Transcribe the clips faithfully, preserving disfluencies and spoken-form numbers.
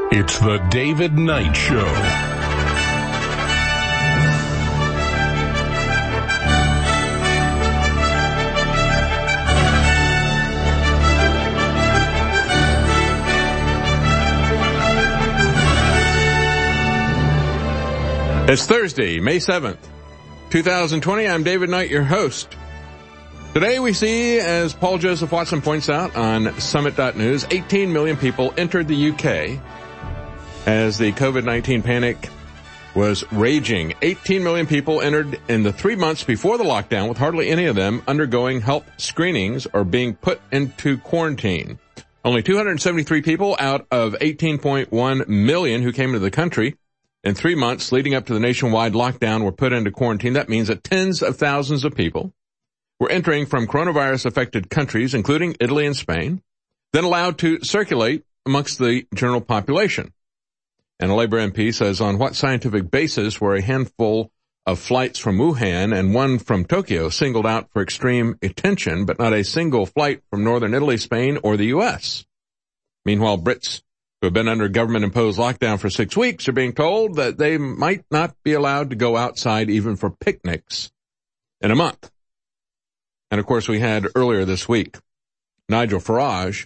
It's the David Knight Show. It's Thursday, May seventh, twenty twenty. I'm David Knight, your host. Today we see, as Paul Joseph Watson points out on Summit dot news, eighteen million people entered the U K as the COVID nineteen panic was raging. eighteen million people entered in the three months before the lockdown, with hardly any of them undergoing health screenings or being put into quarantine. Only two hundred seventy-three people out of eighteen point one million who came into the country in three months leading up to the nationwide lockdown were put into quarantine. That means that tens of thousands of people were entering from coronavirus-affected countries, including Italy and Spain, then allowed to circulate amongst the general population. And a Labor M P says, on what scientific basis were a handful of flights from Wuhan and one from Tokyo singled out for extreme attention, but not a single flight from northern Italy, Spain, or the U S? Meanwhile, Brits who have been under government-imposed lockdown for six weeks are being told that they might not be allowed to go outside even for picnics in a month. And, of course, we had earlier this week Nigel Farage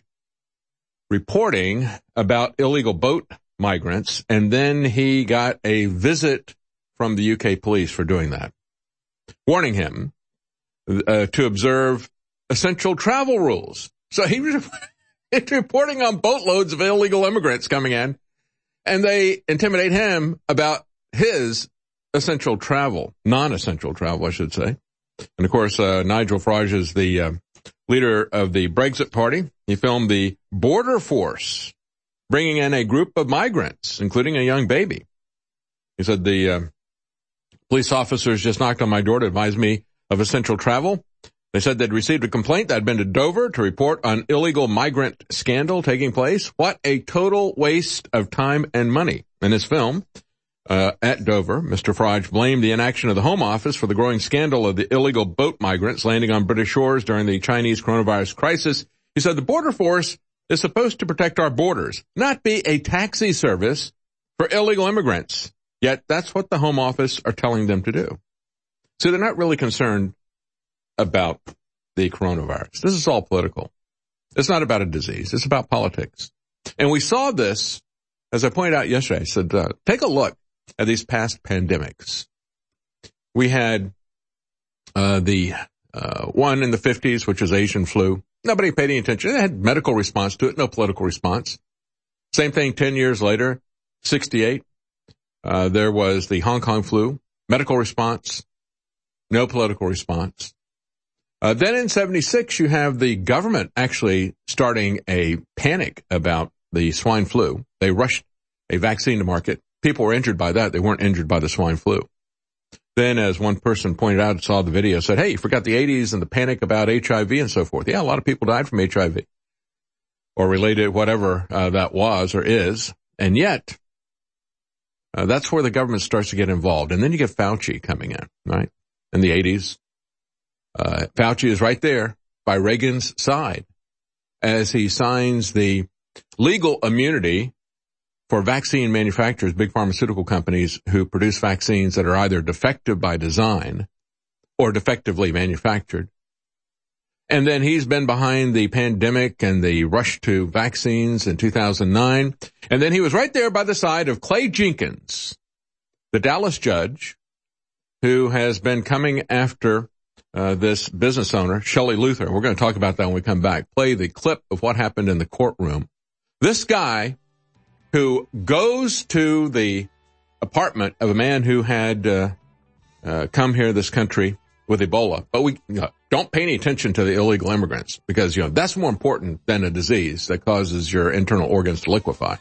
reporting about illegal boat migrants, and then he got a visit from the U K police for doing that, warning him uh, to observe essential travel rules. So he was reporting on boatloads of illegal immigrants coming in, and they intimidate him about his essential travel, non-essential travel, I should say. And, of course, uh, Nigel Farage is the uh, leader of the Brexit Party. He filmed the border force bringing in a group of migrants, including a young baby. He said, the uh, police officers just knocked on my door to advise me of essential travel. They said they'd received a complaint that had been to Dover to report on illegal migrant scandal taking place. What a total waste of time and money. In his film, uh, at Dover, Mister Farage blamed the inaction of the Home Office for the growing scandal of the illegal boat migrants landing on British shores during the Chinese coronavirus crisis. He said the border force is supposed to protect our borders, not be a taxi service for illegal immigrants. Yet that's what the Home Office are telling them to do. So they're not really concerned about the coronavirus. This is all political. It's not about a disease. It's about politics. And we saw this, as I pointed out yesterday. I said, uh, take a look at these past pandemics. We had uh, the uh, one in the fifties, which was Asian flu. Nobody paid any attention. It had medical response to it, no political response. Same thing ten years later, sixty-eight. Uh, there was the Hong Kong flu, medical response, no political response. Uh, then in seventy-six, you have the government actually starting a panic about the swine flu. They rushed a vaccine to market. People were injured by that. They weren't injured by the swine flu. Then, as one person pointed out, saw the video, said, hey, you forgot the eighties and the panic about H I V and so forth. Yeah, a lot of people died from H I V or related, whatever uh, that was or is. And yet, uh, that's where the government starts to get involved. And then you get Fauci coming in, right, in the eighties. Uh, Fauci is right there by Reagan's side as he signs the legal immunity for vaccine manufacturers, big pharmaceutical companies who produce vaccines that are either defective by design or defectively manufactured. And then he's been behind the pandemic and the rush to vaccines in two thousand nine. And then he was right there by the side of Clay Jenkins, the Dallas judge who has been coming after Uh, this business owner, Shelley Luther. We're going to talk about that when we come back. Play the clip of what happened in the courtroom. This guy who goes to the apartment of a man who had uh, uh, come here to this country with Ebola. But we you know, don't pay any attention to the illegal immigrants because, you know, that's more important than a disease that causes your internal organs to liquefy.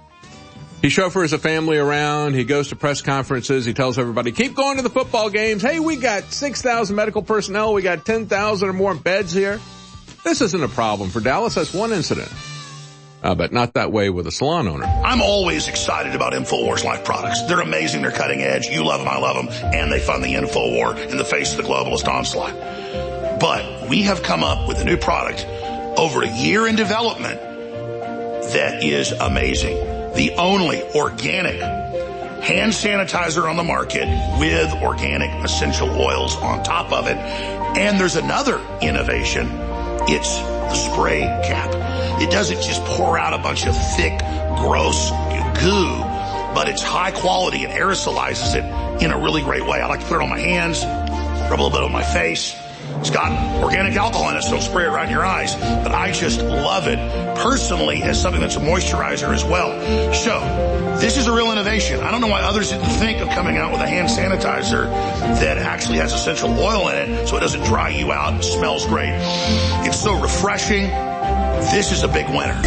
He chauffeurs a family around. He goes to press conferences. He tells everybody, keep going to the football games. Hey, we got six thousand medical personnel. We got ten thousand or more beds here. This isn't a problem for Dallas. That's one incident. Uh, but not that way with a salon owner. I'm always excited about InfoWars Life products. They're amazing. They're cutting edge. You love them. I love them. And they fund the InfoWar in the face of the globalist onslaught. But we have come up with a new product over a year in development that is amazing. the only organic hand sanitizer on the market with organic essential oils on top of it. And there's another innovation. It's the spray cap. It doesn't just pour out a bunch of thick, gross goo, but it's high quality and aerosolizes it in a really great way. I like to put it on my hands, rub a little bit on my face. It's got organic alcohol in it, so don't spray it right in your eyes. But I just love it personally as something that's a moisturizer as well. So this is a real innovation. I don't know why others didn't think of coming out with a hand sanitizer that actually has essential oil in it so it doesn't dry you out and smells great. It's so refreshing. This is a big winner.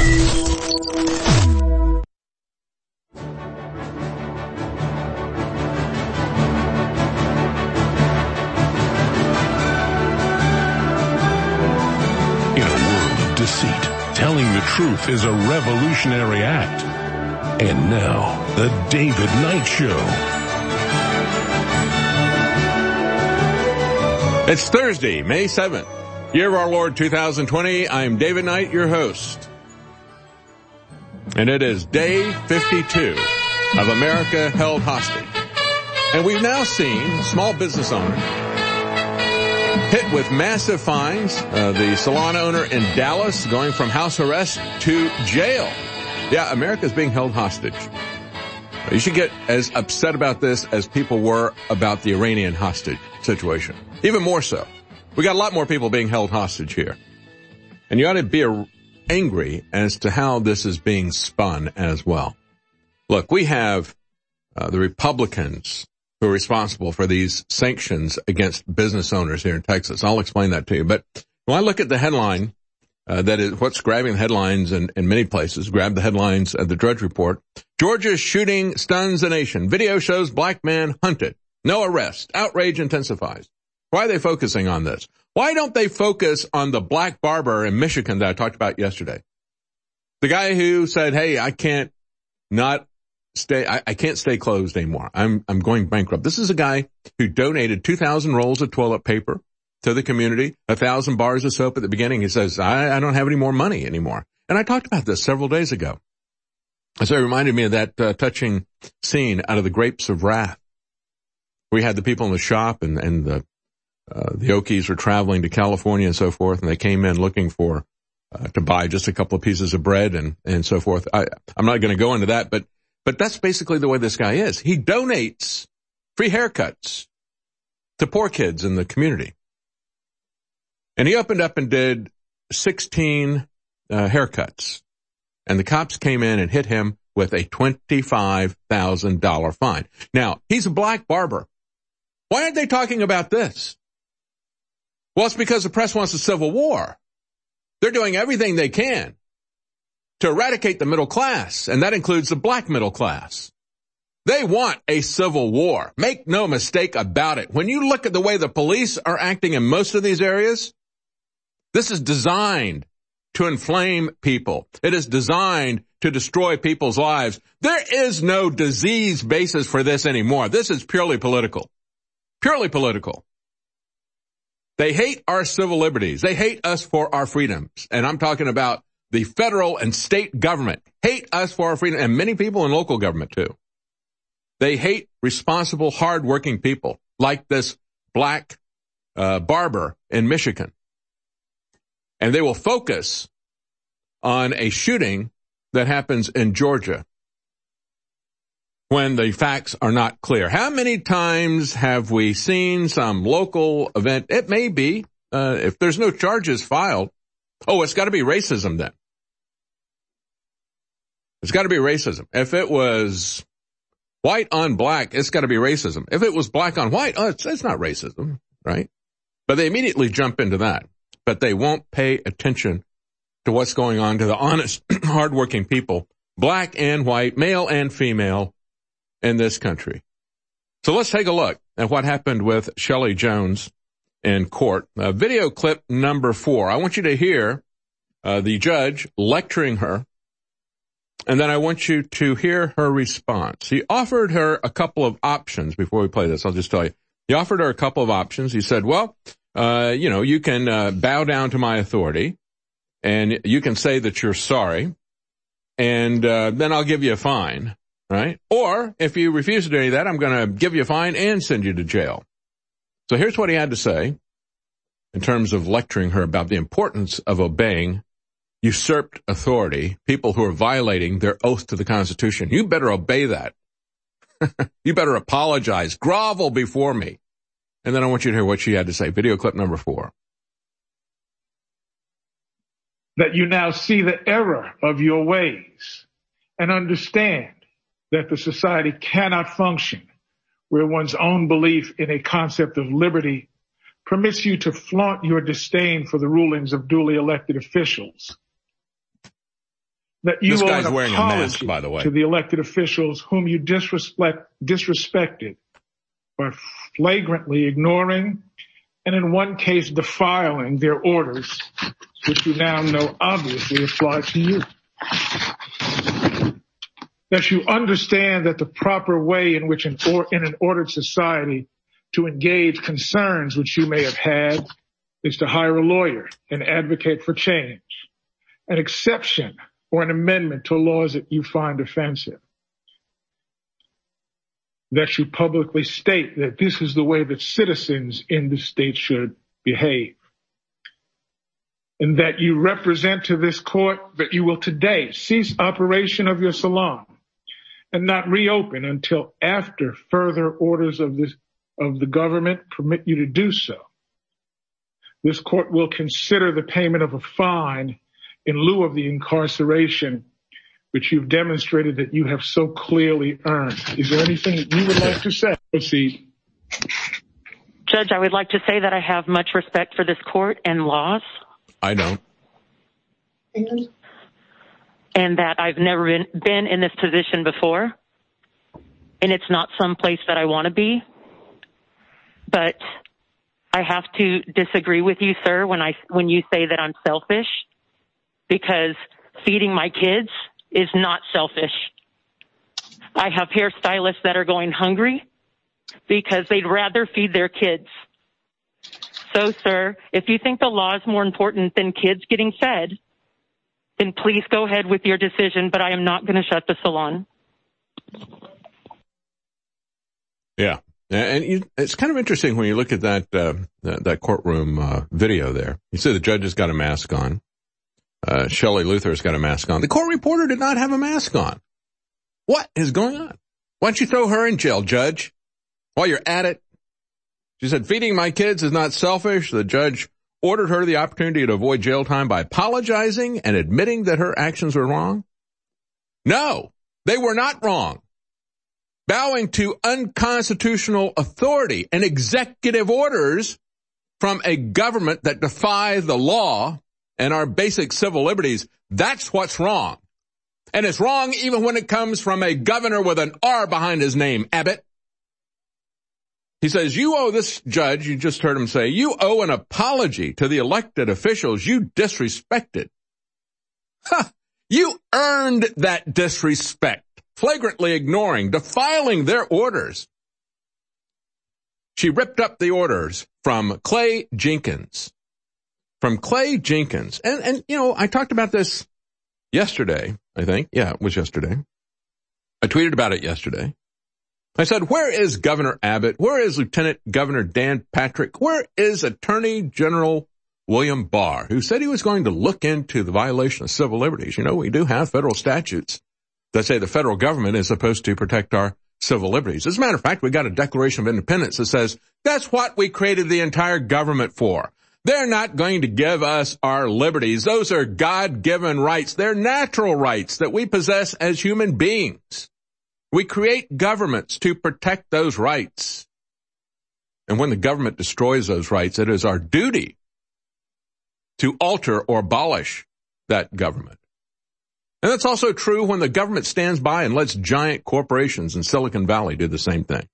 Deceit. Telling the truth is a revolutionary act. And now, the David Knight Show. It's Thursday, May seventh, year of our Lord two thousand twenty. I'm David Knight, your host. And it is day fifty-two of America held hostage. And we've now seen small business owners hit with massive fines. Uh, the salon owner in Dallas going from house arrest to jail. Yeah, America's being held hostage. You should get as upset about this as people were about the Iranian hostage situation. Even more so. We got a lot more people being held hostage here. And you ought to be a, angry as to how this is being spun as well. Look, we have uh, the Republicans who are responsible for these sanctions against business owners here in Texas. I'll explain that to you. But when I look at the headline, uh, that is what's grabbing the headlines in, in many places, grab the headlines at the Drudge Report. Georgia's shooting stuns the nation. Video shows black man hunted. No arrest. Outrage intensifies. Why are they focusing on this? Why don't they focus on the black barber in Michigan that I talked about yesterday? The guy who said, hey, I can't not Stay, I, I can't stay closed anymore. I'm, I'm going bankrupt. This is a guy who donated two thousand rolls of toilet paper to the community, a thousand bars of soap at the beginning. He says, I, I don't have any more money anymore. And I talked about this several days ago. So it reminded me of that uh, touching scene out of The Grapes of Wrath. We had the people in the shop and, and the, uh, the Okies were traveling to California and so forth, and they came in looking for, uh, to buy just a couple of pieces of bread and, and so forth. I, I'm not going to go into that, but But that's basically the way this guy is. He donates free haircuts to poor kids in the community. And he opened up and did sixteen uh, haircuts. And the cops came in and hit him with a twenty-five thousand dollars fine. Now, he's a black barber. Why aren't they talking about this? Well, it's because the press wants a civil war. They're doing everything they can to eradicate the middle class, and that includes the black middle class. They want a civil war. Make no mistake about it. When you look at the way the police are acting in most of these areas, this is designed to inflame people. It is designed to destroy people's lives. There is no disease basis for this anymore. This is purely political. Purely political. They hate our civil liberties. They hate us for our freedoms. And I'm talking about the federal and state government hate us for our freedom, and many people in local government too. They hate responsible, hard-working people like this black uh, barber in Michigan. And they will focus on a shooting that happens in Georgia when the facts are not clear. How many times have we seen some local event? It may be, uh, if there's no charges filed, oh, it's got to be racism then. It's got to be racism. If it was white on black, it's got to be racism. If it was black on white, oh, it's, it's not racism, right? But they immediately jump into that. But they won't pay attention to what's going on to the honest, hardworking people, black and white, male and female, in this country. So let's take a look at what happened with Shelley Jones in court. Uh, video clip number four. I want you to hear uh, the judge lecturing her. And then I want you to hear her response. He offered her a couple of options before we play this. I'll just tell you. He offered her a couple of options. He said, well, uh, you know, you can uh, bow down to my authority and you can say that you're sorry. and uh, then I'll give you a fine, right? Or if you refuse to do any of that, I'm going to give you a fine and send you to jail. So here's what he had to say in terms of lecturing her about the importance of obeying usurped authority, people who are violating their oath to the Constitution. You better obey that. You better apologize, grovel before me. And then I want you to hear what she had to say. Video clip number four. That you now see the error of your ways and understand that the society cannot function where one's own belief in a concept of liberty permits you to flaunt your disdain for the rulings of duly elected officials. That you this owe guy's an wearing a mask, by the way, to the elected officials whom you disrespect, disrespected by flagrantly ignoring and in one case defiling their orders, which you now know obviously apply to you. That you understand that the proper way in which an or, in an ordered society to engage concerns which you may have had is to hire a lawyer and advocate for change, an exception or an amendment to laws that you find offensive. That you publicly state that this is the way that citizens in the state should behave. And that you represent to this court that you will today cease operation of your salon and not reopen until after further orders of this of the government permit you to do so. This court will consider the payment of a fine in lieu of the incarceration which you've demonstrated that you have so clearly earned. Is there anything that you would like to say? Proceed. Judge, I would like to say that I have much respect for this court and laws. I don't. And that I've never been, been in this position before. And it's not some place that I want to be. But I have to disagree with you, sir, when I when you say that I'm selfish, because feeding my kids is not selfish. I have hairstylists that are going hungry because they'd rather feed their kids. So, sir, if you think the law is more important than kids getting fed, then please go ahead with your decision, but I am not going to shut the salon. Yeah. And you, it's kind of interesting when you look at that uh, that, that courtroom uh, video there. You see the judge has got a mask on. Uh, Shelley Luther's got a mask on. The court reporter did not have a mask on. What is going on? Why don't you throw her in jail, Judge? While you're at it. She said, feeding my kids is not selfish. The judge ordered her the opportunity to avoid jail time by apologizing and admitting that her actions were wrong. No, they were not wrong. Bowing to unconstitutional authority and executive orders from a government that defy the law and our basic civil liberties, that's what's wrong. And it's wrong even when it comes from a governor with an R behind his name, Abbott. He says, you owe this judge, you just heard him say, you owe an apology to the elected officials you disrespected. Huh, you earned that disrespect, flagrantly ignoring, defiling their orders. She ripped up the orders from Clay Jenkins. From Clay Jenkins. And, and, you know, I talked about this yesterday, I think. Yeah, it was yesterday. I tweeted about it yesterday. I said, where is Governor Abbott? Where is Lieutenant Governor Dan Patrick? Where is Attorney General William Barr, who said he was going to look into the violation of civil liberties? You know, we do have federal statutes that say the federal government is supposed to protect our civil liberties. As a matter of fact, we got a Declaration of Independence that says that's what we created the entire government for. They're not going to give us our liberties. Those are God-given rights. They're natural rights that we possess as human beings. We create governments to protect those rights. And when the government destroys those rights, it is our duty to alter or abolish that government. And that's also true when the government stands by and lets giant corporations in Silicon Valley do the same thing.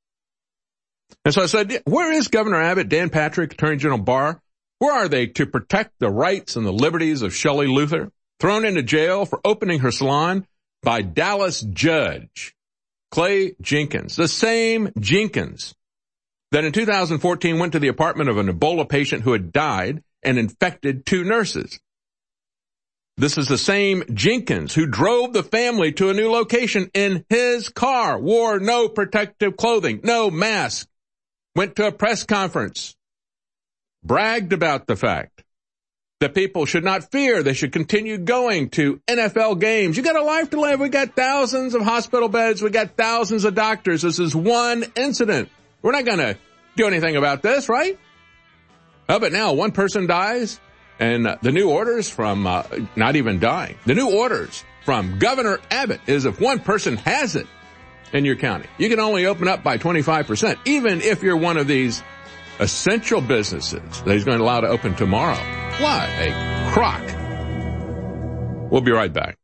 And so I said, where is Governor Abbott, Dan Patrick, Attorney General Barr? Where are they to protect the rights and the liberties of Shelley Luther, thrown into jail for opening her salon by Dallas judge Clay Jenkins, the same Jenkins that in two thousand fourteen went to the apartment of an Ebola patient who had died and infected two nurses? This is the same Jenkins who drove the family to a new location in his car, wore no protective clothing, no mask, went to a press conference, bragged about the fact that people should not fear. They should continue going to N F L games. You got a life to live. We got thousands of hospital beds. We got thousands of doctors. This is one incident. We're not going to do anything about this, right? Oh, but now one person dies, and uh, the new orders from, uh, not even dying, the new orders from Governor Abbott is if one person has it in your county, you can only open up by twenty-five percent, even if you're one of these essential businesses that he's going to allow to open tomorrow. What a crock. We'll be right back.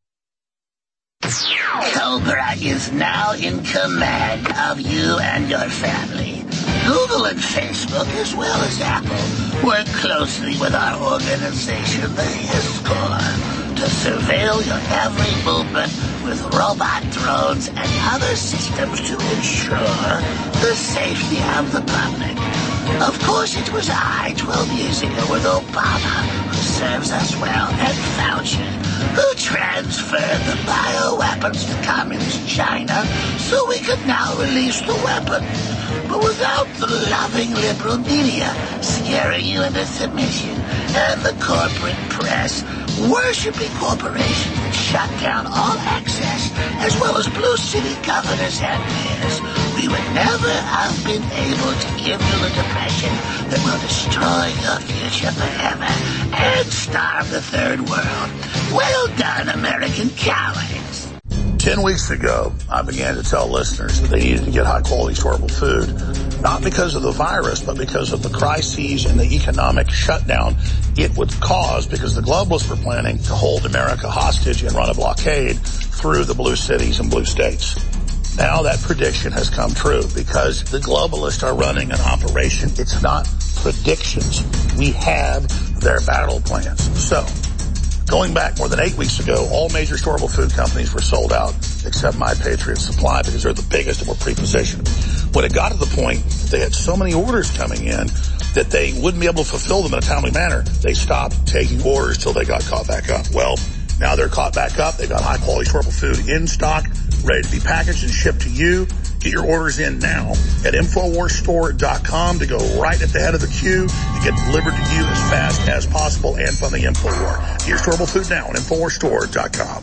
Cobra is now in command of you and your family. Google and Facebook, as well as Apple, work closely with our organization, the HISCOR, to surveil your every movement with robot drones and other systems to ensure the safety of the public. Of course, it was I, twelve years ago, with Obama, who serves us well, and Fauci, who transferred the bioweapons to Communist China so we could now release the weapon. But without the loving liberal media scaring you into submission and the corporate press worshipping corporations that shut down all access, as well as Blue City governors and mayors, we would never have been able to give you the depression that will destroy your future forever and starve the third world. Well done, American cowards. Ten weeks ago, I began to tell listeners that they needed to get high-quality, storable food, not because of the virus, but because of the crises and the economic shutdown it would cause, because the globalists were planning to hold America hostage and run a blockade through the blue cities and blue states. Now that prediction has come true because the globalists are running an operation. It's not predictions. We have their battle plans. So, going back more than eight weeks ago, all major storable food companies were sold out except My Patriot Supply because they're the biggest and were pre-positioned. When it got to the point that they had so many orders coming in that they wouldn't be able to fulfill them in a timely manner, they stopped taking orders till they got caught back up. Well, now they're caught back up. They've got high-quality storable food in stock, ready to be packaged and shipped to you. Get your orders in now at Infowars Store dot com to go right at the head of the queue and get delivered to you as fast as possible and from the InfoWar. Get your storable food now at Infowars Store dot com.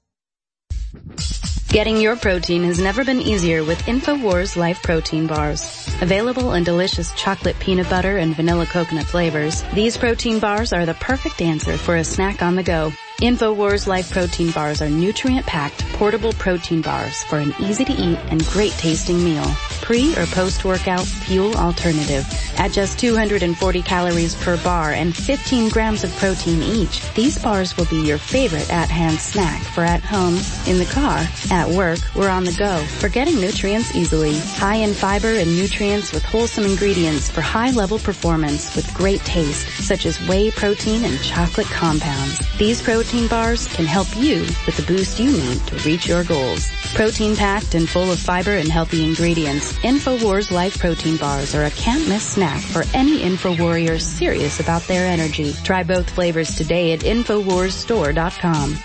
Getting your protein has never been easier with InfoWars Life Protein Bars. Available in delicious chocolate peanut butter and vanilla coconut flavors, these protein bars are the perfect answer for a snack on the go. InfoWars Life Protein Bars are nutrient-packed, portable protein bars for an easy-to-eat and great-tasting meal. Pre- or post-workout fuel alternative. At just two hundred forty calories per bar and fifteen grams of protein each, these bars will be your favorite at-hand snack for at home, in the car, at work, or on the go. For getting nutrients easily. High in fiber and nutrients with wholesome ingredients for high-level performance with great taste, such as whey protein and chocolate compounds. These protein bars can help you with the boost you need to reach your goals. Protein-packed and full of fiber and healthy ingredients, InfoWars Life Protein Bars are a can't-miss snack for any InfoWarrior serious about their energy. Try both flavors today at Infowars Store dot com.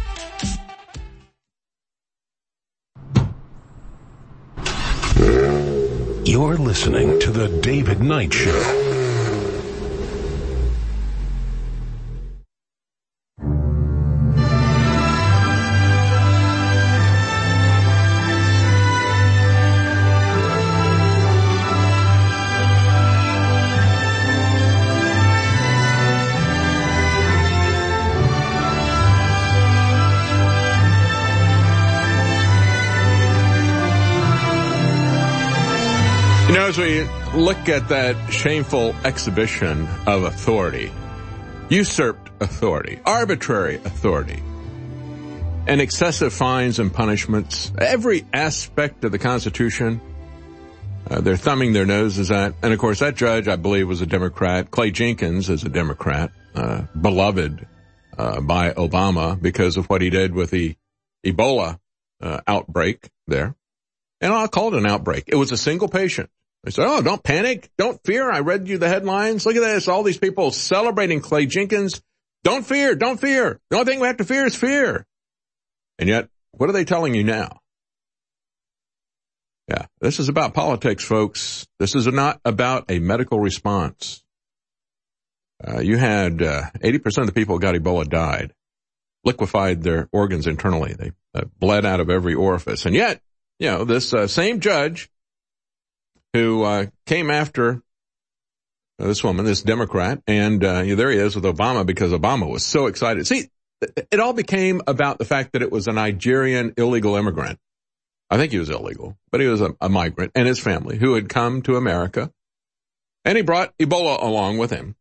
You're listening to The David Knight Show. You know, as we look at that shameful exhibition of authority, usurped authority, arbitrary authority, and excessive fines and punishments, every aspect of the Constitution, uh, they're thumbing their noses at. And, of course, that judge, I believe, was a Democrat. Clay Jenkins is a Democrat, uh, beloved uh, by Obama because of what he did with the Ebola uh, outbreak there. And I'll call it an outbreak. It was a single patient. They said, oh, don't panic. Don't fear. I read you the headlines. Look at this. All these people celebrating Clay Jenkins Don't fear, don't fear. The only thing we have to fear is fear. And yet, what are they telling you now? Yeah, this is about politics, folks. This is not about a medical response. Uh, you had uh, eighty percent of the people who got Ebola died, liquefied their organs internally. They uh, bled out of every orifice. And yet, you know, this uh, same judge who uh, came after uh, this woman, this Democrat, and uh, you know, there he is with Obama because Obama was so excited. See, it all became about the fact that it was a Nigerian illegal immigrant. I think he was illegal, but he was a, a migrant, and his family who had come to America, and he brought Ebola along with him.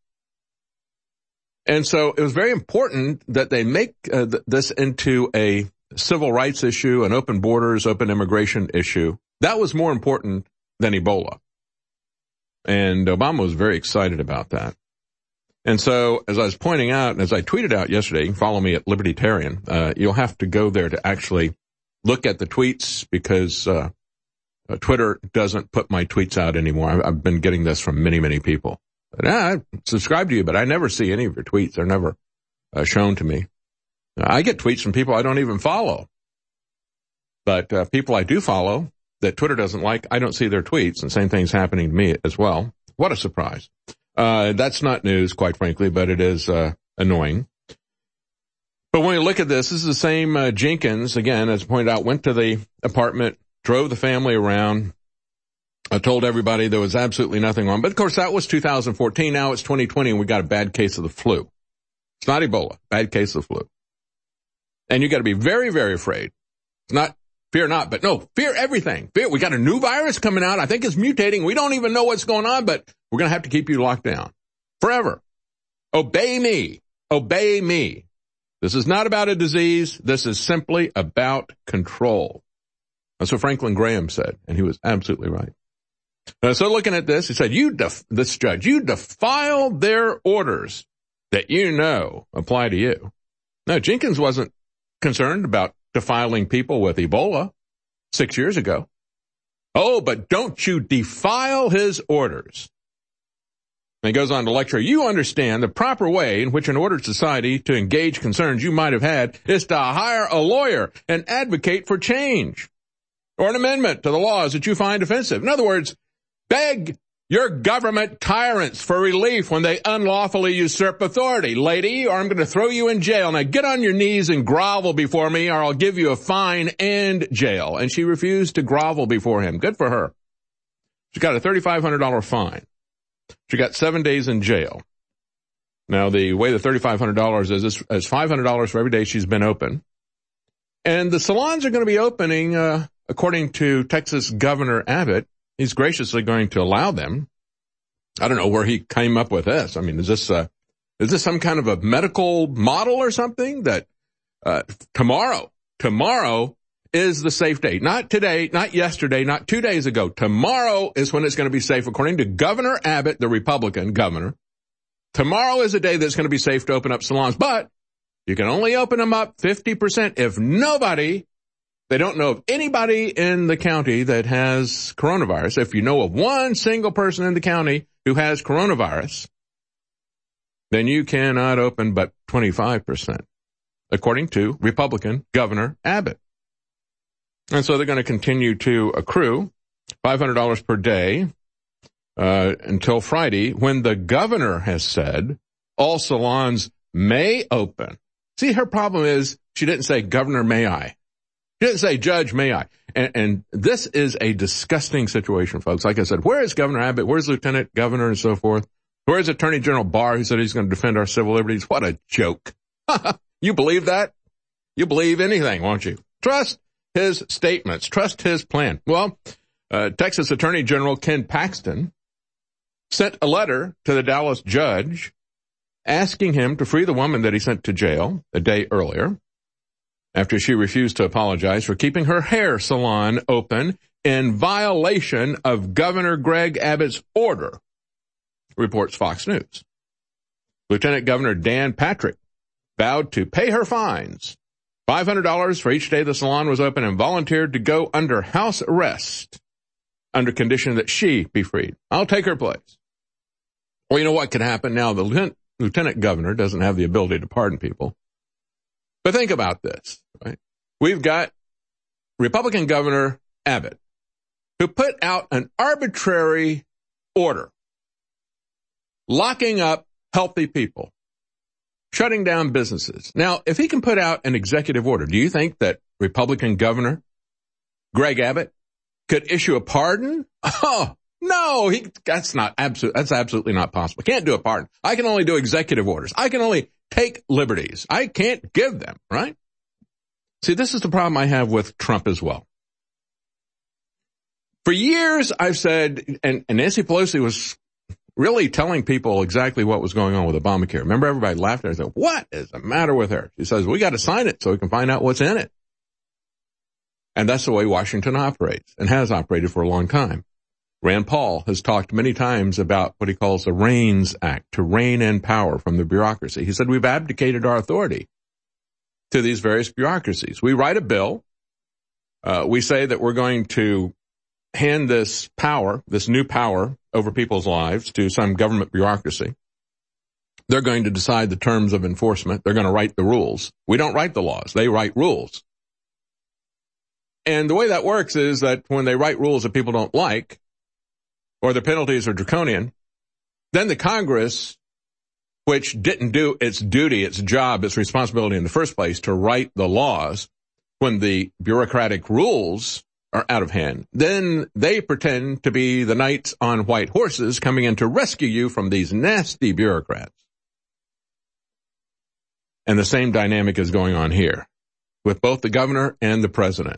And so it was very important that they make uh, th- this into a civil rights issue, an open borders, open immigration issue. That was more important than Ebola. And Obama was very excited about that. And so, as I was pointing out, and as I tweeted out yesterday, you can follow me at Libertarian, uh, you'll have to go there to actually look at the tweets because uh, uh, Twitter doesn't put my tweets out anymore. I've, I've been getting this from many, many people. But, ah, I subscribe to you, but I never see any of your tweets. They're never uh, shown to me. Uh, I get tweets from people I don't even follow. But uh, people I do follow that Twitter doesn't like, I don't see their tweets, and same thing's happening to me as well. What a surprise. Uh, that's not news, quite frankly, but it is, uh, annoying. But when you look at this, this is the same, uh, Jenkins, again, as pointed out, went to the apartment, drove the family around, uh, told everybody there was absolutely nothing wrong. But of course, that was two thousand fourteen. Now it's twenty twenty and we got a bad case of the flu. It's not Ebola, bad case of the flu. And you got to be very, very afraid. It's not, fear not, but no, fear everything. Fear, we got a new virus coming out. I think it's mutating. We don't even know what's going on, but we're going to have to keep you locked down forever. Obey me. Obey me. This is not about a disease. This is simply about control. That's what Franklin Graham said, and he was absolutely right. Uh, so looking at this, he said, you, def- this judge, you defile their orders that you know apply to you. Now, Jenkins wasn't concerned about defiling people with Ebola six years ago. Oh, but don't you defile his orders. And he goes on to lecture, you understand the proper way in which an ordered society to engage concerns you might have had is to hire a lawyer and advocate for change or an amendment to the laws that you find offensive. In other words, beg your government tyrants for relief when they unlawfully usurp authority, lady, or I'm going to throw you in jail. Now get on your knees and grovel before me or I'll give you a fine and jail. And she refused to grovel before him. Good for her. She got a thirty-five hundred dollars fine. She got seven days in jail. Now, the way the thirty-five hundred dollars is, is, is five hundred dollars for every day she's been open. And the salons are going to be opening, uh, according to Texas Governor Abbott. He's graciously going to allow them. I don't know where he came up with this. I mean, is this, uh, is this some kind of a medical model or something that, uh, tomorrow, tomorrow is the safe day. Not today, not yesterday, not two days ago. Tomorrow is when it's going to be safe, according to Governor Abbott, the Republican governor. Tomorrow is a day that's going to be safe to open up salons, but you can only open them up fifty percent if nobody, they don't know of anybody in the county that has coronavirus. If you know of one single person in the county who has coronavirus, then you cannot open but twenty-five percent, according to Republican Governor Abbott. And so they're going to continue to accrue five hundred dollars per day uh, until Friday, when the governor has said all salons may open. See, her problem is she didn't say, Governor, may I? She didn't say, Judge, may I? And, and this is a disgusting situation, folks. Like I said, where is Governor Abbott? Where's Lieutenant Governor and so forth? Where's Attorney General Barr, who said he's going to defend our civil liberties? What a joke. You believe that? You believe anything, won't you? Trust his statements. Trust his plan. Well, uh, Texas Attorney General Ken Paxton sent a letter to the Dallas judge asking him to free the woman that he sent to jail a day earlier after she refused to apologize for keeping her hair salon open in violation of Governor Greg Abbott's order, reports Fox News. Lieutenant Governor Dan Patrick vowed to pay her fines, five hundred dollars for each day the salon was open, and volunteered to go under house arrest under condition that she be freed. I'll take her place. Well, you know what could happen now? The lieutenant, lieutenant governor doesn't have the ability to pardon people. But think about this, right? We've got Republican Governor Abbott, who put out an arbitrary order locking up healthy people, shutting down businesses. Now, if he can put out an executive order, do you think that Republican Governor Greg Abbott could issue a pardon? Oh, no, he, that's not absolute, that's absolutely not possible. Can't do a pardon. I can only do executive orders. I can only take liberties. I can't give them, right? See, this is the problem I have with Trump as well. For years, I've said, and, and Nancy Pelosi was really telling people exactly what was going on with Obamacare. Remember, everybody laughed at her and said, what is the matter with her? She says, we got to sign it so we can find out what's in it. And that's the way Washington operates and has operated for a long time. Rand Paul has talked many times about what he calls the REINS Act, to rein in power from the bureaucracy. He said, we've abdicated our authority to these various bureaucracies. We write a bill. Uh, we say that we're going to hand this power, this new power over people's lives to some government bureaucracy. They're going to decide the terms of enforcement. They're going to write the rules. We don't write the laws. They write rules. And the way that works is that when they write rules that people don't like, or the penalties are draconian, then the Congress, which didn't do its duty, its job, its responsibility in the first place to write the laws, when the bureaucratic rules are out of hand, then they pretend to be the knights on white horses coming in to rescue you from these nasty bureaucrats. And the same dynamic is going on here with both the governor and the president.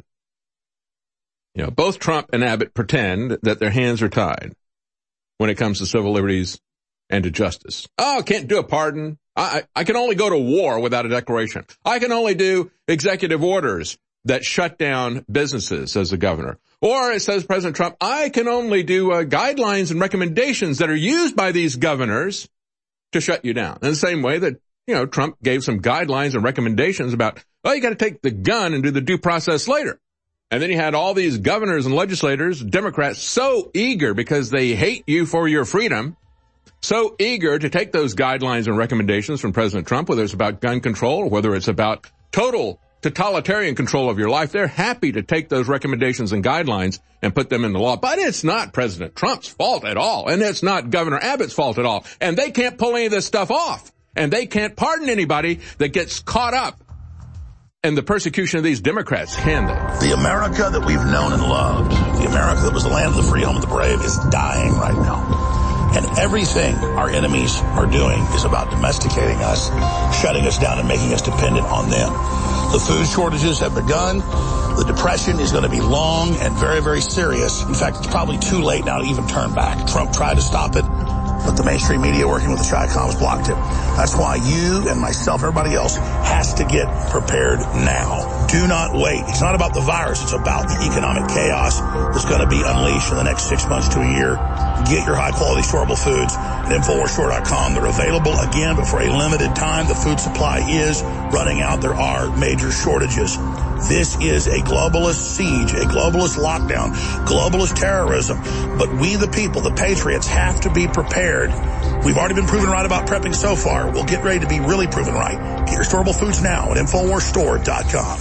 You know, both Trump and Abbott pretend that their hands are tied when it comes to civil liberties and to justice. Oh, can't do a pardon. I, I can only go to war without a declaration. I can only do executive orders that shut down businesses as a governor. Or it says President Trump, I can only do uh, guidelines and recommendations that are used by these governors to shut you down. In the same way that, you know, Trump gave some guidelines and recommendations about, oh, you got to take the gun and do the due process later. And then you had all these governors and legislators, Democrats, so eager because they hate you for your freedom, so eager to take those guidelines and recommendations from President Trump, whether it's about gun control or whether it's about total totalitarian control of your life. They're happy to take those recommendations and guidelines and put them into law. But it's not President Trump's fault at all. And it's not Governor Abbott's fault at all. And they can't pull any of this stuff off. And they can't pardon anybody that gets caught up in the persecution of these Democrats, can they? The America that we've known and loved, the America that was the land of the free, home of the brave, is dying right now. And everything our enemies are doing is about domesticating us, shutting us down, and making us dependent on them. The food shortages have begun. The depression is going to be long and very, very serious. In fact, it's probably too late now to even turn back. Trump tried to stop it, but the mainstream media working with the Chi-Coms blocked it. That's why you and myself, everybody else, has to get prepared now. Do not wait. It's not about the virus. It's about the economic chaos that's going to be unleashed in the next six months to a year. Get your high-quality storable foods at Infowars Store dot com. They're available again, but for a limited time. The food supply is running out. There are major shortages. This is a globalist siege, a globalist lockdown, globalist terrorism. But we, the people, the patriots, have to be prepared. We've already been proven right about prepping so far. We'll get ready to be really proven right. Get your storable foods now at Infowars Store dot com.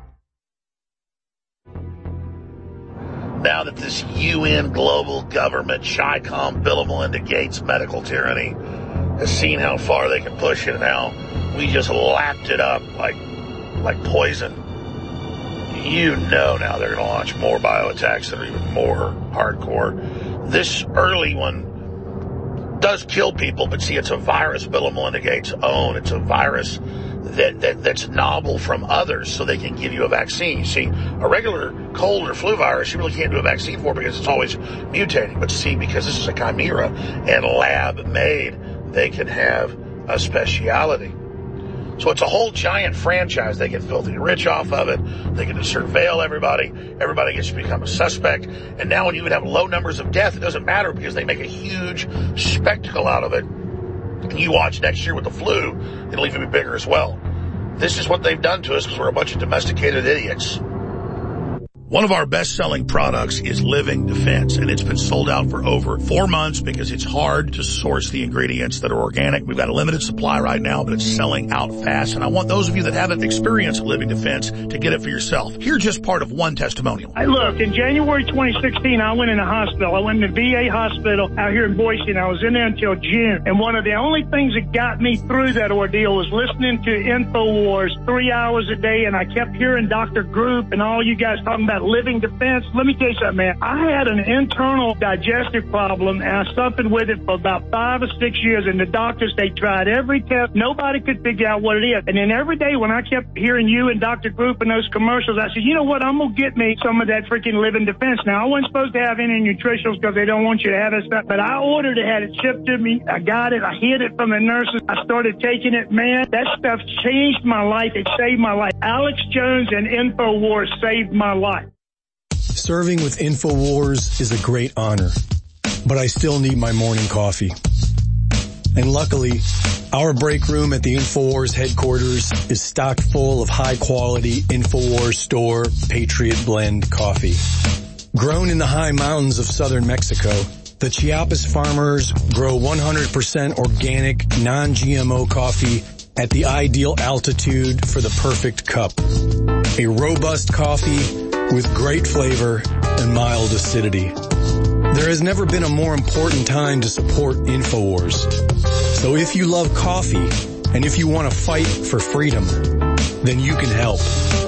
Now that this U N global government Chi-Com Bill of Melinda Gates medical tyranny has seen how far they can push it now, we just lapped it up like like poison. You know now they're going to launch more bioattacks that are even more hardcore. This early one does kill people, but see, it's a virus Bill of Melinda Gates' own. It's a virus that, that that's novel from others, so they can give you a vaccine. You see, a regular cold or flu virus, you really can't do a vaccine for because it's always mutating. But see, because this is a chimera and lab-made, they can have a speciality. So it's a whole giant franchise. They get filthy rich off of it. They get to surveil everybody. Everybody gets to become a suspect. And now when you would have low numbers of death, it doesn't matter because they make a huge spectacle out of it. You watch next year with the flu, it'll even be bigger as well. This is what they've done to us because we're a bunch of domesticated idiots. One of our best-selling products is Living Defense, and it's been sold out for over four months because it's hard to source the ingredients that are organic. We've got a limited supply right now, but it's selling out fast, and I want those of you that haven't experienced Living Defense to get it for yourself. Here's just part of one testimonial. Hey, look, in January twenty sixteen, I went in a hospital. I went in the V A hospital out here in Boise, and I was in there until June. And one of the only things that got me through that ordeal was listening to InfoWars three hours a day, and I kept hearing Doctor Group and all you guys talking about Living Defense. Let me tell you something, man. I had an internal digestive problem, and I suffered with it for about five or six years, and the doctors, they tried every test. Nobody could figure out what it is. And then every day when I kept hearing you and Doctor Group and those commercials, I said, you know what, I'm going to get me some of that freaking Living Defense. Now, I wasn't supposed to have any nutritionals because they don't want you to have it stuff, but I ordered it, had it shipped to me. I got it. I hid it from the nurses. I started taking it. Man, that stuff changed my life. It saved my life. Alex Jones and InfoWars saved my life. Serving with InfoWars is a great honor, but I still need my morning coffee. And luckily, our break room at the InfoWars headquarters is stocked full of high-quality InfoWars Store Patriot Blend coffee. Grown in the high mountains of southern Mexico, the Chiapas farmers grow one hundred percent organic, non-G M O coffee at the ideal altitude for the perfect cup. A robust coffee with great flavor and mild acidity. There has never been a more important time to support InfoWars. So if you love coffee and if you want to fight for freedom, then you can help.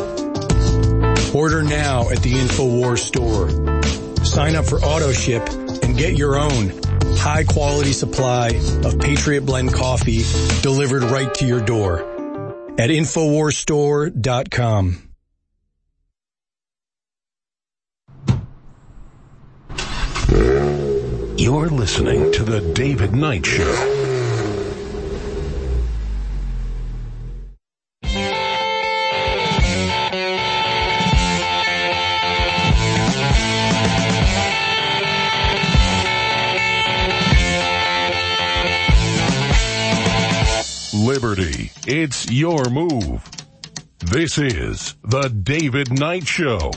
Order now at the InfoWars store. Sign up for AutoShip and get your own high-quality supply of Patriot Blend coffee delivered right to your door at InfoWars store dot com. You're listening to The David Knight Show. Liberty, it's your move. This is The David Knight Show.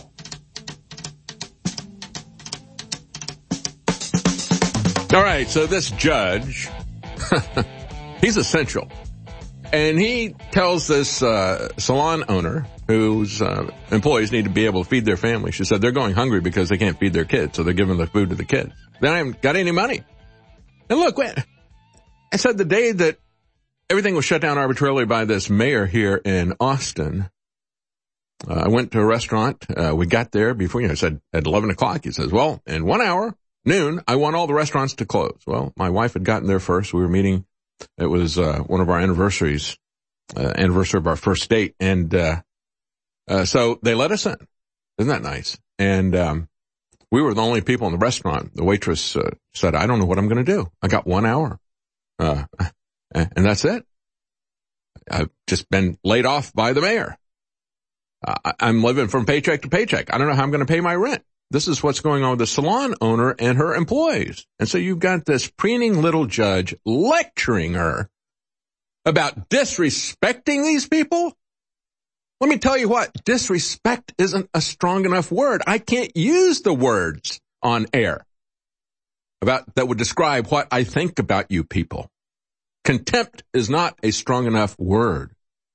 All right, so this judge, he's essential. And he tells this uh, salon owner whose uh, employees need to be able to feed their family. She said they're going hungry because they can't feed their kids, so they're giving the food to the kids. They haven't got any money. And look, I said the day that everything was shut down arbitrarily by this mayor here in Austin, uh, I went to a restaurant. Uh, we got there before, you know, I said at eleven o'clock. He says, well, in one hour, noon, I want all the restaurants to close. Well, my wife had gotten there first. We were meeting. It was uh, one of our anniversaries, uh, anniversary of our first date. And uh, uh so they let us in. Isn't that nice? And um we were the only people in the restaurant. The waitress uh, said, I don't know what I'm going to do. I got one hour. Uh And that's it. I've just been laid off by the mayor. Uh, I'm living from paycheck to paycheck. I don't know how I'm going to pay my rent. This is what's going on with the salon owner and her employees. And so you've got this preening little judge lecturing her about disrespecting these people. Let me tell you what, disrespect isn't a strong enough word. I can't use the words on air about that would describe what I think about you people. Contempt is not a strong enough word.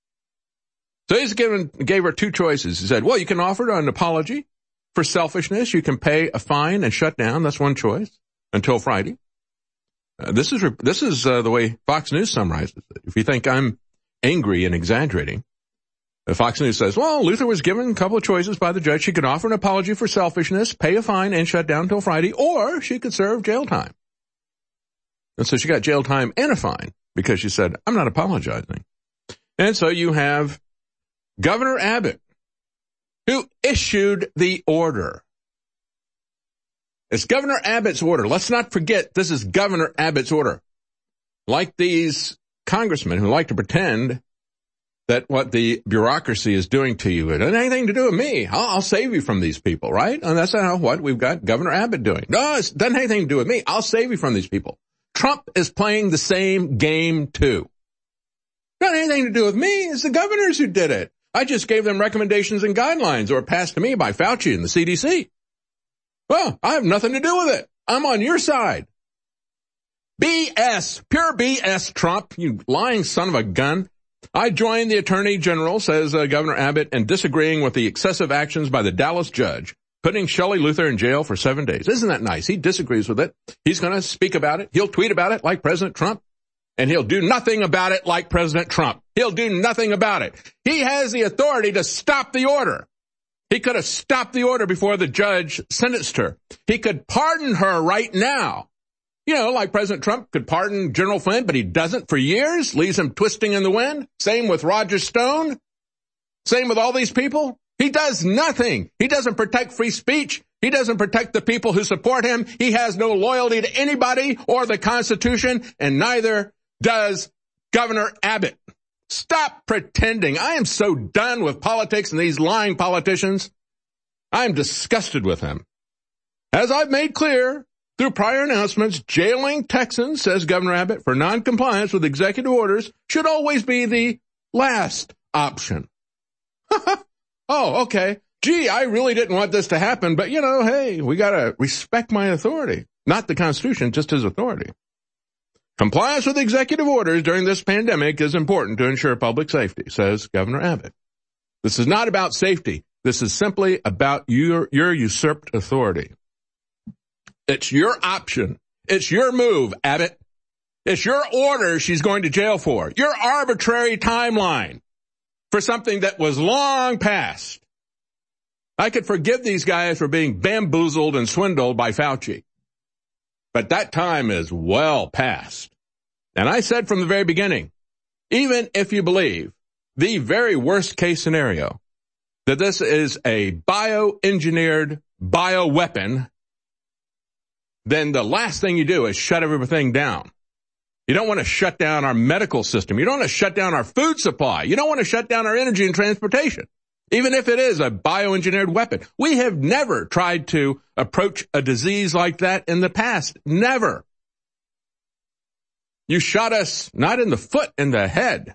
So he's given, gave her two choices. He said, well, you can offer an apology for selfishness. You can pay a fine and shut down. That's one choice until Friday. Uh, this is, this is uh, the way Fox News summarizes it. If you think I'm angry and exaggerating, uh, Fox News says, well, Luther was given a couple of choices by the judge. She could offer an apology for selfishness, pay a fine, and shut down until Friday, or she could serve jail time. And so she got jail time and a fine because she said, I'm not apologizing. And so you have Governor Abbott, who issued the order. It's Governor Abbott's order. Let's not forget this is Governor Abbott's order. Like these congressmen who like to pretend that what the bureaucracy is doing to you, it doesn't have anything to do with me. I'll, I'll save you from these people, right? And that's not what we've got Governor Abbott doing. No, it doesn't have anything to do with me. I'll save you from these people. Trump is playing the same game too. Not anything to do with me. It's the governors who did it. I just gave them recommendations and guidelines that were passed to me by Fauci and the C D C. Well, I have nothing to do with it. I'm on your side. B S, pure B S, Trump, you lying son of a gun. I joined the Attorney General, says uh, Governor Abbott, in disagreeing with the excessive actions by the Dallas judge, putting Shelley Luther in jail for seven days. Isn't that nice? He disagrees with it. He's going to speak about it. He'll tweet about it like President Trump, and he'll do nothing about it like President Trump. He'll do nothing about it. He has the authority to stop the order. He could have stopped the order before the judge sentenced her. He could pardon her right now. You know, like President Trump could pardon General Flynn, but he doesn't for years, leaves him twisting in the wind. Same with Roger Stone. Same with all these people. He does nothing. He doesn't protect free speech. He doesn't protect the people who support him. He has no loyalty to anybody or the Constitution, and neither does Governor Abbott. Stop pretending. I am so done with politics and these lying politicians. I am disgusted with them. As I've made clear through prior announcements, jailing Texans, says Governor Abbott, for noncompliance with executive orders should always be the last option. Oh, okay. Gee, I really didn't want this to happen, but, you know, hey, we got to respect my authority. Not the Constitution, just his authority. Compliance with executive orders during this pandemic is important to ensure public safety, says Governor Abbott. This is not about safety. This is simply about your, your usurped authority. It's your option. It's your move, Abbott. It's your order she's going to jail for. Your arbitrary timeline for something that was long past. I could forgive these guys for being bamboozled and swindled by Fauci. But that time is well past. And I said from the very beginning, even if you believe the very worst case scenario, that this is a bioengineered bioweapon, then the last thing you do is shut everything down. You don't want to shut down our medical system. You don't want to shut down our food supply. You don't want to shut down our energy and transportation, even if it is a bioengineered weapon. We have never tried to approach a disease like that in the past. Never. You shot us not in the foot, in the head.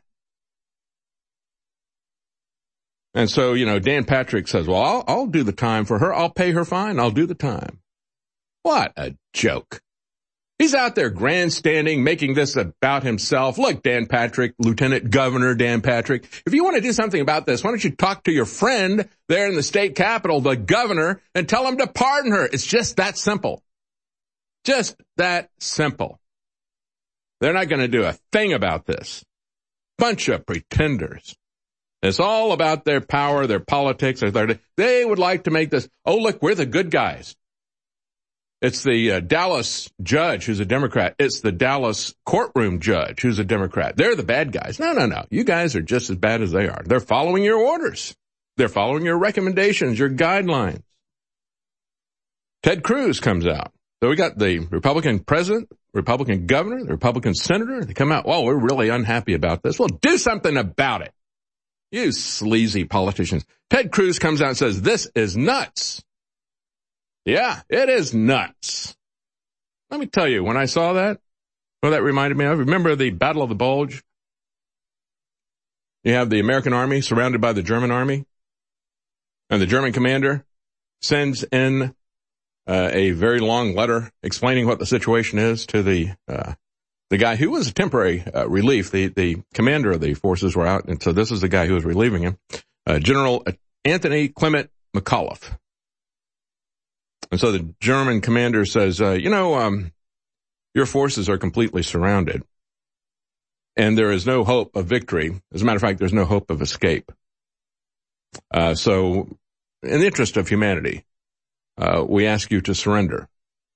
And so, you know, Dan Patrick says, well, I'll, I'll do the time for her. I'll pay her fine. I'll do the time. What a joke. He's out there grandstanding, making this about himself. Look, Dan Patrick, Lieutenant Governor Dan Patrick, if you want to do something about this, why don't you talk to your friend there in the state capitol, the governor, and tell him to pardon her? It's just that simple. Just that simple. They're not going to do a thing about this. Bunch of pretenders. It's all about their power, their politics. They would like to make this, oh, look, we're the good guys. It's the uh, Dallas judge who's a Democrat. It's the Dallas courtroom judge who's a Democrat. They're the bad guys. No, no, no. You guys are just as bad as they are. They're following your orders. They're following your recommendations, your guidelines. Ted Cruz comes out. So we got the Republican president, Republican governor, the Republican senator. They come out, well, we're really unhappy about this. Well, do something about it. You sleazy politicians. Ted Cruz comes out and says, this is nuts. Yeah, it is nuts. Let me tell you, when I saw that, what that reminded me of, remember the Battle of the Bulge? You have the American army surrounded by the German army, and the German commander sends in uh, a very long letter explaining what the situation is to the uh, the guy who was a temporary uh, relief. The, the commander of the forces were out, and so this is the guy who was relieving him, uh, General Anthony Clement McAuliffe. And so the German commander says, uh, you know, um, your forces are completely surrounded, and there is no hope of victory. As a matter of fact, there's no hope of escape. Uh, so in the interest of humanity, uh, we ask you to surrender.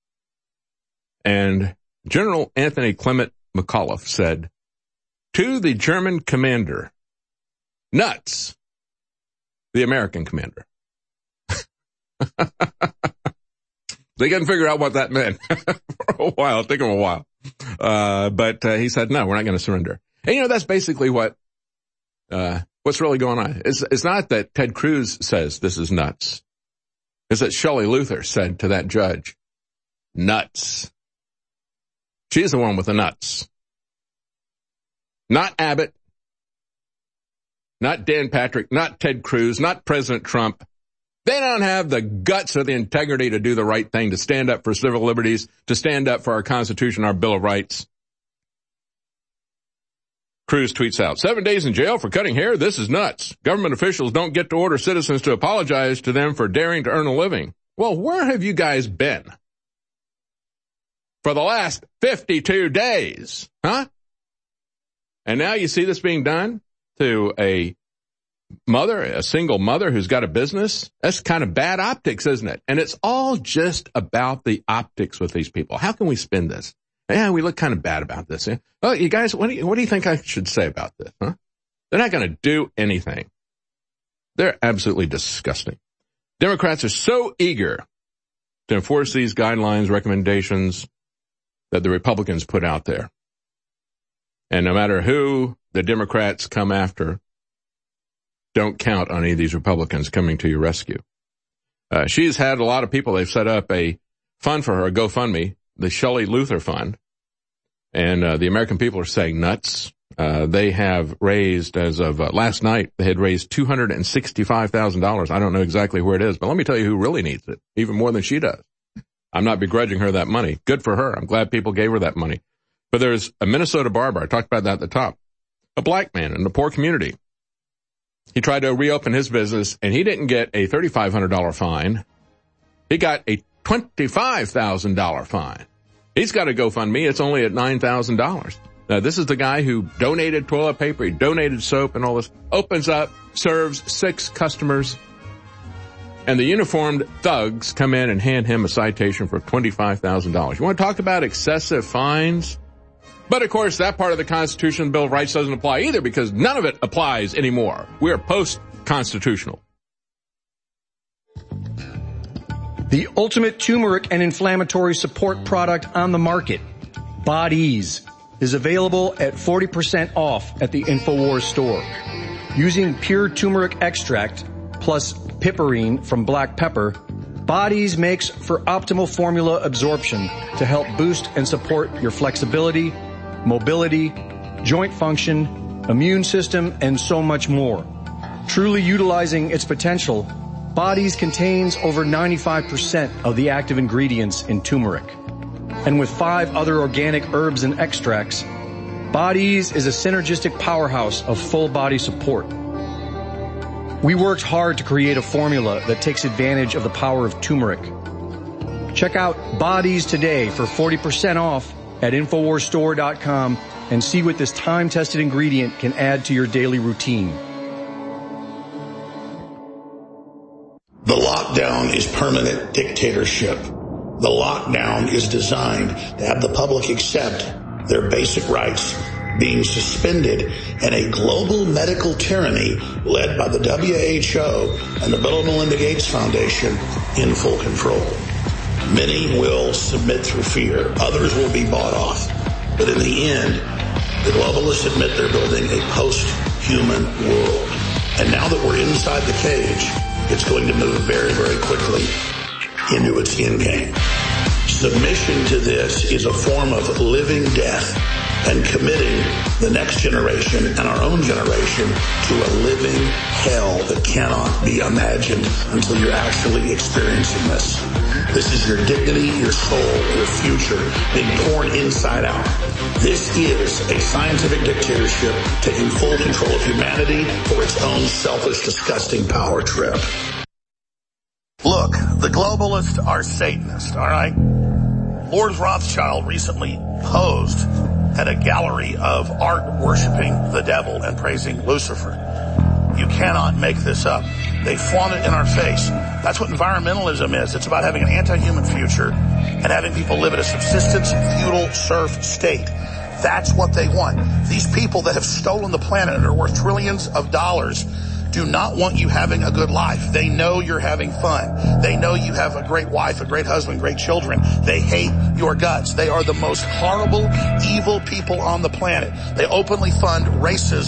And General Anthony Clement McAuliffe said to the German commander, nuts, the American commander. They couldn't figure out what that meant for a while. It took them a while. Uh, but uh, he said, no, we're not going to surrender. And, you know, that's basically what uh what's really going on. It's, it's not that Ted Cruz says this is nuts. It's that Shelley Luther said to that judge, nuts. She's the one with the nuts. Not Abbott. not Dan Patrick, not Ted Cruz, not President Trump. They don't have the guts or the integrity to do the right thing, to stand up for civil liberties, to stand up for our Constitution, our Bill of Rights. Cruz tweets out, seven days in jail for cutting hair? This is nuts. Government officials don't get to order citizens to apologize to them for daring to earn a living. Well, where have you guys been for the last fifty-two days? Huh? And now you see this being done to a mother, a single mother who's got a business? That's kind of bad optics, isn't it? And it's all just about the optics with these people. How can we spin this? Yeah, we look kind of bad about this. Yeah? Oh, you guys, what do you, what do you think I should say about this? Huh? They're not going to do anything. They're absolutely disgusting. Democrats are so eager to enforce these guidelines, recommendations that the Republicans put out there. And no matter who the Democrats come after, don't count on any of these Republicans coming to your rescue. Uh, she's had a lot of people. They've set up a fund for her, a GoFundMe, the Shelley Luther Fund. And uh, the American people are saying nuts. Uh, they have raised, as of uh, last night, they had raised two hundred sixty-five thousand dollars. I don't know exactly where it is, but let me tell you who really needs it, even more than she does. I'm not begrudging her that money. Good for her. I'm glad people gave her that money. But there's a Minnesota barber. I talked about that at the top. A black man in a poor community. He tried to reopen his business, and he didn't get a thirty-five hundred dollars fine. He got a twenty-five thousand dollars fine. He's got a GoFundMe. It's only at nine thousand dollars. Now, this is the guy who donated toilet paper, he donated soap and all this, opens up, serves six customers, and the uniformed thugs come in and hand him a citation for twenty-five thousand dollars. You want to talk about excessive fines? But, of course, that part of the Constitution, Bill of Rights, doesn't apply either because none of it applies anymore. We're post-constitutional. The ultimate turmeric and inflammatory support product on the market, Bodease, is available at forty percent off at the InfoWars store. Using pure turmeric extract plus piperine from black pepper, Bodease makes for optimal formula absorption to help boost and support your flexibility, mobility, joint function, immune system, and so much more. Truly utilizing its potential, Bodease contains over ninety-five percent of the active ingredients in turmeric. And with five other organic herbs and extracts, Bodease is a synergistic powerhouse of full body support. We worked hard to create a formula that takes advantage of the power of turmeric. Check out Bodease today for forty percent off at InfoWars Store dot com and see what this time-tested ingredient can add to your daily routine. The lockdown is permanent dictatorship. The lockdown is designed to have the public accept their basic rights being suspended in a global medical tyranny led by the W H O and the Bill and Melinda Gates Foundation in full control. Many will submit through fear. Others will be bought off. But in the end, the globalists admit they're building a post-human world. And now that we're inside the cage, it's going to move very, very quickly into its end game. Submission to this is a form of living death and committing the next generation and our own generation to a living hell that cannot be imagined until you're actually experiencing this. This is your dignity, your soul, your future being torn inside out. This is a scientific dictatorship taking full control of humanity for its own selfish, disgusting power trip. Look, the globalists are Satanists, all right? Lord Rothschild recently posed at a gallery of art worshiping the devil and praising Lucifer. You cannot make this up. They flaunt it in our face. That's what environmentalism is. It's about having an anti-human future and having people live in a subsistence, feudal, serf state. That's what they want. These people that have stolen the planet and are worth trillions of dollars do not want you having a good life. They know you're having fun. They know you have a great wife, a great husband, great children. They hate your guts. They are the most horrible, evil people on the planet. They openly fund racism,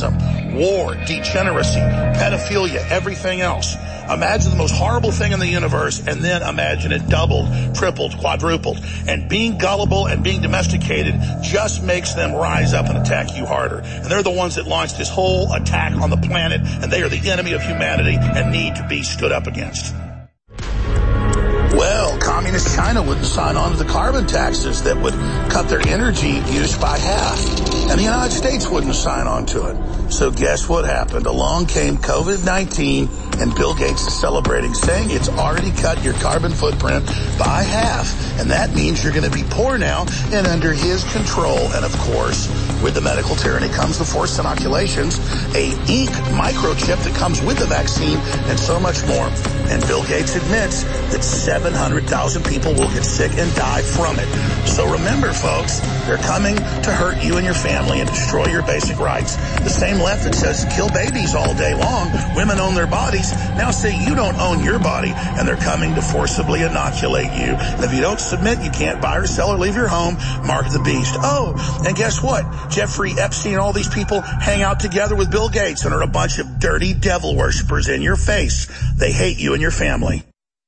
war, degeneracy, pedophilia, everything else. Imagine the most horrible thing in the universe, and then imagine it doubled, tripled, quadrupled. And being gullible and being domesticated just makes them rise up and attack you harder. And they're the ones that launched this whole attack on the planet, and they are the enemy of humanity and need to be stood up against. Well, communist China wouldn't sign on to the carbon taxes that would cut their energy use by half. And the United States wouldn't sign on to it. So guess what happened? Along came COVID nineteen, and Bill Gates is celebrating, saying it's already cut your carbon footprint by half. And that means you're going to be poor now and under his control. And of course, with the medical tyranny comes the forced inoculations, a ink microchip that comes with the vaccine, and so much more. And Bill Gates admits that seven hundred thousand people will get sick and die from it. So remember, folks, they're coming to hurt you and your family and destroy your basic rights. The same left that says kill babies all day long, women own their bodies, now say you don't own your body, and they're coming to forcibly inoculate you. And if you don't submit, you can't buy or sell or leave your home. Mark the beast. Oh, and guess what? Jeffrey Epstein and all these people hang out together with Bill Gates and are a bunch of dirty devil worshippers in your face. They hate you and your family.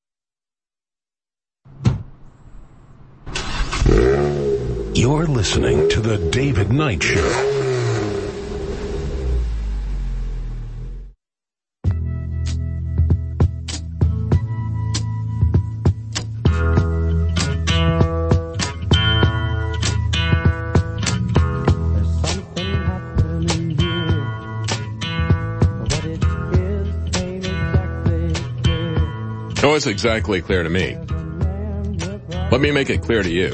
You're listening to The David Knight Show. No, it's exactly clear to me. Let me make it clear to you.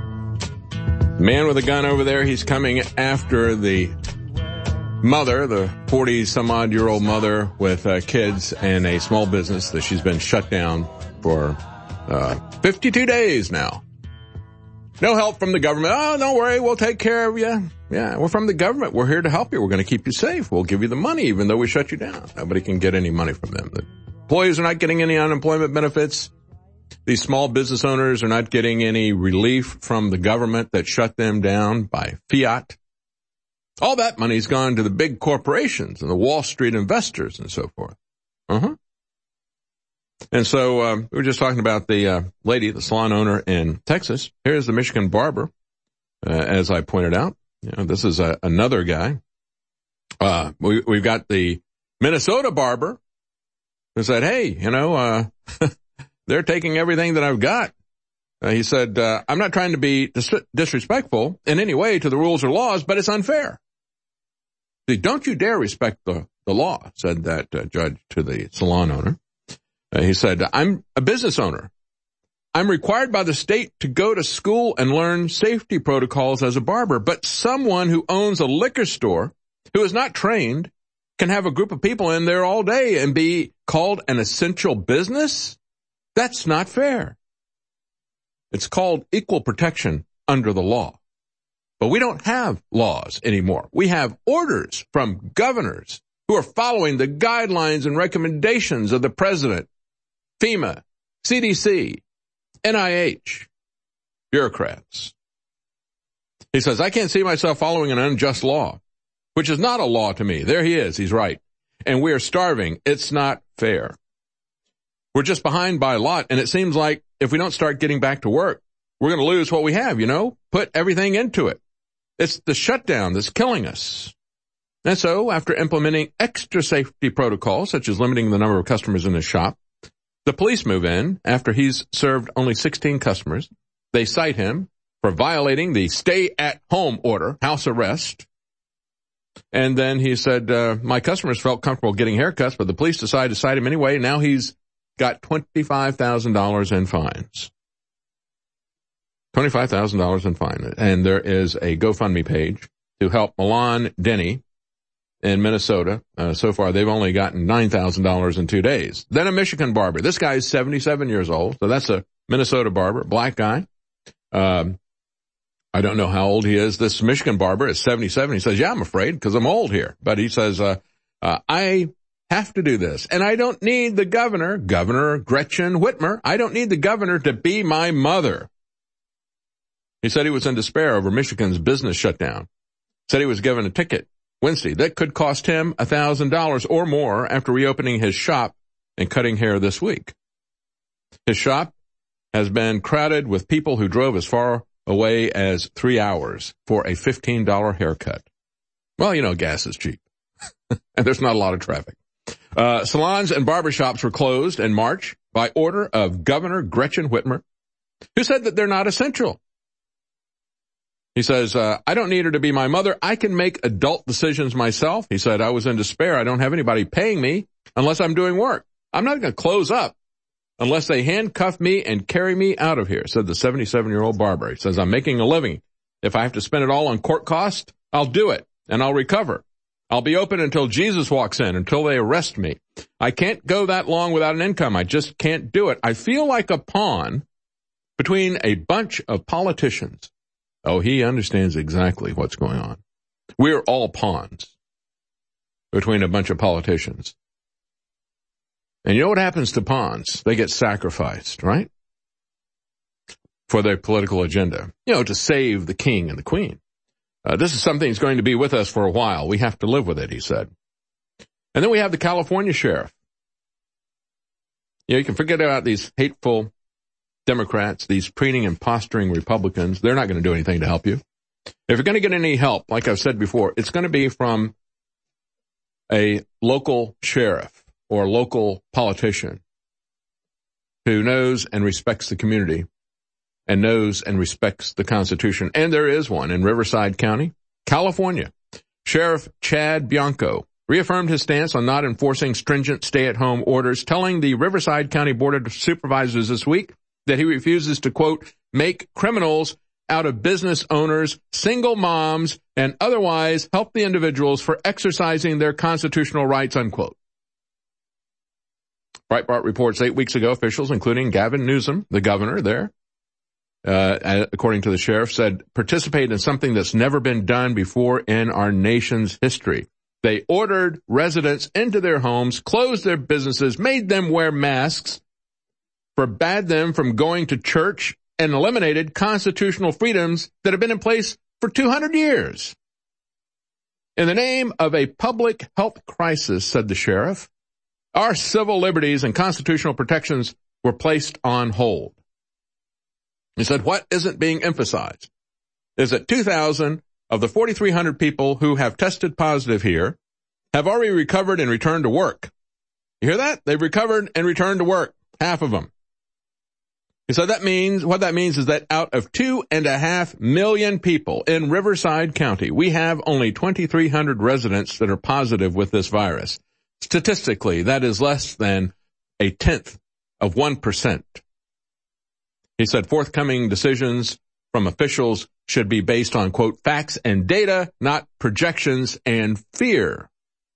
The man with a gun over there, he's coming after the mother, the forty-some-odd-year-old mother with uh, kids and a small business that she's been shut down for uh, fifty-two days now. No help from the government. Oh, don't worry, we'll take care of you. Yeah, we're from the government. We're here to help you. We're going to keep you safe. We'll give you the money even though we shut you down. Nobody can get any money from them. The employees are not getting any unemployment benefits. These small business owners are not getting any relief from the government that shut them down by fiat. All that money's gone to the big corporations and the Wall Street investors and so forth. Uh-huh. And so um, we were just talking about the uh, lady, the salon owner in Texas. Here's the Michigan barber, uh, as I pointed out. You know, this is a, another guy. Uh, we, we've got the Minnesota barber who said, hey, you know, uh, they're taking everything that I've got. Uh, he said, uh, I'm not trying to be dis- disrespectful in any way to the rules or laws, but it's unfair. See, don't you dare respect the, the law, said that uh, judge to the salon owner. Uh, he said, I'm a business owner. I'm required by the state to go to school and learn safety protocols as a barber, but someone who owns a liquor store who is not trained can have a group of people in there all day and be called an essential business? That's not fair. It's called equal protection under the law. But we don't have laws anymore. We have orders from governors who are following the guidelines and recommendations of the president, FEMA, C D C, N I H, bureaucrats. He says, I can't see myself following an unjust law, which is not a law to me. There he is. He's right. And we are starving. It's not fair. We're just behind by a lot, and it seems like if we don't start getting back to work, we're going to lose what we have, you know? Put everything into it. It's the shutdown that's killing us. And so, after implementing extra safety protocols, such as limiting the number of customers in his shop, the police move in after he's served only sixteen customers. They cite him for violating the stay-at-home order, house arrest. And then he said, uh, my customers felt comfortable getting haircuts, but the police decided to cite him anyway. Now he's got twenty-five thousand dollars in fines. twenty-five thousand dollars in fine. And there is a GoFundMe page to help Milan Denny in Minnesota. Uh, so far, they've only gotten nine thousand dollars in two days. Then a Michigan barber. This guy is seventy-seven years old. So that's a Minnesota barber, black guy. Um, I don't know how old he is. This Michigan barber is seventy-seven. He says, yeah, I'm afraid because I'm old here. But he says, uh, uh, I have to do this. And I don't need the governor, Governor Gretchen Whitmer. I don't need the governor to be my mother. He said he was in despair over Michigan's business shutdown. Said he was given a ticket Wednesday that could cost him one thousand dollars or more after reopening his shop and cutting hair this week. His shop has been crowded with people who drove as far away as three hours for a fifteen dollars haircut. Well, you know, gas is cheap, and there's not a lot of traffic. Uh, salons and barbershops were closed in March by order of Governor Gretchen Whitmer, who said that they're not essential. He says, uh, I don't need her to be my mother. I can make adult decisions myself. He said, I was in despair. I don't have anybody paying me unless I'm doing work. I'm not going to close up unless they handcuff me and carry me out of here, said the seventy-seven-year-old barber. He says, I'm making a living. If I have to spend it all on court costs, I'll do it, and I'll recover. I'll be open until Jesus walks in, until they arrest me. I can't go that long without an income. I just can't do it. I feel like a pawn between a bunch of politicians. Oh, he understands exactly what's going on. We're all pawns between a bunch of politicians. And you know what happens to pawns? They get sacrificed, right? For their political agenda, you know, to save the king and the queen. Uh, this is something that's going to be with us for a while. We have to live with it, he said. And then we have the California sheriff. You know, you can forget about these hateful Democrats, these preening and posturing Republicans. They're not going to do anything to help you. If you're going to get any help, like I've said before, it's going to be from a local sheriff or local politician who knows and respects the community and knows and respects the Constitution. And there is one in Riverside County, California. Sheriff Chad Bianco reaffirmed his stance on not enforcing stringent stay-at-home orders, telling the Riverside County Board of Supervisors this week that he refuses to, quote, make criminals out of business owners, single moms, and otherwise help the individuals for exercising their constitutional rights, unquote. Breitbart reports eight weeks ago, officials, including Gavin Newsom, the governor there, uh, according to the sheriff, said participate in something that's never been done before in our nation's history. They ordered residents into their homes, closed their businesses, made them wear masks, forbade them from going to church, and eliminated constitutional freedoms that have been in place for two hundred years. In the name of a public health crisis, said the sheriff, our civil liberties and constitutional protections were placed on hold. He said, what isn't being emphasized is that two thousand of the four thousand three hundred people who have tested positive here have already recovered and returned to work. You hear that? They've recovered and returned to work, half of them. He said that means, what that means is that out of two and a half million people in Riverside County, we have only twenty-three hundred residents that are positive with this virus. Statistically, that is less than a tenth of one percent. He said forthcoming decisions from officials should be based on, quote, facts and data, not projections and fear.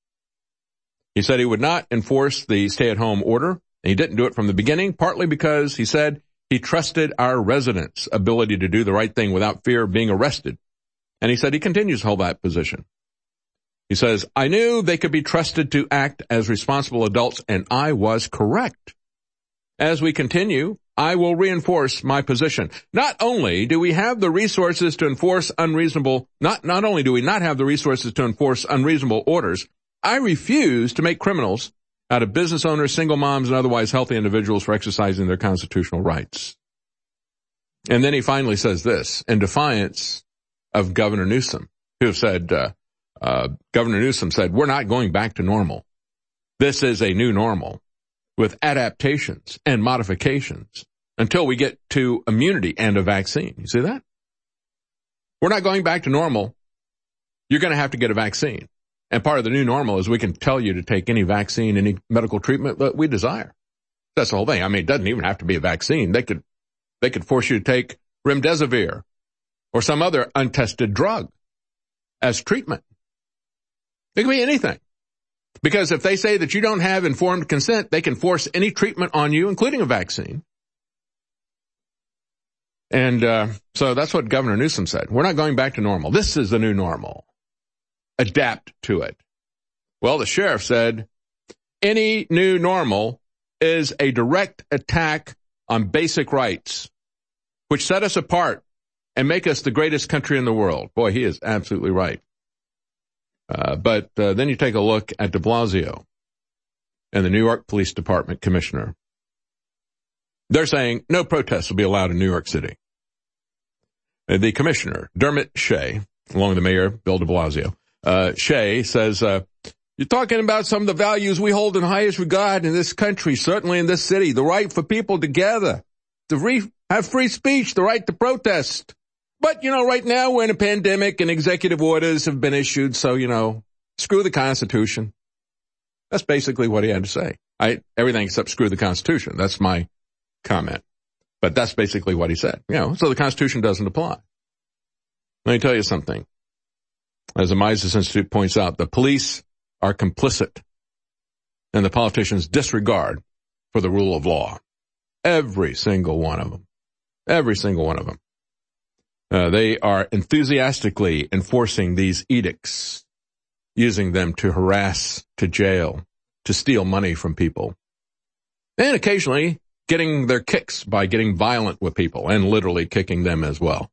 He said he would not enforce the stay-at-home order. And he didn't do it from the beginning, partly because, he said, he trusted our residents' ability to do the right thing without fear of being arrested. And he said he continues to hold that position. He says, I knew they could be trusted to act as responsible adults, and I was correct. As we continue, I will reinforce my position. Not only do we have the resources to enforce unreasonable, not, not only do we not have the resources to enforce unreasonable orders, I refuse to make criminals out of business owners, single moms, and otherwise healthy individuals for exercising their constitutional rights. And then he finally says this, in defiance of Governor Newsom, who said, uh, uh, Governor Newsom said, we're not going back to normal. This is a new normal with adaptations and modifications until we get to immunity and a vaccine. You see that? We're not going back to normal. You're going to have to get a vaccine. And part of the new normal is we can tell you to take any vaccine, any medical treatment that we desire. That's the whole thing. I mean, it doesn't even have to be a vaccine. They could, they could force you to take remdesivir or some other untested drug as treatment. It could be anything. Because if they say that you don't have informed consent, they can force any treatment on you, including a vaccine. And uh, so that's what Governor Newsom said. We're not going back to normal. This is the new normal. Adapt to it. Well, the sheriff said, any new normal is a direct attack on basic rights, which set us apart and make us the greatest country in the world. Boy, he is absolutely right. Uh, but uh, then you take a look at de Blasio and the New York Police Department commissioner. They're saying no protests will be allowed in New York City. Uh, the commissioner, Dermot Shea, along with the mayor, Bill de Blasio, uh, Shea says, uh, you're talking about some of the values we hold in highest regard in this country, certainly in this city, the right for people to gather, to re- have free speech, the right to protest. But, you know, right now we're in a pandemic and executive orders have been issued, so, you know, screw the Constitution. That's basically what he had to say. I, everything except screw the Constitution. That's my comment. But that's basically what he said. You know, so the Constitution doesn't apply. Let me tell you something. As the Mises Institute points out, the police are complicit in the politicians' disregard for the rule of law. Every single one of them. Every single one of them. Uh, they are enthusiastically enforcing these edicts, using them to harass, to jail, to steal money from people, and occasionally getting their kicks by getting violent with people and literally kicking them as well.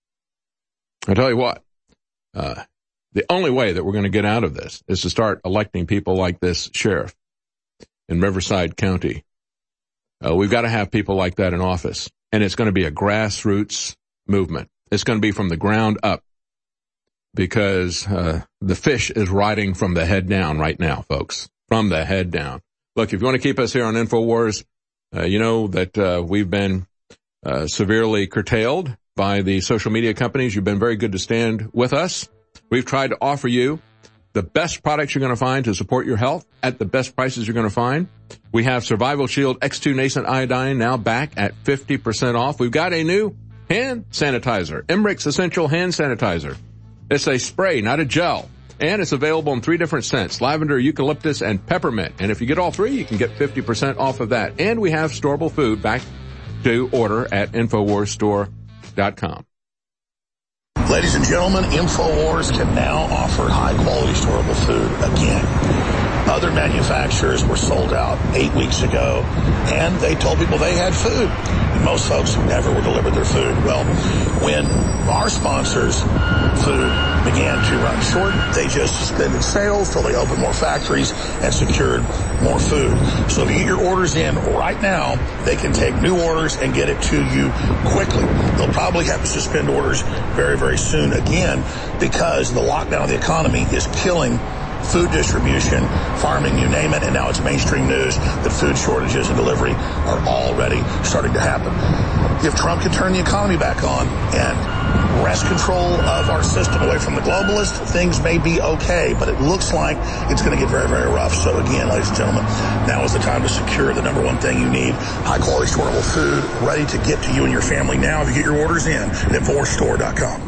I tell you what, uh, the only way that we're going to get out of this is to start electing people like this sheriff in Riverside County. Uh, we've got to have people like that in office, and it's going to be a grassroots movement. It's going to be from the ground up because uh, the fish is riding from the head down right now, folks, from the head down. Look, if you want to keep us here on InfoWars, uh, you know that uh, we've been uh, severely curtailed by the social media companies. You've been very good to stand with us. We've tried to offer you the best products you're going to find to support your health at the best prices you're going to find. We have Survival Shield X two Nascent Iodine now back at fifty percent off. We've got a new hand sanitizer, Emmerich Essential Hand Sanitizer. It's a spray, not a gel. And it's available in three different scents, lavender, eucalyptus, and peppermint. And if you get all three, you can get fifty percent off of that. And we have storable food back to order at infowars store dot com. Ladies and gentlemen, InfoWars can now offer high-quality storable food again. Other manufacturers were sold out eight weeks ago, and they told people they had food. And most folks never were delivered their food. Well, when our sponsors' food began to run short, they just suspended sales till they opened more factories and secured more food. So if you get your orders in right now, they can take new orders and get it to you quickly. They'll probably have to suspend orders very, very soon again because the lockdown of the economy is killing food distribution, farming, you name it, and now it's mainstream news that food shortages and delivery are already starting to happen. If Trump can turn the economy back on and wrest control of our system away from the globalists, things may be okay, but it looks like it's going to get very, very rough. So again, ladies and gentlemen, now is the time to secure the number one thing you need, high-quality storable food ready to get to you and your family now if you get your orders in at infowars store dot com.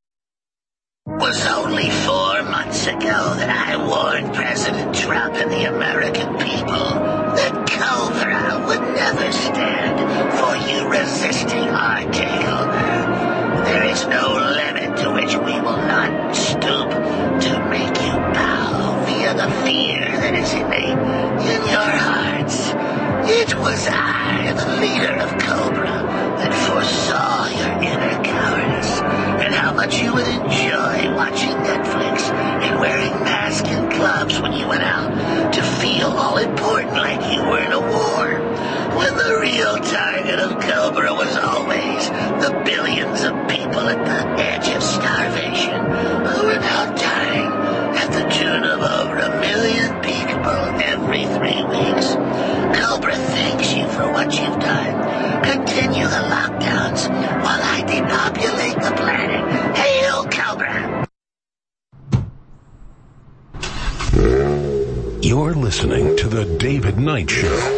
It was only four months ago that I warned President Trump and the American people that Cobra would never stand for you resisting our takeover. There is no limit to which we will not stoop to make you bow via the fear that is innate in your hearts. It was I, the leader of Cobra, that foresaw your inner cowardice and how much you would enjoy watching Netflix and wearing masks and gloves when you went out to feel all important like you were in a war. When the real target of Cobra was always the billions of people at the edge of starvation who are now dying at the tune of over a million people every three weeks. Cobra thanks you for what you've done. Continue the lockdowns while I depopulate the planet. Hail, Cobra! You're listening to The David Knight Show.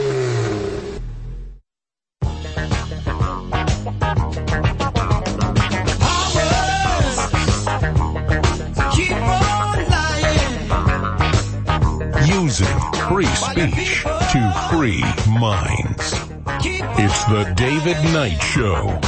Using free speech to free minds. It's The David Knight Show.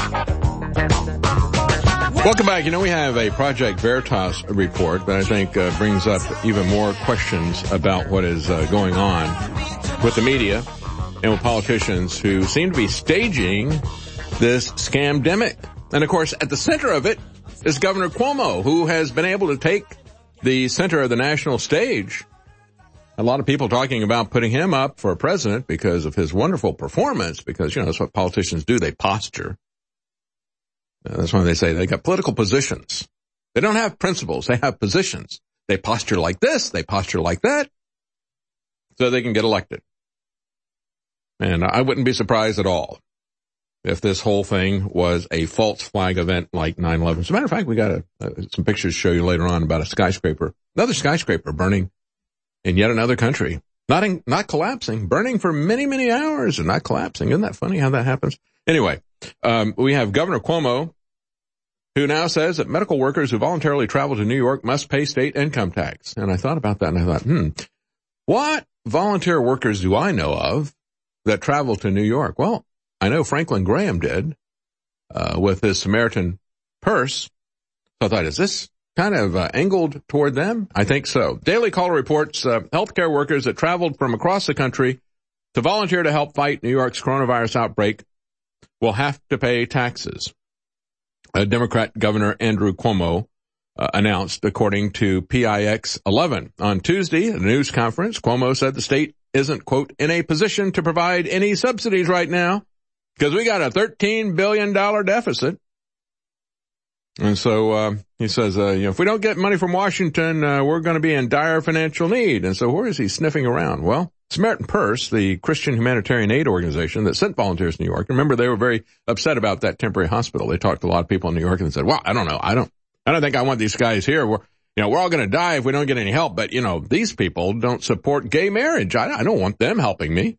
Welcome back. You know, we have a Project Veritas report that I think uh, brings up even more questions about what is uh, going on with the media and with politicians who seem to be staging this scamdemic. And, of course, at the center of it is Governor Cuomo, who has been able to take the center of the national stage. A lot of people talking about putting him up for president because of his wonderful performance, because, you know, that's what politicians do. They posture. Uh, that's why they say they got political positions. They don't have principles. They have positions. They posture like this. They posture like that, so they can get elected. And I wouldn't be surprised at all if this whole thing was a false flag event like nine eleven. As a matter of fact, we got a, uh, some pictures to show you later on about a skyscraper, another skyscraper burning in yet another country. Not in, not collapsing, burning for many, many hours and not collapsing. Isn't that funny how that happens? Anyway, um, we have Governor Cuomo, who now says that medical workers who voluntarily travel to New York must pay state income tax. And I thought about that and I thought, hmm, what volunteer workers do I know of that travel to New York? Well, I know Franklin Graham did, uh, with his Samaritan Purse. So I thought, is this kind of uh, angled toward them? I think so. Daily Caller reports uh, healthcare workers that traveled from across the country to volunteer to help fight New York's coronavirus outbreak will have to pay taxes. Uh, Democrat Governor Andrew Cuomo uh, announced, according to P I X eleven. On Tuesday, at a news conference, Cuomo said the state isn't, quote, in a position to provide any subsidies right now because we got a thirteen billion dollars deficit. And so uh, he says, uh, you know, if we don't get money from Washington, uh, we're going to be in dire financial need. And so where is he sniffing around? Well, Samaritan Purse, the Christian humanitarian aid organization that sent volunteers to New York. Remember, they were very upset about that temporary hospital. They talked to a lot of people in New York and said, well, I don't know. I don't, I don't think I want these guys here. We're, you know, we're all going to die if we don't get any help. But, you know, these people don't support gay marriage. I, I don't want them helping me.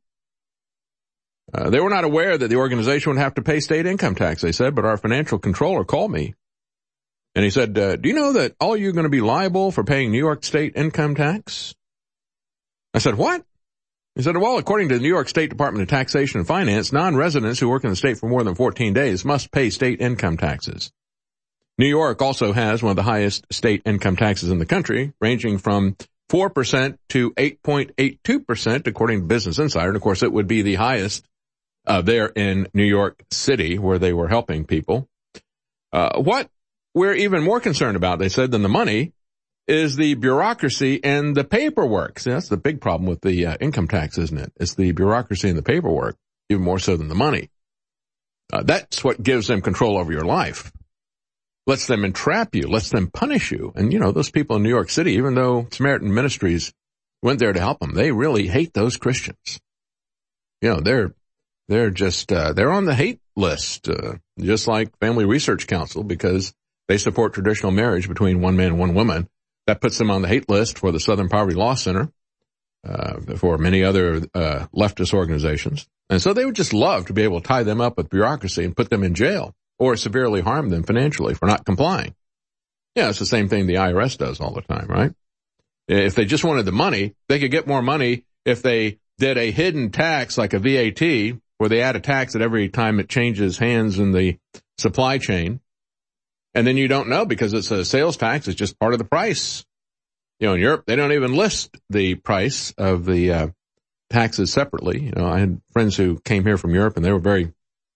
Uh, they were not aware that the organization would have to pay state income tax, they said, but our financial controller called me. And he said, uh, do you know that all you're going to be liable for paying New York state income tax? I said, what? He said, well, according to the New York State Department of Taxation and Finance, non-residents who work in the state for more than fourteen days must pay state income taxes. New York also has one of the highest state income taxes in the country, ranging from four percent to eight point eight two percent, according to Business Insider. And, of course, it would be the highest uh, there in New York City, where they were helping people. Uh, what we're even more concerned about, they said, than the money is the bureaucracy and the paperwork. See, that's the big problem with the uh, income tax, isn't it? It's the bureaucracy and the paperwork, even more so than the money. Uh, that's what gives them control over your life. Lets them entrap you, lets them punish you. And, you know, those people in New York City, even though Samaritan Ministries went there to help them, they really hate those Christians. You know, they're, they're just, uh, they're on the hate list, uh, just like Family Research Council, because they support traditional marriage between one man and one woman. That puts them on the hate list for the Southern Poverty Law Center, uh, for many other, uh, leftist organizations. And so they would just love to be able to tie them up with bureaucracy and put them in jail or severely harm them financially for not complying. Yeah, it's the same thing the I R S does all the time, right? If they just wanted the money, they could get more money if they did a hidden tax like a V A T, where they add a tax at every time it changes hands in the supply chain. And then you don't know because it's a sales tax. It's just part of the price. You know, in Europe, they don't even list the price of the uh, taxes separately. You know, I had friends who came here from Europe and they were very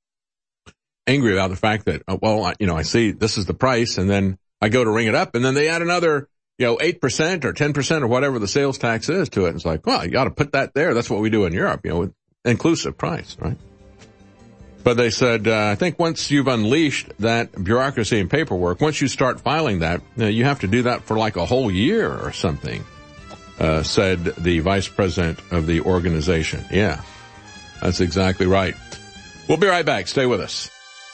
angry about the fact that, uh, well, I, you know, I see this is the price and then I go to ring it up and then they add another, you know, eight percent or ten percent or whatever the sales tax is to it. And it's like, well, you got to put that there. That's what we do in Europe, you know, inclusive price, right? But they said, uh, I think once you've unleashed that bureaucracy and paperwork, once you start filing that, uh, you have to do that for like a whole year or something, uh, said the vice president of the organization. Yeah, that's exactly right. We'll be right back. Stay with us.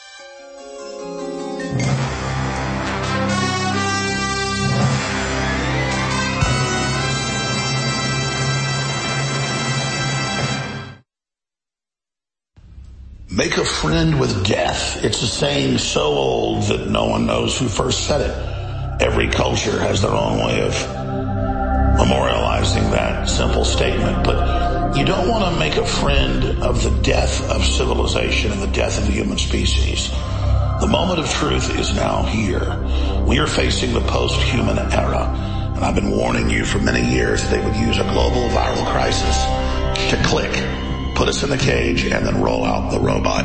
Make a friend with death. It's a saying so old that no one knows who first said it. Every culture has their own way of memorializing that simple statement. But you don't want to make a friend of the death of civilization and the death of the human species. The moment of truth is now here. We are facing the post-human era. And I've been warning you for many years that they would use a global viral crisis to click, put us in the cage, and then roll out the robot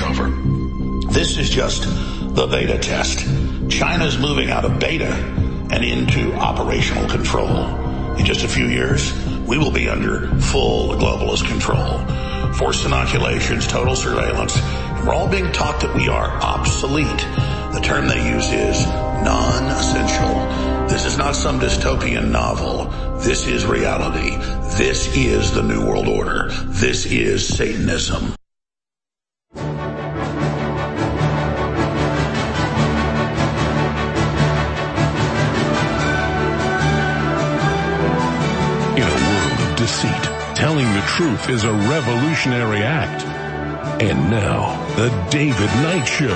takeover. This is just the beta test. China's moving out of beta and into operational control. In just a few years, we will be under full globalist control. Forced inoculations, total surveillance. We're all being taught that we are obsolete. The term they use is non-essential. This is not some dystopian novel. This is reality. This is the New World Order. This is Satanism. In a world of deceit, telling the truth is a revolutionary act. And now, the David Knight Show.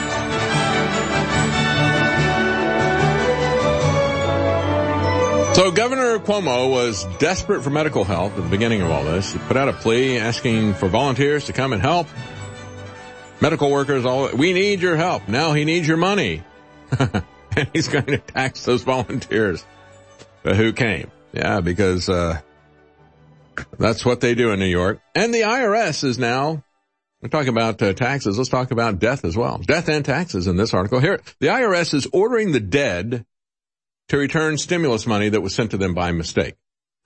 So Governor Cuomo was desperate for medical help at the beginning of all this. He put out a plea asking for volunteers to come and help. Medical workers, all, we need your help. Now he needs your money. And he's going to tax those volunteers who came. Yeah, because uh that's what they do in New York. And the I R S is now, we're talking about uh, taxes. Let's talk about death as well. Death and taxes in this article. Here, the I R S is ordering the dead to return stimulus money that was sent to them by mistake.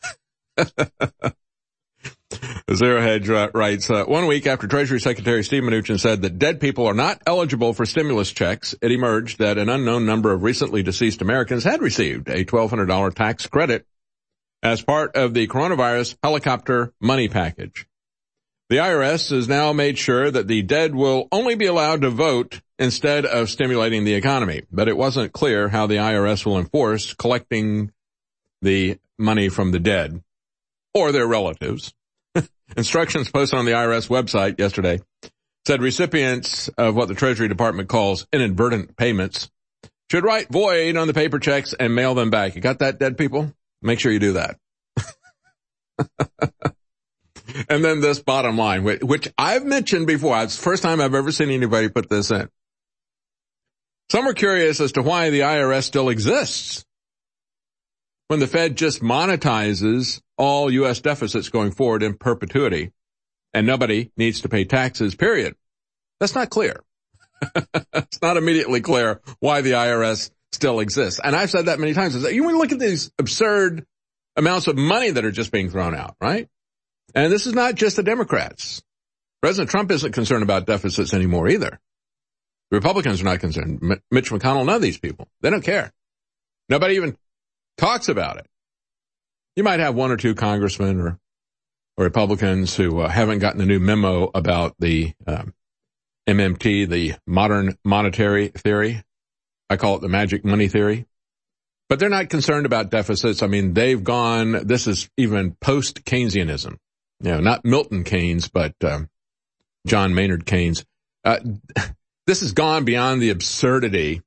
Zero Hedge writes, uh, one week after Treasury Secretary Steve Mnuchin said that dead people are not eligible for stimulus checks, it emerged that an unknown number of recently deceased Americans had received a twelve hundred dollars tax credit as part of the coronavirus helicopter money package. The I R S has now made sure that the dead will only be allowed to vote instead of stimulating the economy, but it wasn't clear how the I R S will enforce collecting the money from the dead or their relatives. Instructions posted on the I R S website yesterday said recipients of what the Treasury Department calls inadvertent payments should write void on the paper checks and mail them back. You got that, dead people? Make sure you do that. And then this bottom line, which I've mentioned before. It's the first time I've ever seen anybody put this in. Some are curious as to why the I R S still exists when the Fed just monetizes all U S deficits going forward in perpetuity and nobody needs to pay taxes, period. That's not clear. It's not immediately clear why the I R S still exists. And I've said that many times. You want to look at these absurd amounts of money that are just being thrown out, right? And this is not just the Democrats. President Trump isn't concerned about deficits anymore either. The Republicans are not concerned. M- Mitch McConnell, none of these people. They don't care. Nobody even talks about it. You might have one or two congressmen or, or Republicans who uh, haven't gotten the new memo about the um, M M T, the modern monetary theory. I call it the magic money theory. But they're not concerned about deficits. I mean, they've gone, this is even post-Keynesianism. You know, not Milton Keynes, but um, John Maynard Keynes. Uh, this has gone beyond the absurdity,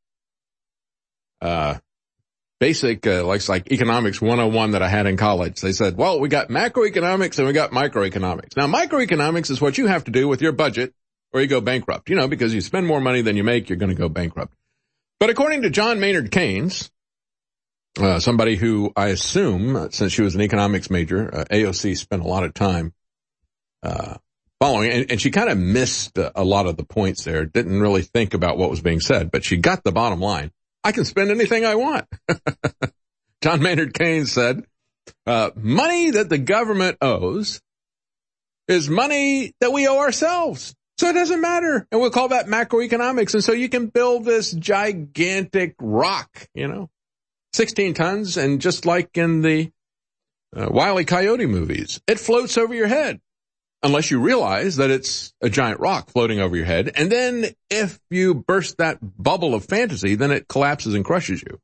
uh, basic, uh, like, like economics one oh one that I had in college. They said, well, we got macroeconomics and we got microeconomics. Now, microeconomics is what you have to do with your budget or you go bankrupt, you know, because you spend more money than you make, you're going to go bankrupt. But according to John Maynard Keynes, Uh, somebody who I assume, since she was an economics major, uh, A O C spent a lot of time uh following, and, and she kind of missed uh, a lot of the points there, didn't really think about what was being said, but she got the bottom line. I can spend anything I want. John Maynard Keynes said, uh, money that the government owes is money that we owe ourselves. So it doesn't matter. And we'll call that macroeconomics. And so you can build this gigantic rock, you know. sixteen tons, and just like in the uh, Wile E. Coyote movies, it floats over your head, unless you realize that it's a giant rock floating over your head. And then if you burst that bubble of fantasy, then it collapses and crushes you.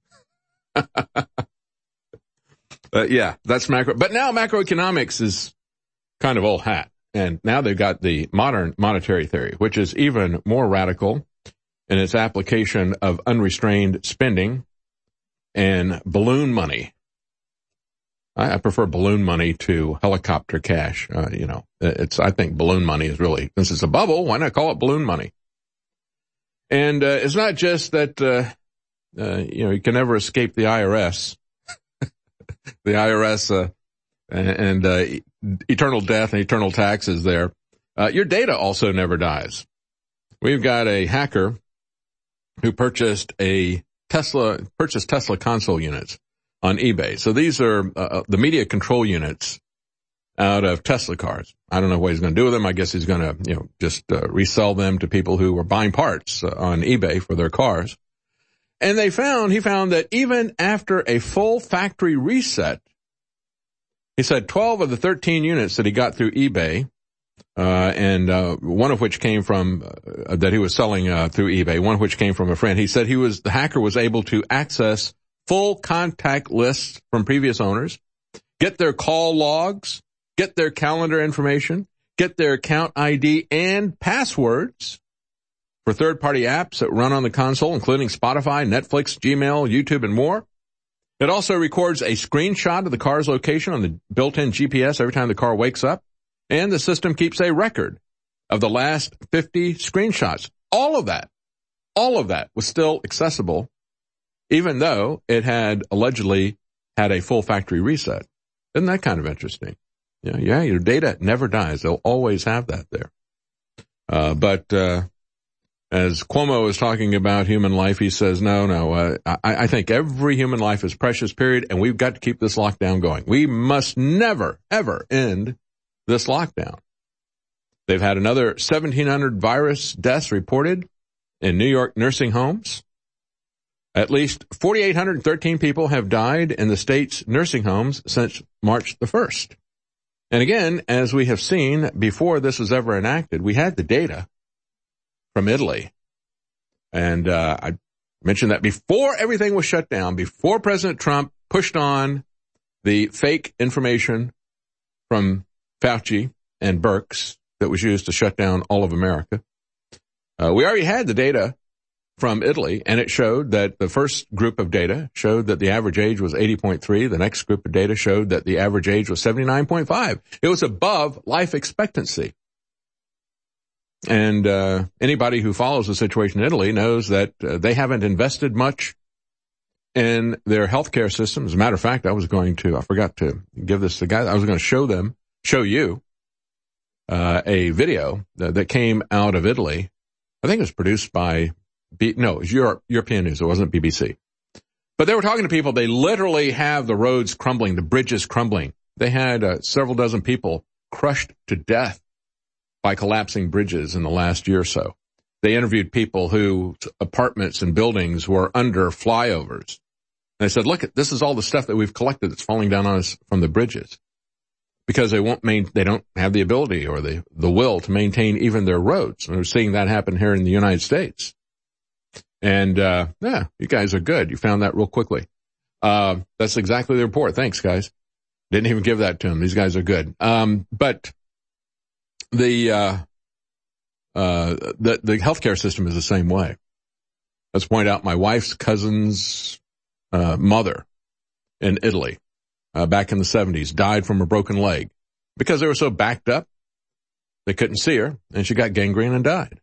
uh, yeah, that's macro. But now macroeconomics is kind of old hat. And now they've got the modern monetary theory, which is even more radical in its application of unrestrained spending and balloon money. I, I prefer balloon money to helicopter cash. Uh, you know, it's, I think balloon money is really, since it's a bubble, why not call it balloon money? And, uh, it's not just that, uh, uh, you know, you can never escape the I R S. The I R S, uh, and, uh, eternal death and eternal taxes there. Uh, your data also never dies. We've got a hacker who purchased a Tesla, purchased Tesla console units on eBay. So these are uh, the media control units out of Tesla cars. I don't know what he's going to do with them. I guess he's going to, you know, just uh, resell them to people who are buying parts uh, on eBay for their cars. And they found, he found that even after a full factory reset, he said twelve of the thirteen units that he got through eBay, uh, and, uh, one of which came from, uh, that he was selling, uh, through eBay, one of which came from a friend. He said he was, the hacker was able to access full contact lists from previous owners, get their call logs, get their calendar information, get their account I D and passwords for third-party apps that run on the console, including Spotify, Netflix, Gmail, YouTube, and more. It also records a screenshot of the car's location on the built-in G P S every time the car wakes up, and the system keeps a record of the last fifty screenshots. All of that, all of that was still accessible, even though it had allegedly had a full factory reset. Isn't that kind of interesting? Yeah, yeah, your data never dies. They'll always have that there. Uh, but, uh, as Cuomo is talking about human life, he says, no, no, uh, I, I think every human life is precious, period, and we've got to keep this lockdown going. We must never, ever end this lockdown. They've had another seventeen hundred virus deaths reported in New York nursing homes. At least four thousand eight hundred thirteen people have died in the state's nursing homes since March the first. And again, as we have seen before this was ever enacted, we had the data from Italy. And uh, I mentioned that before everything was shut down, before President Trump pushed on the fake information from Fauci and Birx that was used to shut down all of America, uh, we already had the data from Italy, and it showed that the first group of data showed that the average age was eighty point three. The next group of data showed that the average age was seventy-nine point five. It was above life expectancy. And uh anybody who follows the situation in Italy knows that uh, they haven't invested much in their healthcare system. As a matter of fact, I was going to, I forgot to give this to guys. I was going to show them, show you uh a video that, that came out of Italy. I think it was produced by, B, no, it was Europe, European News. It wasn't B B C. But they were talking to people. They literally have the roads crumbling, the bridges crumbling. They had uh, several dozen people crushed to death by collapsing bridges in the last year or so. They interviewed people whose apartments and buildings were under flyovers. And they said, look, this is all the stuff that we've collected that's falling down on us from the bridges. Because they won't main, they don't have the ability or the, the will to maintain even their roads. And we're seeing that happen here in the United States. And, uh, yeah, you guys are good. You found that real quickly. Uh, that's exactly the report. Thanks, guys. Didn't even give that to them. These guys are good. Um, but the, uh, uh, the, the healthcare system is the same way. Let's point out my wife's cousin's, uh, mother in Italy, uh, back in the seventies died from a broken leg because they were so backed up. They couldn't see her and she got gangrene and died.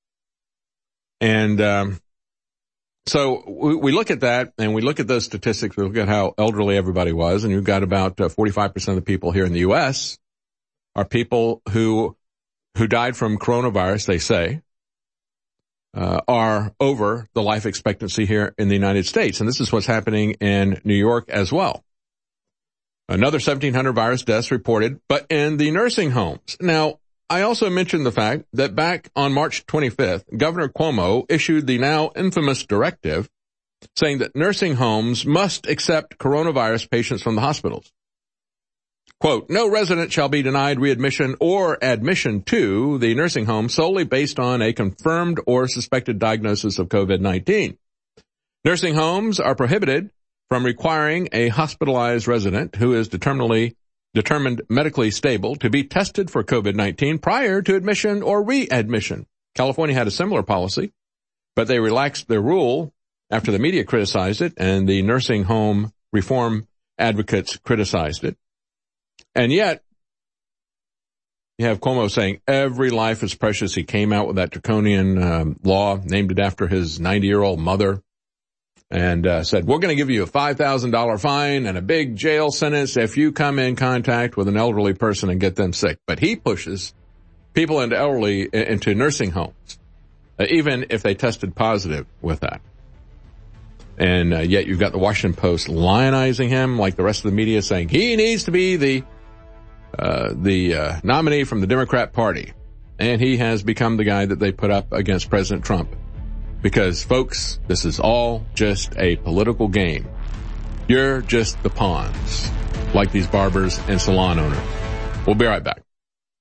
And, um, so we, we look at that and we look at those statistics. We look at how elderly everybody was, and you've got about uh, forty-five percent of the people here in the U S are people who, who died from coronavirus, they say, uh, are over the life expectancy here in the United States. And this is what's happening in New York as well. Another seventeen hundred virus deaths reported, but in the nursing homes. Now, I also mentioned the fact that back on March twenty-fifth, Governor Cuomo issued the now infamous directive saying that nursing homes must accept coronavirus patients from the hospitals. Quote, no resident shall be denied readmission or admission to the nursing home solely based on a confirmed or suspected diagnosis of COVID nineteen. Nursing homes are prohibited from requiring a hospitalized resident who is determinedly determined medically stable to be tested for COVID nineteen prior to admission or readmission. California had a similar policy, but they relaxed their rule after the media criticized it and the nursing home reform advocates criticized it. And yet, you have Cuomo saying every life is precious. He came out with that draconian um, law, named it after his ninety-year-old mother, and uh, said, we're going to give you a five thousand dollars fine and a big jail sentence if you come in contact with an elderly person and get them sick. But he pushes people into elderly, into nursing homes, uh, even if they tested positive with that. And uh, yet you've got the Washington Post lionizing him like the rest of the media, saying he needs to be the uh, the uh, nominee from the Democrat Party. And he has become the guy that they put up against President Trump. Because, folks, this is all just a political game. You're just the pawns, like these barbers and salon owners. We'll be right back.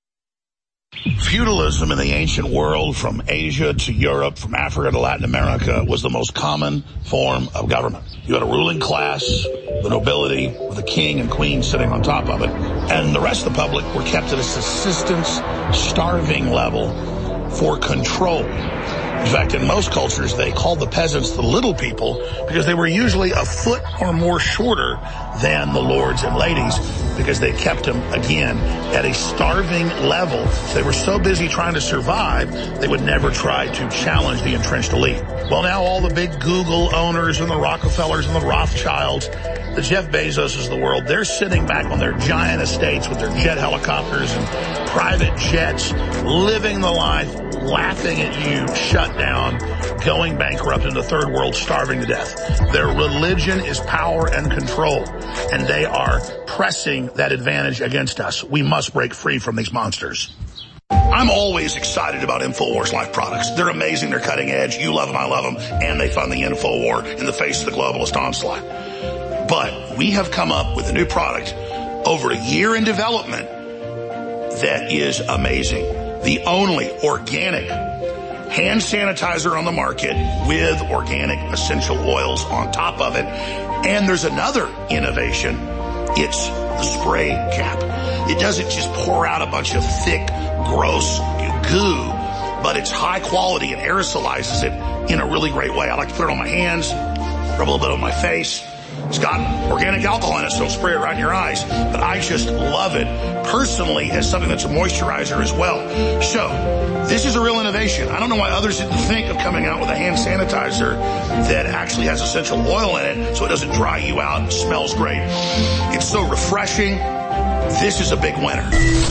Feudalism in the ancient world, from Asia to Europe, from Africa to Latin America, was the most common form of government. You had a ruling class, the nobility, with a king and queen sitting on top of it, and the rest of the public were kept at a subsistence, starving level for control. In fact, in most cultures, they called the peasants the little people because they were usually a foot or more shorter than the lords and ladies because they kept them, again, at a starving level. They were so busy trying to survive, they would never try to challenge the entrenched elite. Well, now all the big Google owners and the Rockefellers and the Rothschilds, the Jeff Bezoses of the world, they're sitting back on their giant estates with their jet helicopters and private jets, living the life, laughing at you, shut down, going bankrupt in the third world, starving to death. Their religion is power and control, and they are pressing that advantage against us. We must break free from these monsters. I'm always excited about InfoWars Life products. They're amazing. They're cutting edge. You love them. I love them. And they fund the InfoWar in the face of the globalist onslaught. But we have come up with a new product over a year in development that is amazing. The only organic hand sanitizer on the market with organic essential oils on top of it. And there's another innovation. It's the spray cap. It doesn't just pour out a bunch of thick, gross goo, but it's high quality and aerosolizes it in a really great way. I like to put it on my hands, rub a little bit on my face. It's got organic alcohol in it, so it'll spray around your eyes. But I just love it personally as something that's a moisturizer as well. So this is a real innovation. I don't know why others didn't think of coming out with a hand sanitizer that actually has essential oil in it so it doesn't dry you out and smells great. It's so refreshing. This is a big winner.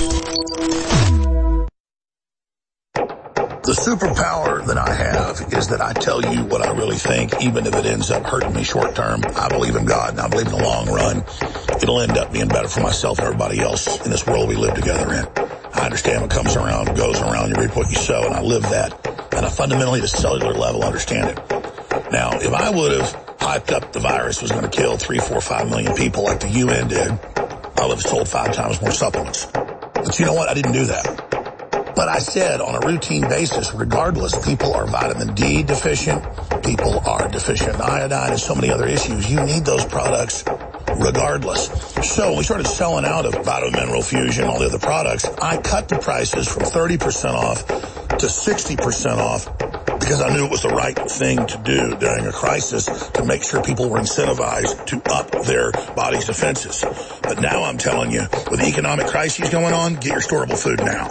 The superpower that I have is that I tell you what I really think, even if it ends up hurting me short term. I believe in God, and I believe in the long run, it'll end up being better for myself and everybody else in this world we live together in. I understand what comes around goes around. You reap what you sow, and I live that. And I fundamentally, at a cellular level, understand it. Now, if I would have hyped up the virus was going to kill three, four, five million people like the U N did, I would have sold five times more supplements. But you know what? I didn't do that. But I said on a routine basis, regardless, people are vitamin D deficient, people are deficient in iodine and so many other issues. You need those products regardless. So when we started selling out of Vitamin Mineral Fusion, all the other products, I cut the prices from thirty percent off to sixty percent off because I knew it was the right thing to do during a crisis to make sure people were incentivized to up their body's defenses. But now I'm telling you, with the economic crises going on, get your storable food now.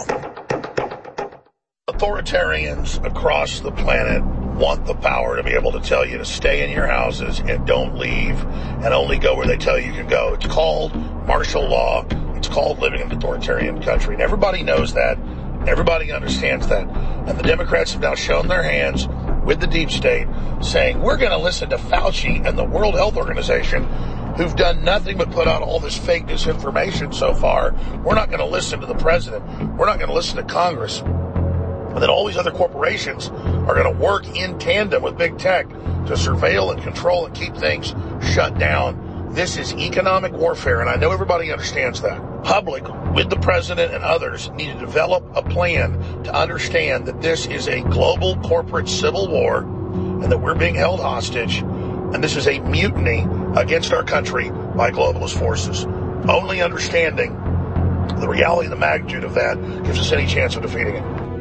Authoritarians across the planet want the power to be able to tell you to stay in your houses and don't leave and only go where they tell you you can go. It's called martial law. It's called living in an authoritarian country. And everybody knows that. Everybody understands that. And the Democrats have now shown their hands with the deep state saying, we're going to listen to Fauci and the World Health Organization, who've done nothing but put out all this fake disinformation so far. We're not going to listen to the president. We're not going to listen to Congress. And then all these other corporations are going to work in tandem with big tech to surveil and control and keep things shut down. This is economic warfare, and I know everybody understands that. Public, with the president and others, need to develop a plan to understand that this is a global corporate civil war and that we're being held hostage, and this is a mutiny against our country by globalist forces. Only understanding the reality and the magnitude of that gives us any chance of defeating it.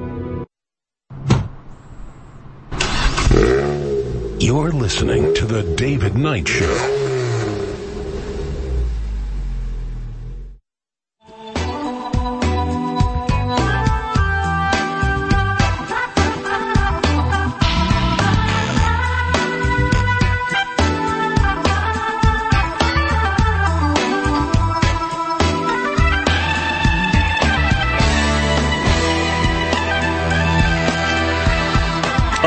You're listening to The David Knight Show.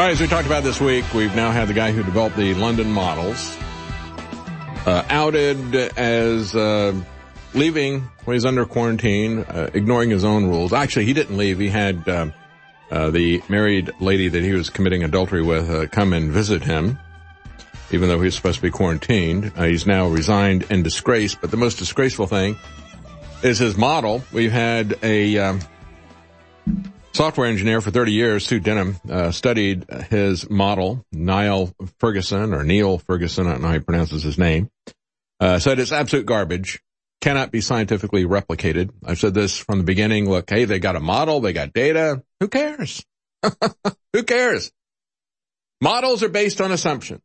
Well, as we talked about this week, we've now had the guy who developed the London models uh, outed as uh, leaving when he's under quarantine, uh, ignoring his own rules. Actually, he didn't leave. He had uh, uh, the married lady that he was committing adultery with uh, come and visit him, even though he was supposed to be quarantined. Uh, he's now resigned in disgrace. But the most disgraceful thing is his model. We've had a um, software engineer for thirty years, Sue Denham, uh, studied his model, Niall Ferguson, or Neil Ferguson, I don't know how he pronounces his name, uh, said it's absolute garbage, cannot be scientifically replicated. I've said this from the beginning. Look, hey, they got a model, they got data. Who cares? Who cares? Models are based on assumptions.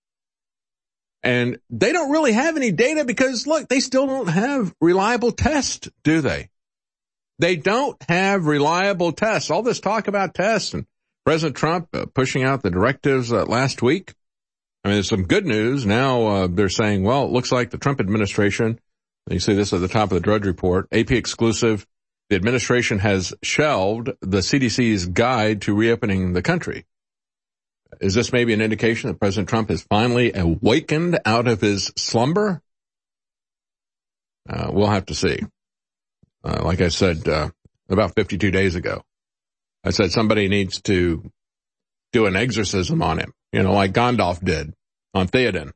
And they don't really have any data because, look, they still don't have reliable tests, do they? They don't have reliable tests. All this talk about tests and President Trump uh, pushing out the directives uh, last week. I mean, there's some good news. Now uh, they're saying, well, it looks like the Trump administration, you see this at the top of the Drudge Report, A P exclusive, the administration has shelved the C D C's guide to reopening the country. Is this maybe an indication that President Trump has finally awakened out of his slumber? Uh, we'll have to see. Uh, like I said, uh, about fifty-two days ago, I said somebody needs to do an exorcism on him, you know, like Gandalf did on Theoden.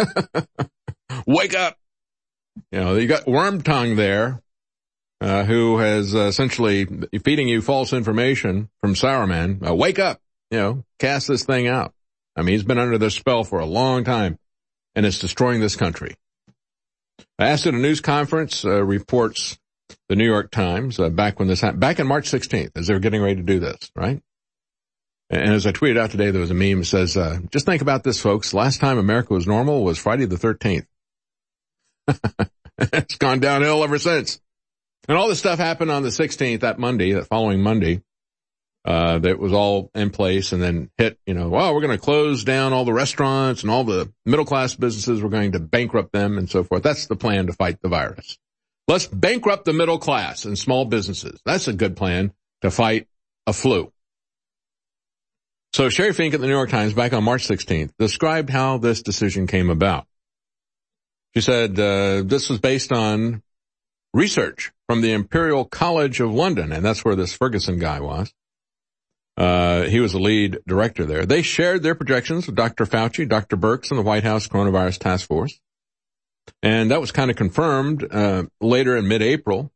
Wake up! You know, you got Wormtongue there, uh, who has uh, essentially feeding you false information from Sauron. Uh, wake up! You know, cast this thing out. I mean, he's been under this spell for a long time, and it's destroying this country. I asked at a news conference, uh, reports the New York Times, uh, back when this happened, back in March sixteenth, as they were getting ready to do this, right? And as I tweeted out today, there was a meme that says, uh, just think about this, folks. Last time America was normal was Friday the thirteenth. It's gone downhill ever since. And all this stuff happened on the sixteenth, that Monday, that following Monday, uh, that was all in place and then hit, you know, well, we're going to close down all the restaurants and all the middle class businesses. We're going to bankrupt them and so forth. That's the plan to fight the virus. Let's bankrupt the middle class and small businesses. That's a good plan to fight a flu. So Sherry Fink at the New York Times back on March sixteenth described how this decision came about. She said uh, this was based on research from the Imperial College of London, and that's where this Ferguson guy was. Uh, he was the lead director there. They shared their projections with Doctor Fauci, Doctor Birx, and the White House Coronavirus Task Force. And that was kind of confirmed uh, later in mid-April.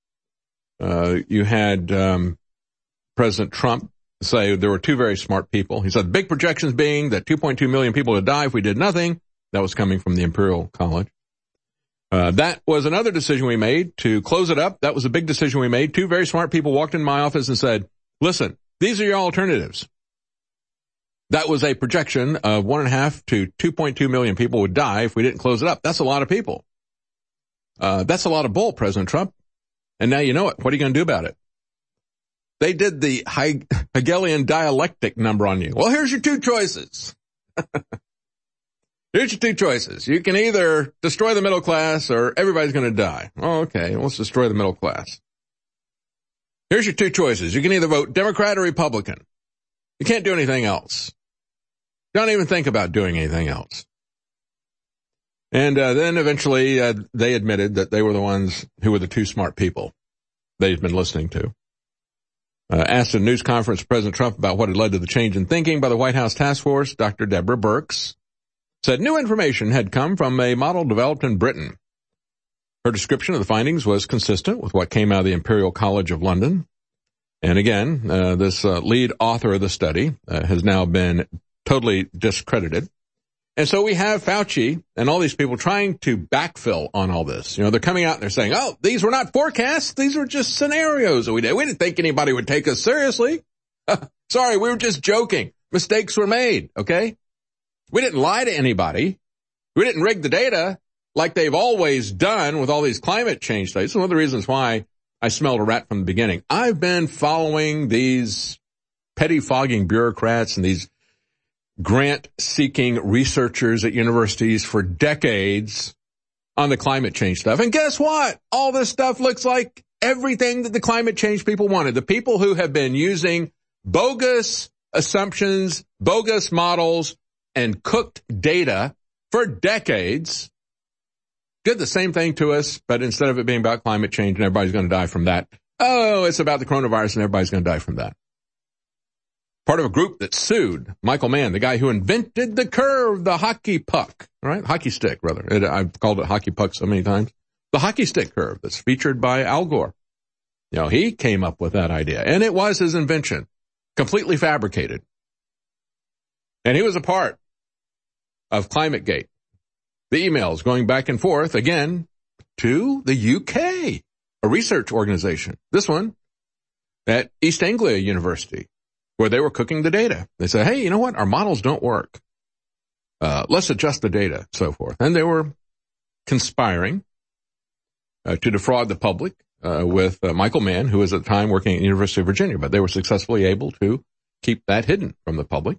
Uh, you had um, President Trump say there were two very smart people. He said big projections being that two point two million people would die if we did nothing. That was coming from the Imperial College. Uh, that was another decision we made to close it up. That was a big decision we made. Two very smart people walked in my office and said, listen, these are your alternatives. That was a projection of one and a half to two point two million people would die if we didn't close it up. That's a lot of people. Uh, that's a lot of bull, President Trump. And now you know it. What are you going to do about it? They did the Hegelian dialectic number on you. Well, here's your two choices. Here's your two choices. You can either destroy the middle class or everybody's going to die. Oh, okay. Let's destroy the middle class. Here's your two choices. You can either vote Democrat or Republican. You can't do anything else. Don't even think about doing anything else. And uh, then eventually uh, they admitted that they were the ones who were the two smart people they'd been listening to. Uh, asked at a news conference President Trump about what had led to the change in thinking by the White House Task Force, Doctor Deborah Birx said new information had come from a model developed in Britain. Her description of the findings was consistent with what came out of the Imperial College of London. And again, uh, this uh, lead author of the study uh, has now been totally discredited. And so we have Fauci and all these people trying to backfill on all this. You know, they're coming out and they're saying, oh, these were not forecasts. These were just scenarios that we did. We didn't think anybody would take us seriously. Sorry, we were just joking. Mistakes were made, okay? We didn't lie to anybody. We didn't rig the data like they've always done with all these climate change studies. It's one of the reasons why I smelled a rat from the beginning. I've been following these pettifogging bureaucrats and these grant-seeking researchers at universities for decades on the climate change stuff. And guess what? All this stuff looks like everything that the climate change people wanted. The people who have been using bogus assumptions, bogus models, and cooked data for decades. Did the same thing to us, but instead of it being about climate change and everybody's going to die from that, oh, it's about the coronavirus and everybody's going to die from that. Part of a group that sued Michael Mann, the guy who invented the curve, the hockey puck, right? Hockey stick, rather. It, I've called it hockey puck so many times. The hockey stick curve that's featured by Al Gore. You know, he came up with that idea, and it was his invention, completely fabricated. And he was a part of ClimateGate. The emails going back and forth, again, to the U K, a research organization. This one at East Anglia University, where they were cooking the data. They said, hey, you know what? Our models don't work. Uh, let's adjust the data, so forth. And they were conspiring uh, to defraud the public uh, with uh, Michael Mann, who was at the time working at the University of Virginia, but they were successfully able to keep that hidden from the public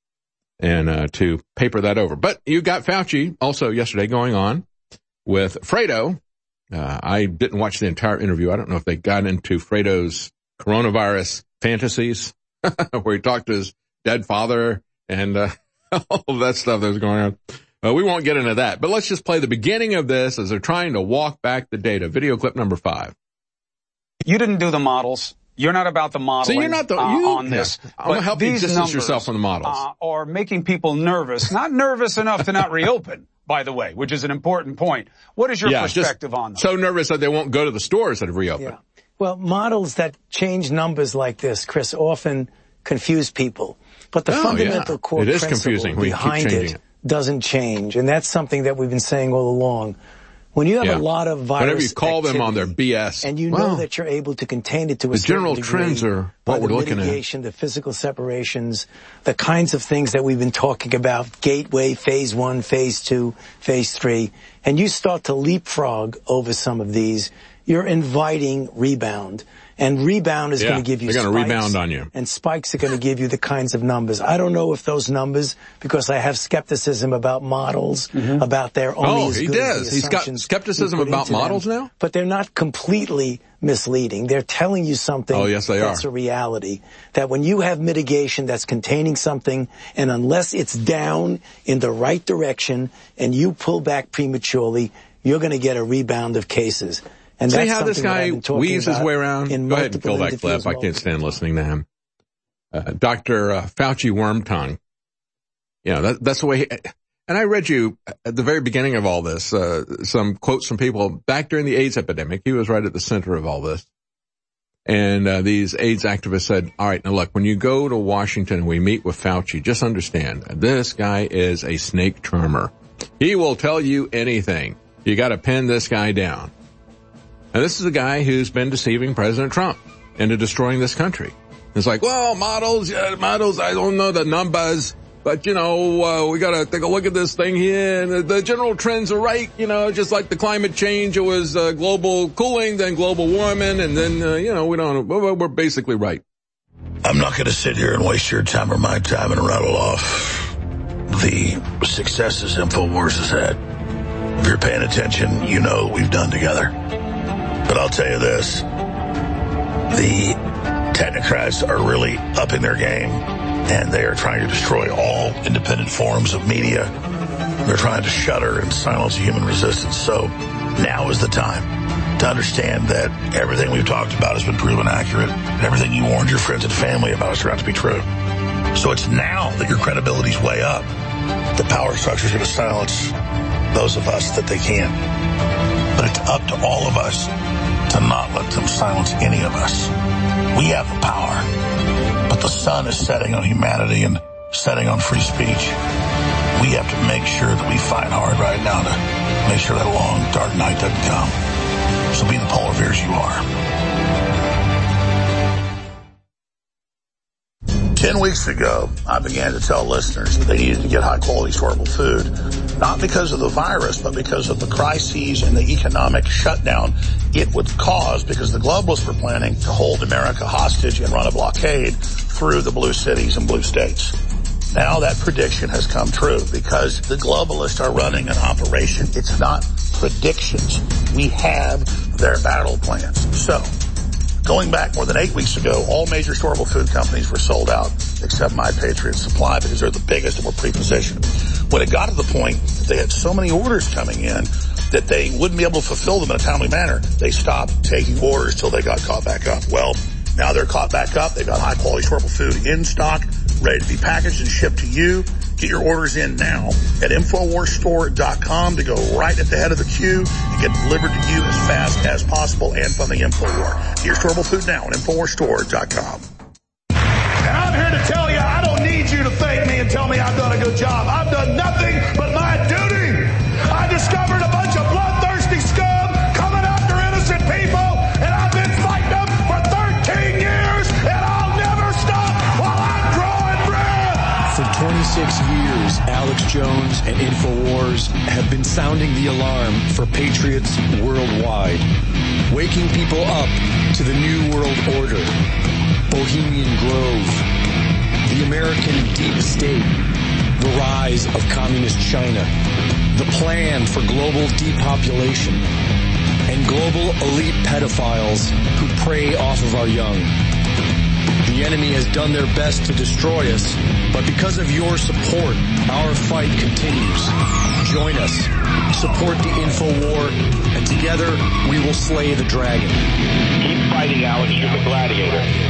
and uh, to paper that over. But you got Fauci also yesterday going on with Fredo. Uh, I didn't watch the entire interview. I don't know if they got into Fredo's coronavirus fantasies where he talked to his dead father and uh, all of that stuff that was going on. Uh, we won't get into that, but let's just play the beginning of this as they're trying to walk back the data. Video clip number five. You didn't do the models. You're not about the modeling. So you're not the, you, uh, on this. Yeah. I'm going to help you distance numbers, yourself from the models. Uh, or making people nervous. Not nervous enough to not reopen, by the way, which is an important point. What is your yeah, perspective on that? So nervous that they won't go to the stores that have reopened. Yeah. Well, models that change numbers like this, Chris, often confuse people. But the oh, fundamental yeah. core it is principle confusing. behind it, it doesn't change. And that's something that we've been saying all along. When you have yeah. a lot of virus Whenever you call them on their B S. And you well, know that you're able to contain it to a the certain general degree trends are what we're looking at. The mitigation, the physical separations, the kinds of things that we've been talking about, gateway, phase one, phase two, phase three, and you start to leapfrog over some of these, you're inviting rebound. And rebound is yeah, going to give you they're spikes. They're going to rebound on you. And spikes are going to give you the kinds of numbers. I don't know if those numbers, because I have skepticism about models, mm-hmm. about their only Oh, as he good does. As the He's got skepticism about models them. now? But they're not completely misleading. They're telling you something oh, yes, they that's are. a reality. That when you have mitigation that's containing something, and unless it's down in the right direction and you pull back prematurely, you're going to get a rebound of cases. And See that's how this guy weaves his way around? Go ahead and fill that clip. I can't stand listening to him. Uh, Doctor Uh, Fauci Wormtongue. You know, that, that's the way he, and I read you at the very beginning of all this, uh, some quotes from people back during the AIDS epidemic. He was right at the center of all this. And uh, these AIDS activists said, all right, now look, when you go to Washington and we meet with Fauci, just understand, this guy is a snake charmer. He will tell you anything. You got to pin this guy down. And this is a guy who's been deceiving President Trump into destroying this country. It's like, well, models, yeah, models, I don't know the numbers, but, you know, uh, we got to take a look at this thing here. And the, the general trends are right, you know, just like the climate change. It was uh, global cooling, then global warming, and then, uh, you know, we don't, we're, we're basically right. I'm not going to sit here and waste your time or my time and rattle off the successes InfoWars has had. If you're paying attention, you know what we've done together. But I'll tell you this, the technocrats are really upping their game, and they are trying to destroy all independent forms of media. They're trying to shutter and silence human resistance. So now is the time to understand that everything we've talked about has been proven accurate, and everything you warned your friends and family about has turned out to be true. So it's now that your credibility's way up. The power structure is going to silence those of us that they can. But it's up to all of us to not let them silence any of us. We have the power, but the sun is setting on humanity and setting on free speech. We have to make sure that we fight hard right now to make sure that long, dark night doesn't come. So be the polar bears you are. Ten weeks ago, I began to tell listeners that they needed to get high-quality, storable food, not because of the virus, but because of the crises and the economic shutdown it would cause, because the globalists were planning to hold America hostage and run a blockade through the blue cities and blue states. Now that prediction has come true because the globalists are running an operation. It's not predictions. We have their battle plans. So, going back more than eight weeks ago, all major storable food companies were sold out except My Patriot Supply because they're the biggest and we're pre-positioned. When it got to the point that they had so many orders coming in that they wouldn't be able to fulfill them in a timely manner, they stopped taking orders till they got caught back up. Well, now they're caught back up. They've got high-quality storable food in stock, ready to be packaged and shipped to you. Get your orders in now at Infowars Store dot com to go right at the head of the queue and get delivered to you as fast as possible and from the InfoWar. Get your storable food now at Infowars Store dot com. And I'm here to tell you, I don't need you to thank me and tell me I've done a good job. I've done nothing but my duty. I discovered a bunch of bloodthirsty scum coming after innocent people, and I've been fighting them for thirteen years, and I'll never stop while I'm drawing breath. For twenty-six years, Alex Jones and InfoWars have been sounding the alarm for patriots worldwide, waking people up to the New World Order, Bohemian Grove, the American deep state, the rise of communist China, the plan for global depopulation, and global elite pedophiles who prey off of our young. The enemy has done their best to destroy us, but because of your support, our fight continues. Join us, support the InfoWar, and together we will slay the dragon. Keep fighting, Alex. You're the gladiator.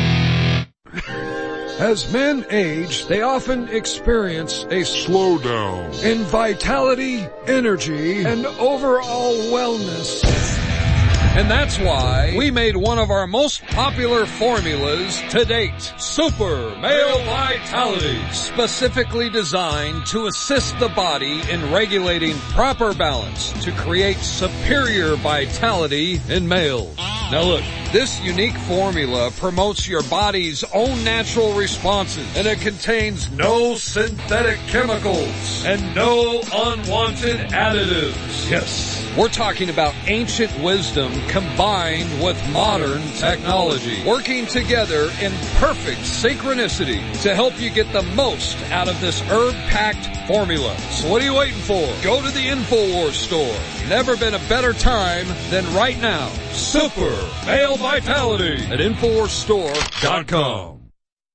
As men age, they often experience a slowdown in vitality, energy, and overall wellness. And that's why we made one of our most popular formulas to date, Super Male Vitality, specifically designed to assist the body in regulating proper balance to create superior vitality in males. Now look, this unique formula promotes your body's own natural responses, and it contains no synthetic chemicals and no unwanted additives. Yes, we're talking about ancient wisdom combined with modern technology, working together in perfect synchronicity to help you get the most out of this herb-packed formula. So what are you waiting for? Go to the InfoWars store. Never been a better time than right now. Super Male Vitality at Infowars Store dot com.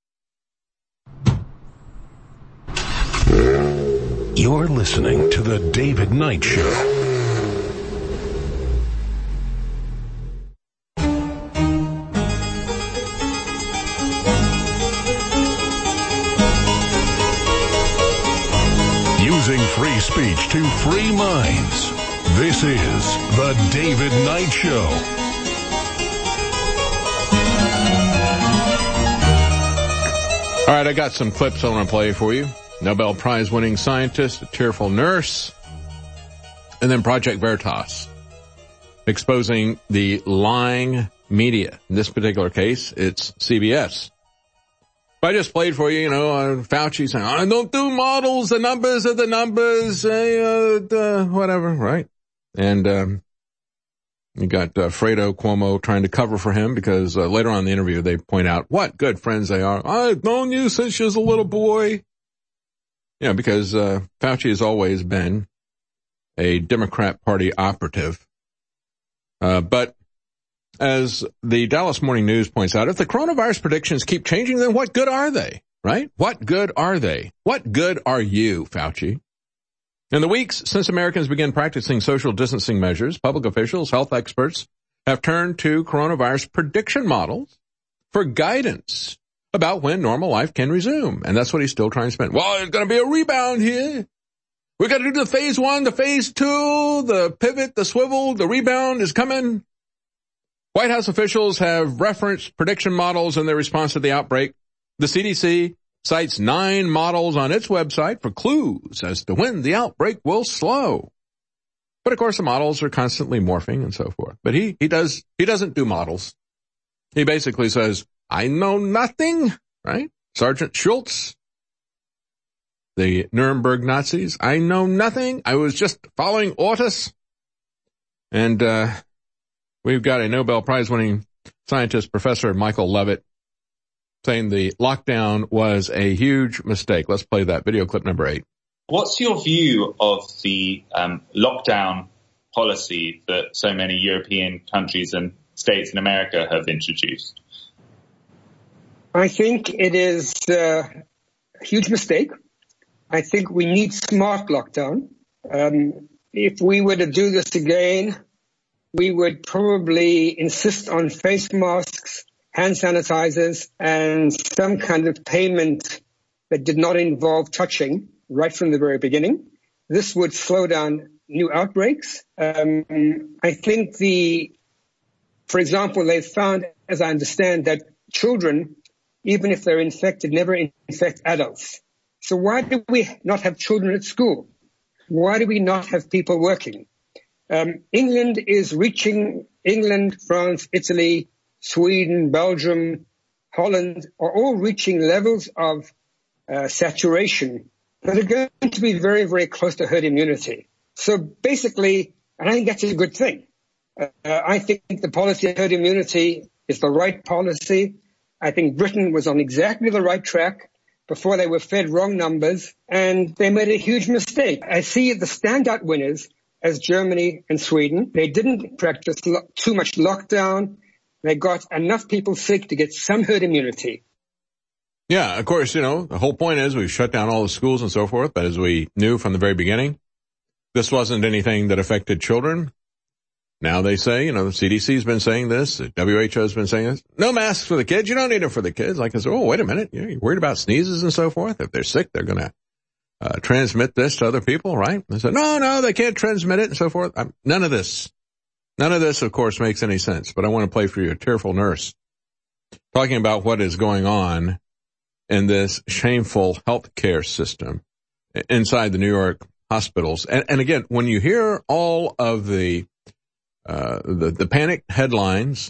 You're listening to The David Knight Show. Using free speech to free minds. This is The David Knight Show. All right, I got some clips I want to play for you. Nobel Prize-winning scientist, a tearful nurse, and then Project Veritas, exposing the lying media. In this particular case, it's C B S. I just played for you, you know, uh, Fauci saying, I don't do models, the numbers are the numbers, uh, uh, whatever, right? And um, you got uh, Fredo Cuomo trying to cover for him because uh, later on in the interview they point out what good friends they are. I've known you since you was a little boy. You know, because uh, Fauci has always been a Democrat Party operative. Uh, but as the Dallas Morning News points out, if the coronavirus predictions keep changing, then what good are they, right? What good are they? What good are you, Fauci? In the weeks since Americans began practicing social distancing measures, public officials, health experts have turned to coronavirus prediction models for guidance about when normal life can resume. And that's what he's still trying to spend. Well, there's going to be a rebound here. We got to do the phase one, the phase two, the pivot, the swivel, the rebound is coming. White House officials have referenced prediction models in their response to the outbreak. The C D C cites nine models on its website for clues as to when the outbreak will slow. But of course, the models are constantly morphing and so forth. But he, he does, he doesn't do models. He basically says, I know nothing, right? Sergeant Schultz, the Nuremberg Nazis, I know nothing. I was just following orders. And, uh, we've got a Nobel Prize-winning scientist, Professor Michael Levitt, saying the lockdown was a huge mistake. Let's play that video clip number eight. What's your view of the um, lockdown policy that so many European countries and states in America have introduced? I think it is uh, a huge mistake. I think we need smart lockdown. Um, if we were to do this again, we would probably insist on face masks, hand sanitizers, and some kind of payment that did not involve touching right from the very beginning. This would slow down new outbreaks. Um, I think the, for example, they've found, as I understand, that children, even if they're infected, never infect adults. So why do we not have children at school? Why do we not have people working? Um, England is reaching, England, France, Italy, Sweden, Belgium, Holland are all reaching levels of uh, saturation that are going to be very, very close to herd immunity. So basically, and I think that's a good thing. Uh, I think the policy of herd immunity is the right policy. I think Britain was on exactly the right track before they were fed wrong numbers, and they made a huge mistake. I see the standout winners as Germany and Sweden. They didn't practice lo- too much lockdown. They got enough people sick to get some herd immunity. Yeah, of course, you know, the whole point is we've shut down all the schools and so forth, but as we knew from the very beginning, this wasn't anything that affected children. Now they say, you know, the C D C's been saying this, the W H O's been saying this. No masks for the kids. You don't need them for the kids. Like I said, oh, wait a minute. You're worried about sneezes and so forth. If they're sick, they're going to uh, transmit this to other people, right? They said, no, no, they can't transmit it and so forth. I'm, none of this. None of this, of course, makes any sense. But I want to play for you a tearful nurse talking about what is going on in this shameful healthcare system inside the New York hospitals. And, and again, when you hear all of the Uh, the, the panic headlines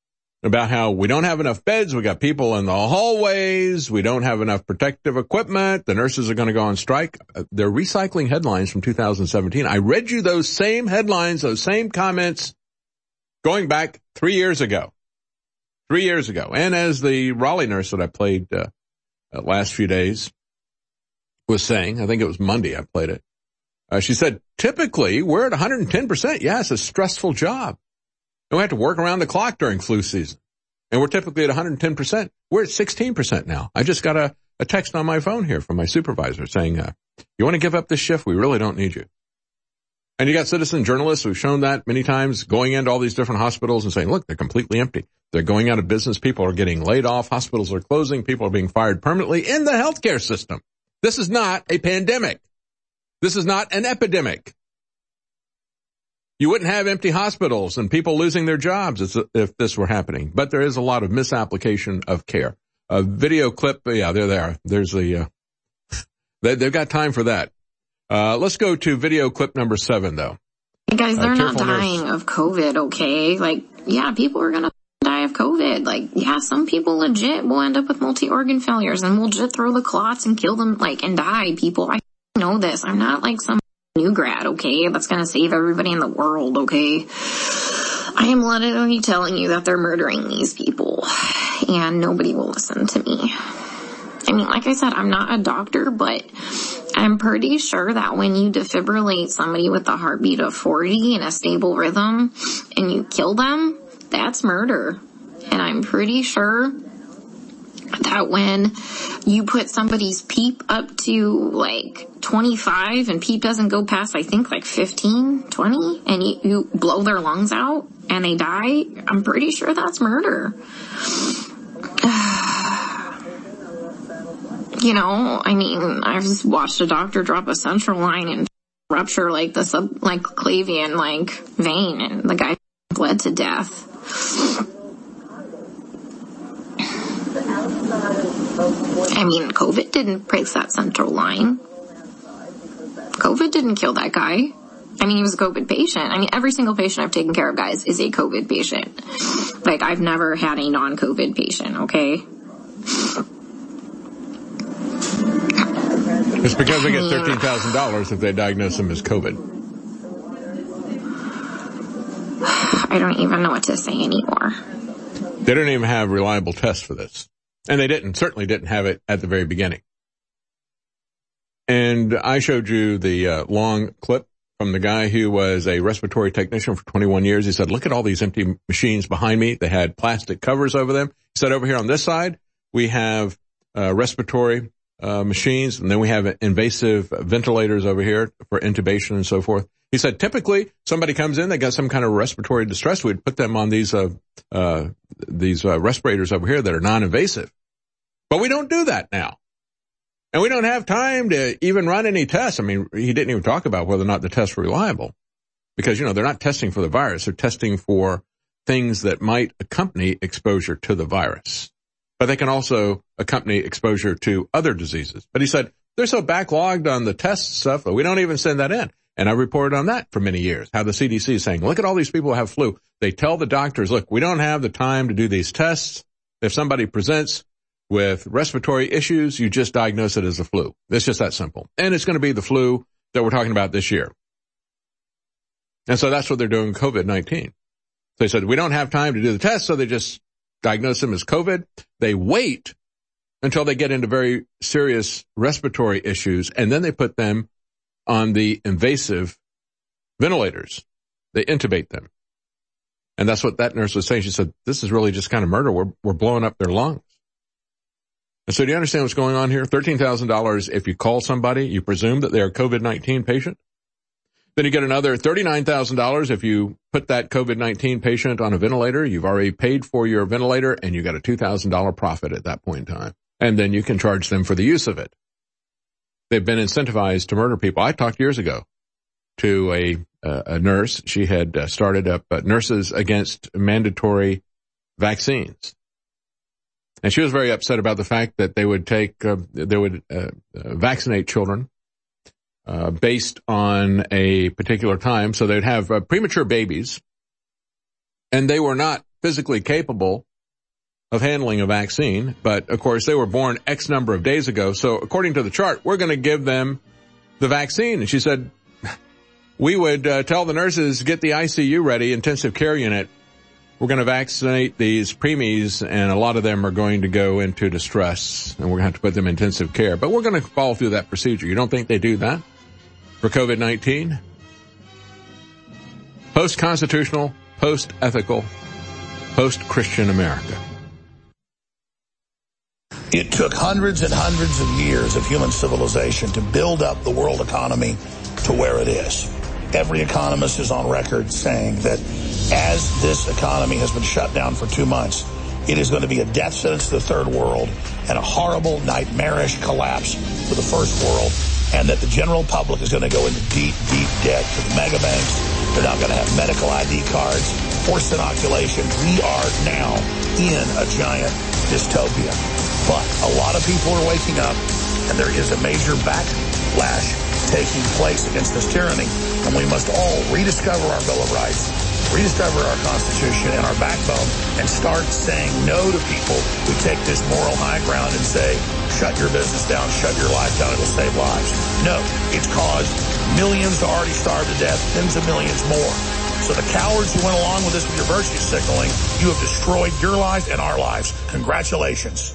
about how we don't have enough beds, we got people in the hallways, we don't have enough protective equipment, the nurses are going to go on strike. Uh, they're recycling headlines from two thousand seventeen. I read you those same headlines, those same comments going back three years ago. Three years ago. And as the Raleigh nurse that I played uh, the last few days was saying, I think it was Monday I played it, Uh, she said, typically, we're at one hundred ten percent. Yeah, it's a stressful job. And we have to work around the clock during flu season. And we're typically at one hundred ten percent. We're at sixteen percent now. I just got a, a text on my phone here from my supervisor saying, uh, you want to give up this shift? We really don't need you. And you got citizen journalists who've shown that many times, going into all these different hospitals and saying, look, they're completely empty. They're going out of business. People are getting laid off. Hospitals are closing. People are being fired permanently in the healthcare system. This is not a pandemic. This is not an epidemic. You wouldn't have empty hospitals and people losing their jobs if this were happening. But there is a lot of misapplication of care. A video clip, yeah, there they are. There's the, uh, they, they've got time for that. Uh, let's go to video clip number seven, though. Hey guys, they're uh, not dying nurse. of COVID, okay? Like, yeah, people are gonna die of COVID. Like, yeah, some people legit will end up with multi-organ failures and will just throw the clots and kill them, like, and die, people. I know this. I'm not like some new grad, okay, that's going to save everybody in the world, okay? I am literally telling you that they're murdering these people, and nobody will listen to me. I mean, like I said, I'm not a doctor, but I'm pretty sure that when you defibrillate somebody with a heartbeat of forty and a stable rhythm, and you kill them, that's murder. And I'm pretty sure that when you put somebody's PEEP up to like twenty-five and PEEP doesn't go past, I think, like fifteen, twenty, and you, you blow their lungs out and they die, I'm pretty sure that's murder. You know, I mean, I've just watched a doctor drop a central line and rupture like the sub, like clavian, like vein, and the guy bled to death. I mean, COVID didn't break that central line. COVID didn't kill that guy. I mean, he was a COVID patient. I mean, every single patient I've taken care of, guys, is a COVID patient. Like, I've never had a non-COVID patient, okay? It's because they get thirteen thousand dollars if they diagnose them as COVID. I don't even know what to say anymore. They don't even have reliable tests for this. And they didn't, certainly didn't have it at the very beginning. And I showed you the uh, long clip from the guy who was a respiratory technician for twenty-one years. He said, look at all these empty machines behind me. They had plastic covers over them. He said, over here on this side, we have uh, respiratory uh, machines, and then we have invasive ventilators over here for intubation and so forth. He said typically somebody comes in, they got some kind of respiratory distress. We'd put them on these uh, uh, these uh, respirators over here that are non-invasive. But we don't do that now. And we don't have time to even run any tests. I mean, he didn't even talk about whether or not the tests were reliable. Because, you know, they're not testing for the virus. They're testing for things that might accompany exposure to the virus. But they can also accompany exposure to other diseases. But he said they're so backlogged on the test stuff that we don't even send that in. And I reported on that for many years, how the C D C is saying, look at all these people who have flu. They tell the doctors, look, we don't have the time to do these tests. If somebody presents with respiratory issues, you just diagnose it as a flu. It's just that simple. And it's going to be the flu that we're talking about this year. And so that's what they're doing with COVID nineteen. They said, we don't have time to do the test, so they just diagnose them as COVID. They wait until they get into very serious respiratory issues, and then they put them on the invasive ventilators. They intubate them. And that's what that nurse was saying. She said, this is really just kind of murder. We're, we're blowing up their lungs. And so do you understand what's going on here? thirteen thousand dollars if you call somebody, you presume that they're a COVID nineteen patient. Then you get another thirty-nine thousand dollars if you put that COVID nineteen patient on a ventilator. You've already paid for your ventilator, and you got a two thousand dollars profit at that point in time. And then you can charge them for the use of it. They've been incentivized to murder people. I talked years ago to a, uh, a nurse. She had uh, started up uh, Nurses Against Mandatory Vaccines. And she was very upset about the fact that they would take, uh, they would uh, uh, vaccinate children uh, based on a particular time. So they'd have uh, premature babies, and they were not physically capable of handling a vaccine. But, of course, they were born X number of days ago. So according to the chart, we're going to give them the vaccine. And she said, we would uh, tell the nurses, get the I C U ready, intensive care unit. We're going to vaccinate these preemies, and a lot of them are going to go into distress, and we're going to have to put them in intensive care. But we're going to follow through that procedure. You don't think they do that for COVID nineteen? Post-constitutional, post-ethical, post-Christian America. It took hundreds and hundreds of years of human civilization to build up the world economy to where it is. Every economist is on record saying that as this economy has been shut down for two months, it is going to be a death sentence to the third world and a horrible, nightmarish collapse for the first world, and that the general public is going to go into deep, deep debt to the mega banks. They're not going to have medical I D cards, forced inoculation. We are now in a giant dystopia. But a lot of people are waking up, and there is a major backlash taking place against this tyranny, and we must all rediscover our Bill of Rights, rediscover our Constitution and our backbone, and start saying no to people who take this moral high ground and say, shut your business down, shut your life down, it will save lives. No, it's caused millions to already starve to death, tens of millions more. So the cowards who went along with this with your virtue signaling, you have destroyed your life and our lives. Congratulations.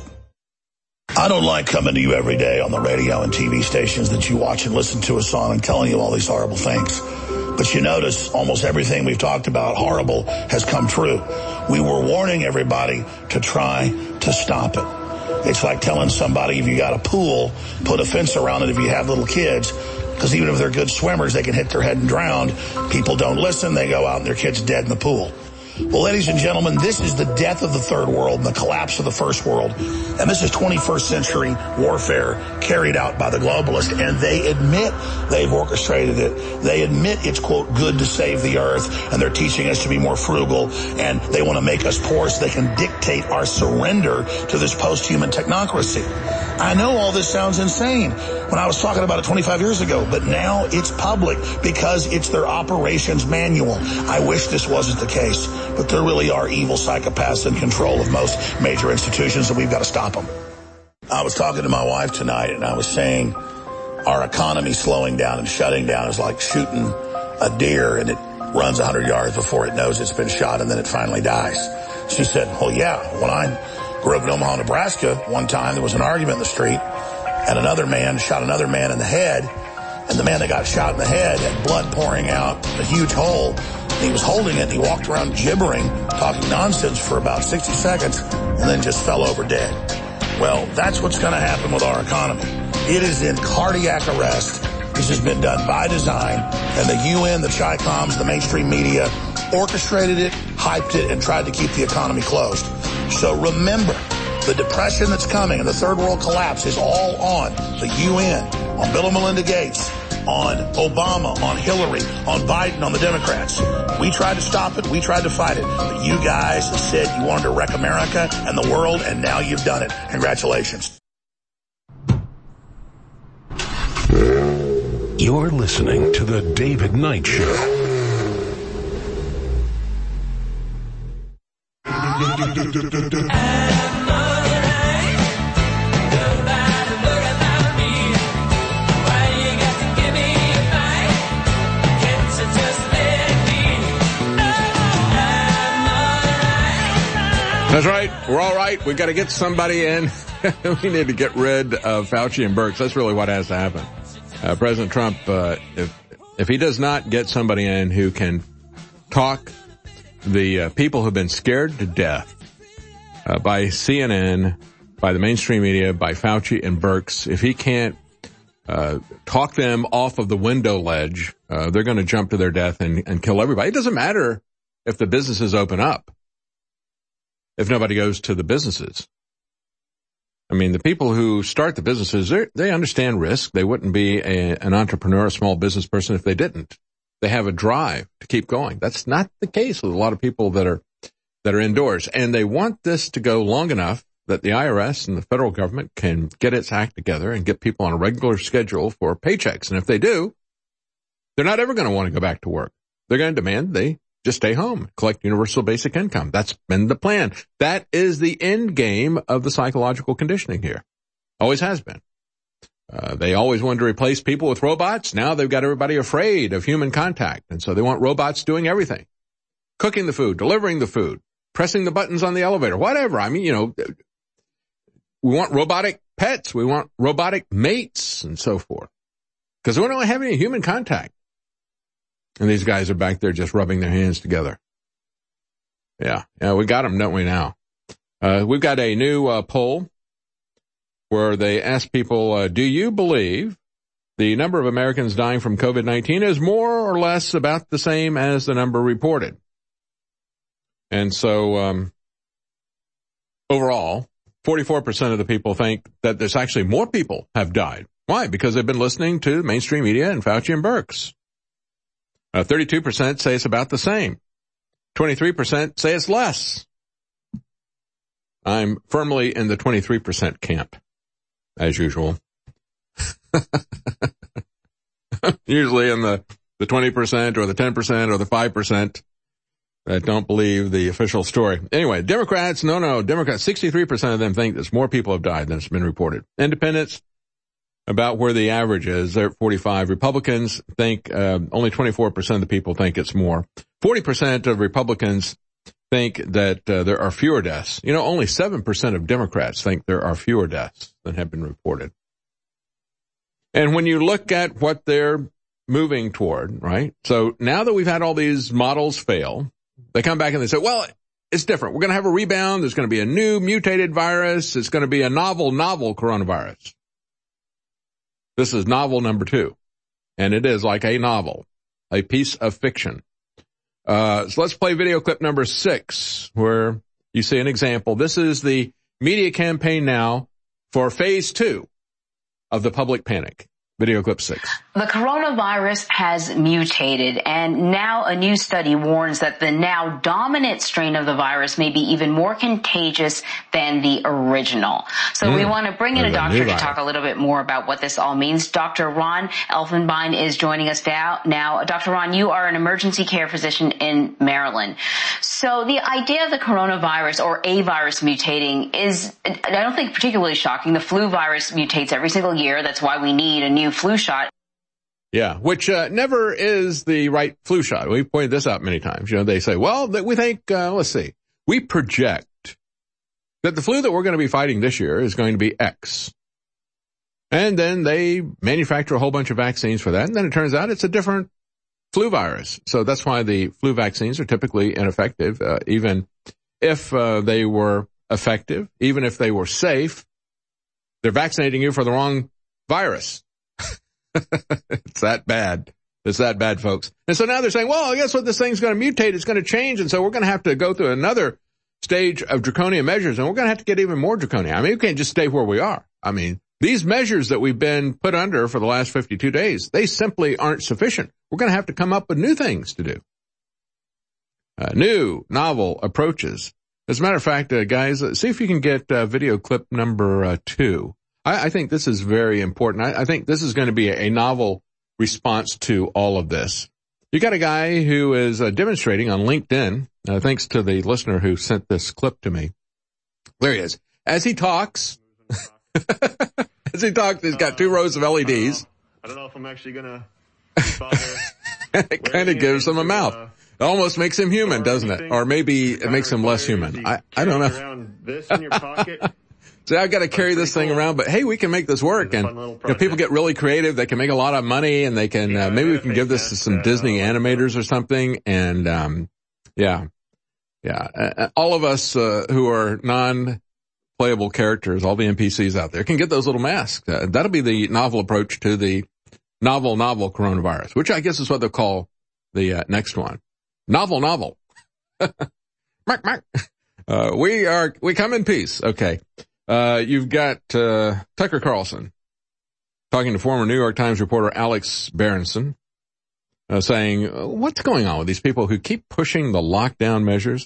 I don't like coming to you every day on the radio and T V stations that you watch and listen to us on and telling you all these horrible things. But you notice almost everything we've talked about horrible has come true. We were warning everybody to try to stop it. It's like telling somebody if you got a pool, put a fence around it if you have little kids, because even if they're good swimmers, they can hit their head and drown. People don't listen. They go out and their kid's dead in the pool. Well, ladies and gentlemen, this is the death of the third world and the collapse of the first world. And this is twenty-first century warfare carried out by the globalists. And they admit they've orchestrated it. They admit it's, quote, good to save the earth. And they're teaching us to be more frugal. And they want to make us poor so they can dictate our surrender to this post-human technocracy. I know all this sounds insane when I was talking about it twenty-five years ago, but now it's public because it's their operations manual. I wish this wasn't the case, but there really are evil psychopaths in control of most major institutions, and we've got to stop them. I was talking to my wife tonight, and I was saying our economy slowing down and shutting down is like shooting a deer, and it runs one hundred yards before it knows it's been shot, and then it finally dies. She said, well, yeah, when I grew up in Omaha, Nebraska, one time there was an argument in the street, and another man shot another man in the head, and the man that got shot in the head had blood pouring out, a huge hole. He was holding it, and he walked around gibbering, talking nonsense for about sixty seconds, and then just fell over dead. Well, that's what's going to happen with our economy. It is in cardiac arrest. This has been done by design, and the U N, the Chi-Coms, the mainstream media orchestrated it, hyped it, and tried to keep the economy closed. So remember, the depression that's coming and the third world collapse is all on the U N, on Bill and Melinda Gates, on Obama, on Hillary, on Biden, on the Democrats. We tried to stop it. We tried to fight it. But you guys said you wanted to wreck America and the world, and now you've done it. Congratulations. You're listening to The David Knight Show. That's right. We're all right. We've got to get somebody in. We need to get rid of Fauci and Birx. That's really what has to happen. Uh, President Trump, uh, if, if he does not get somebody in who can talk the uh, people who've been scared to death uh, by C N N, by the mainstream media, by Fauci and Birx, if he can't uh, talk them off of the window ledge, uh, they're going to jump to their death and, and kill everybody. It doesn't matter if the businesses open up, if nobody goes to the businesses. I mean, the people who start the businesses, they understand risk. They wouldn't be a, an entrepreneur, a small business person if they didn't. They have a drive to keep going. That's not the case with a lot of people that are that are indoors. And they want this to go long enough that the I R S and the federal government can get its act together and get people on a regular schedule for paychecks. And if they do, they're not ever going to want to go back to work. They're going to demand they just stay home, collect universal basic income. That's been the plan. That is the end game of the psychological conditioning here. Always has been. Uh, they always wanted to replace people with robots. Now they've got everybody afraid of human contact. And so they want robots doing everything. Cooking the food, delivering the food, pressing the buttons on the elevator, whatever. I mean, you know, we want robotic pets. We want robotic mates and so forth. Because we don't have any human contact. And these guys are back there just rubbing their hands together. Yeah, yeah, we got them, don't we now? Uh, we've got a new uh, poll where they ask people, uh, do you believe the number of Americans dying from COVID nineteen is more or less about the same as the number reported? And so, um, overall, forty-four percent of the people think that there's actually more people have died. Why? Because they've been listening to mainstream media and Fauci and Birx. Uh, thirty-two percent say it's about the same. twenty-three percent say it's less. I'm firmly in the twenty-three percent camp, as usual. Usually in the, the twenty percent or the ten percent or the five percent that don't believe the official story. Anyway, Democrats, no, no, Democrats, sixty-three percent of them think that more people have died than has been reported. Independents, about where the average is. They're at forty-five. Republicans think, uh, only twenty-four percent of the people think it's more. forty percent of Republicans think that uh, there are fewer deaths. You know, only seven percent of Democrats think there are fewer deaths than have been reported. And when you look at what they're moving toward, right? So now that we've had all these models fail, they come back and they say, well, it's different. We're going to have a rebound. There's going to be a new mutated virus. It's going to be a novel, novel coronavirus. This is novel number two, and it is like a novel, a piece of fiction. Uh, so let's play video clip number six, where you see an example. This is the media campaign now for phase two of the public panic. Video clip six. The coronavirus has mutated, and now a new study warns that the now dominant strain of the virus may be even more contagious than the original. So mm. we want to bring in a doctor to talk a little bit more about what this all means. Doctor Ron Elfenbein is joining us now. Now, Doctor Ron, you are an emergency care physician in Maryland. So the idea of the coronavirus or a virus mutating is, I don't think, particularly shocking. The flu virus mutates every single year. That's why we need a new flu shot. Yeah, which uh, never is the right flu shot. We've pointed this out many times. You know, they say, well, that we think, uh, let's see, we project that the flu that we're going to be fighting this year is going to be X. And then they manufacture a whole bunch of vaccines for that. And then it turns out it's a different flu virus. So that's why the flu vaccines are typically ineffective, uh, even if uh, they were effective, even if they were safe. they're vaccinating you for the wrong virus. It's that bad. It's that bad, folks. And so now they're saying, well, I guess what this thing's going to mutate, it's going to change, and so we're going to have to go through another stage of draconian measures, and we're going to have to get even more draconian. I mean, we can't just stay where we are. I mean, these measures that we've been put under for the last fifty-two days, they simply aren't sufficient. We're going to have to come up with new things to do. Uh, new, novel approaches. As a matter of fact, uh, guys, uh, see if you can get uh, video clip number uh, two. I, I think this is very important. I, I think this is going to be a, a novel response to all of this. You got a guy who is uh, demonstrating on LinkedIn, uh, thanks to the listener who sent this clip to me. There he is. As he talks, as he talks, he's got two rows of L E Ds. I don't know if I'm actually going to It kind of gives him a mouth. It almost makes him human, doesn't it? Or maybe it makes him less human. I, I don't know. This in your pocket. So I got to carry this thing around, but hey, we can make this work. And you know, people get really creative. They can make a lot of money, and they can uh, maybe we can give this to some Disney animators or something. And um, yeah, yeah, uh, all of us uh, who are non-playable characters, all the N P Cs out there, can get those little masks. Uh, that'll be the novel approach to the novel, novel coronavirus, which I guess is what they'll call the uh, next one. Novel, novel. Mark, Mark. Uh, we are, we come in peace. Okay. Uh, you've got, uh, Tucker Carlson talking to former New York Times reporter Alex Berenson, uh, saying, what's going on with these people who keep pushing the lockdown measures?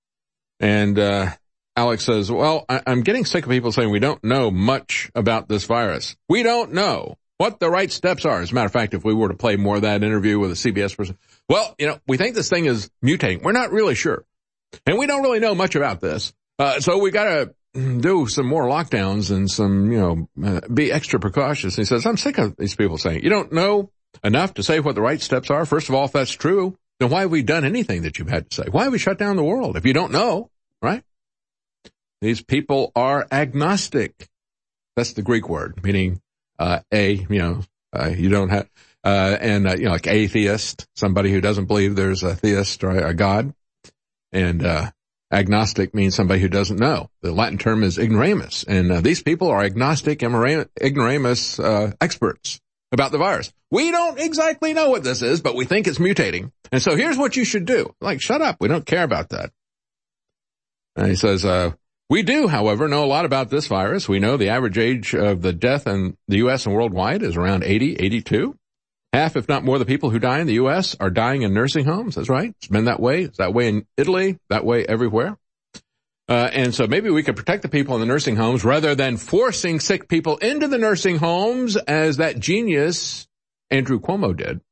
And, uh, Alex says, well, I- I'm getting sick of people saying we don't know much about this virus. We don't know what the right steps are. As a matter of fact, if we were to play more of that interview with a C B S person, well, you know, we think this thing is mutating. We're not really sure. And we don't really know much about this. Uh, so we got to do some more lockdowns and some, you know, uh, be extra precautious. And he says, I'm sick of these people saying, you don't know enough to say what the right steps are. First of all, if that's true, then why have we done anything that you've had to say? Why have we shut down the world if you don't know, right? These people are agnostic. That's the Greek word, meaning, uh, a, you know, uh, you don't have, uh, and, uh, you know, like atheist, somebody who doesn't believe there's a theist or a God. And, uh, agnostic means somebody who doesn't know. The Latin term is ignoramus. And uh, these people are agnostic, ignoramus uh, experts about the virus. We don't exactly know what this is, but we think it's mutating. And so here's what you should do. Like, shut up. We don't care about that. And he says, uh, we do, however, know a lot about this virus. We know the average age of the death in the U S and worldwide is around eighty, eighty-two. Half, if not more, the people who die in the U S are dying in nursing homes. That's right. It's been that way. It's that way in Italy, that way everywhere. Uh, and so maybe we could protect the people in the nursing homes rather than forcing sick people into the nursing homes as that genius Andrew Cuomo did.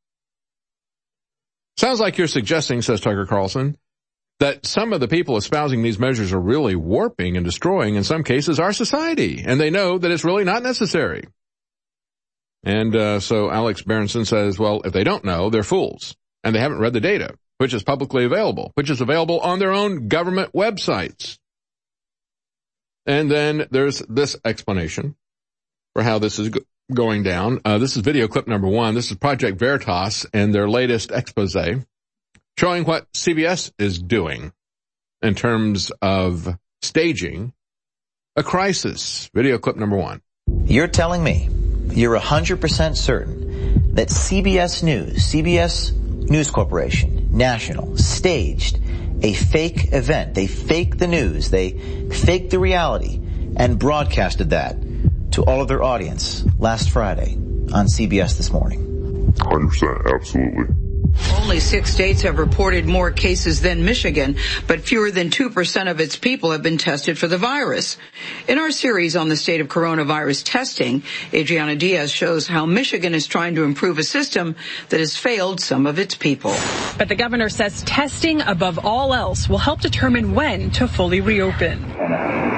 Sounds like you're suggesting, says Tucker Carlson, that some of the people espousing these measures are really warping and destroying, in some cases, our society. And they know that it's really not necessary. And uh, so Alex Berenson says, well, if they don't know, they're fools. And they haven't read the data, which is publicly available, which is available on their own government websites. And then there's this explanation for how this is go- going down. Uh, this is video clip number one. This is Project Veritas and their latest expose showing what C B S is doing in terms of staging a crisis. Video clip number one. You're telling me you're one hundred percent certain that C B S News, C B S News Corporation, National, staged a fake event. They faked the news. They faked the reality and broadcasted that to all of their audience last Friday on C B S This Morning. one hundred percent, absolutely. Only six states have reported more cases than Michigan, but fewer than two percent of its people have been tested for the virus. In our series on the state of coronavirus testing, Adriana Diaz shows how Michigan is trying to improve a system that has failed some of its people. But the governor says testing above all else will help determine when to fully reopen. And,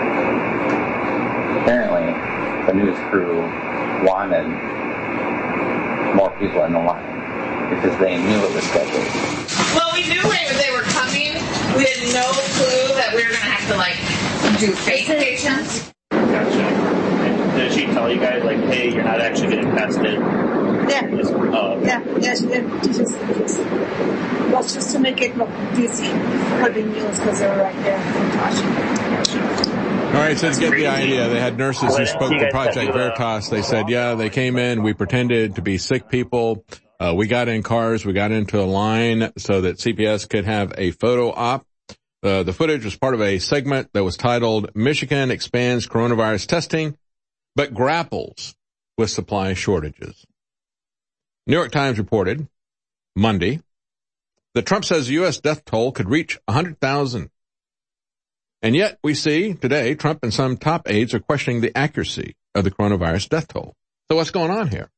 uh, apparently, the news crew wanted more people in the line, because they knew it was scheduled. Well, we knew they were coming. We had no clue that we were going to have to, like, do fake patients. Gotcha. And did she tell you guys, like, hey, you're not actually getting tested? Yeah. Just, oh, okay. Yeah, yeah, she did. Just, just, well, just to make it look easy for the news, because they were right there in Washington. Gotcha. All right, so to get the idea, they had nurses who spoke to Project Veritas. They said, yeah, they came in, we pretended to be sick people. Uh, we got in cars, we got into a line so that C B S could have a photo op. Uh, the footage was part of a segment that was titled, Michigan Expands Coronavirus Testing, but Grapples with Supply Shortages. New York Times reported Monday that Trump says the U S death toll could reach one hundred thousand. And yet we see today Trump and some top aides are questioning the accuracy of the coronavirus death toll. So what's going on here?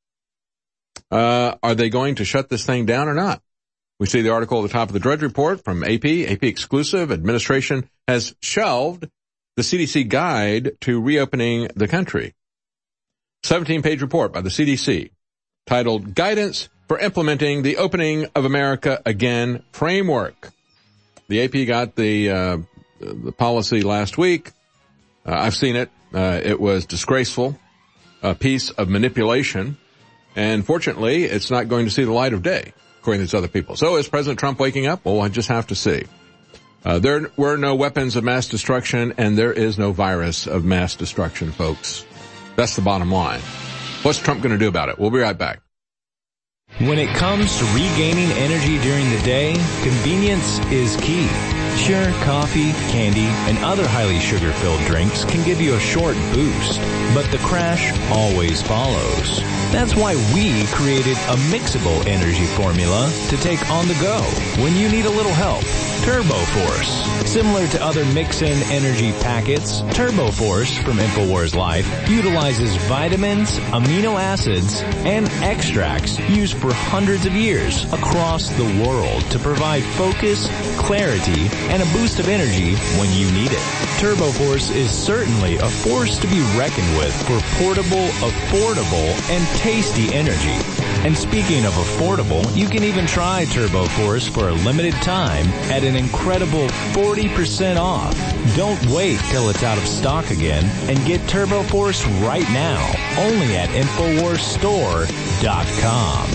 Uh, are they going to shut this thing down or not? We see the article at the top of the Drudge Report from A P. A P exclusive. Administration has shelved the C D C guide to reopening the country. seventeen-page report by the C D C titled Guidance for Implementing the Opening of America Again Framework. The A P got the uh, the policy last week. Uh, I've seen it. Uh, it was disgraceful, a piece of manipulation, and fortunately, it's not going to see the light of day, according to these other people. So is President Trump waking up? Well, I just have to see. Uh, there were no weapons of mass destruction, and there is no virus of mass destruction, folks. That's the bottom line. What's Trump going to do about it? We'll be right back. When it comes to regaining energy during the day, convenience is key. Sure, coffee, candy, and other highly sugar-filled drinks can give you a short boost, but the crash always follows. That's why we created a mixable energy formula to take on the go when you need a little help. Turbo Force. Similar to other mix-in energy packets, Turbo Force from InfoWars Life utilizes vitamins, amino acids, and extracts used for hundreds of years across the world to provide focus, clarity, and a boost of energy when you need it. Turbo Force is certainly a force to be reckoned with for portable, affordable, and tasty energy. And speaking of affordable, you can even try Turbo Force for a limited time at an incredible forty percent off. Don't wait till it's out of stock again and get Turbo Force right now, only at Infowars Store dot com.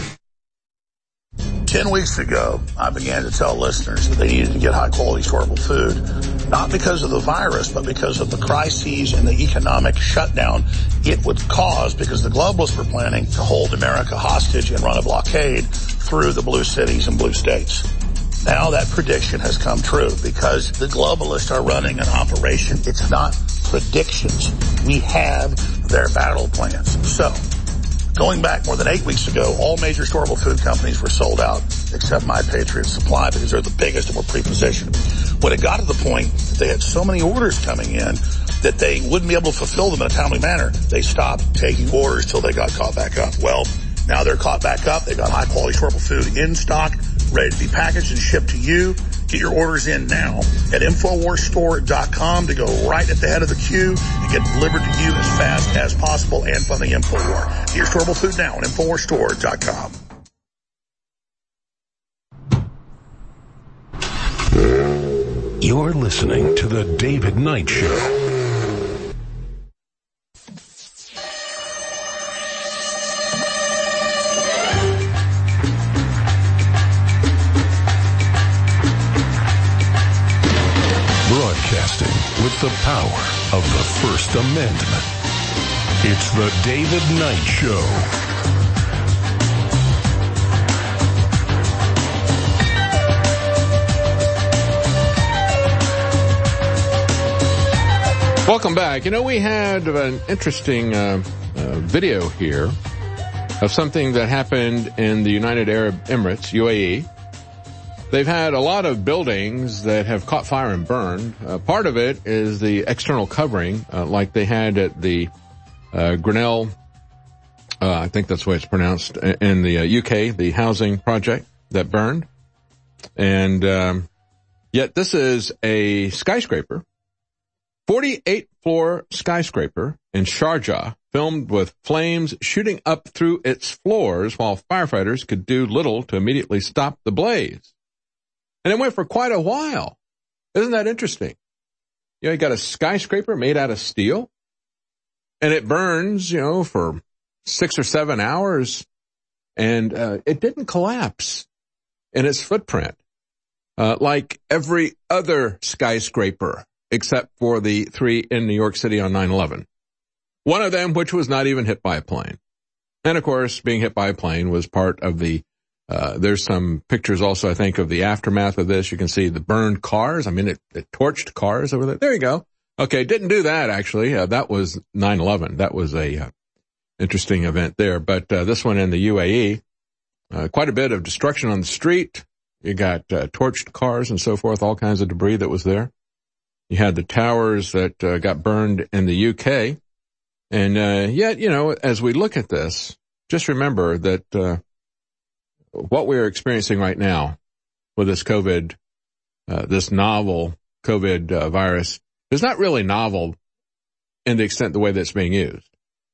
Ten weeks ago, I began to tell listeners that they needed to get high-quality, storable food, not because of the virus, but because of the crises and the economic shutdown it would cause, because the globalists were planning to hold America hostage and run a blockade through the blue cities and blue states. Now that prediction has come true because the globalists are running an operation. It's not predictions. We have their battle plans. So, going back more than eight weeks ago, all major storable food companies were sold out except My Patriot Supply because they're the biggest and were pre-positioned. When it got to the point that they had so many orders coming in that they wouldn't be able to fulfill them in a timely manner, they stopped taking orders till they got caught back up. Well, now they're caught back up. They've got high-quality storable food in stock, ready to be packaged and shipped to you. Get your orders in now at Infowars Store dot com to go right at the head of the queue and get delivered to you as fast as possible and from the InfoWar. Get your storable food now at Infowars Store dot com. You're listening to The David Knight Show. Broadcasting with the power of the First Amendment. It's The David Knight Show. Welcome back. You know, we had an interesting uh, uh, video here of something that happened in the United Arab Emirates, U A E. They've had a lot of buildings that have caught fire and burned. Uh, part of it is the external covering, uh, like they had at the uh, Grinnell, uh, I think that's the way it's pronounced, in the uh, U K, the housing project that burned. And um, yet this is a skyscraper, forty-eight floor skyscraper in Sharjah, filmed with flames shooting up through its floors while firefighters could do little to immediately stop the blaze. And it went for quite a while. Isn't that interesting? You know, you got a skyscraper made out of steel, and it burns, you know, for six or seven hours, and uh, it didn't collapse in its footprint, uh, like every other skyscraper except for the three in New York City on nine eleven. One of them, which was not even hit by a plane. And of course, being hit by a plane was part of the, uh, there's some pictures also, I think, of the aftermath of this. You can see the burned cars. I mean, it, it torched cars over there. There you go. Okay, didn't do that, actually. Uh, that was nine eleven. That was a uh, interesting event there. But uh, this one in the U A E, uh, quite a bit of destruction on the street. You got uh, torched cars and so forth, all kinds of debris that was there. You had the towers that uh, got burned in the U K. And uh, yet, you know, as we look at this, just remember that uh, what we're experiencing right now with this COVID, uh, this novel COVID uh, virus, is not really novel in the extent the way that it's being used.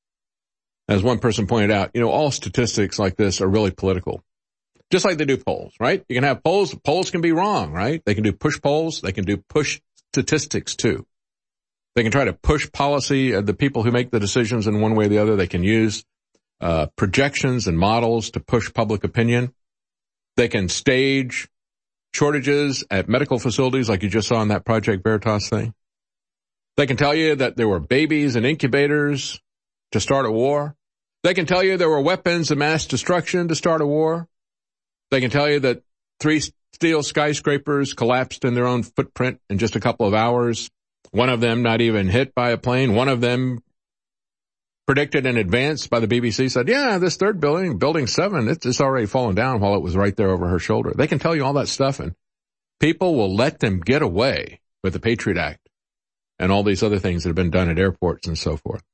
As one person pointed out, you know, all statistics like this are really political. Just like they do polls, right? You can have polls. Polls can be wrong, right? They can do push polls. They can do push statistics too. They can try to push policy. Uh, the people who make the decisions in one way or the other, they can use uh, projections and models to push public opinion. They can stage shortages at medical facilities like you just saw in that Project Veritas thing. They can tell you that there were babies in incubators to start a war. They can tell you there were weapons of mass destruction to start a war. They can tell you that three steel skyscrapers collapsed in their own footprint in just a couple of hours. One of them not even hit by a plane. One of them predicted in advance by the B B C said, yeah, this third building, building seven, it's, it's already fallen down while it was right there over her shoulder. They can tell you all that stuff, and people will let them get away with the Patriot Act and all these other things that have been done at airports and so forth.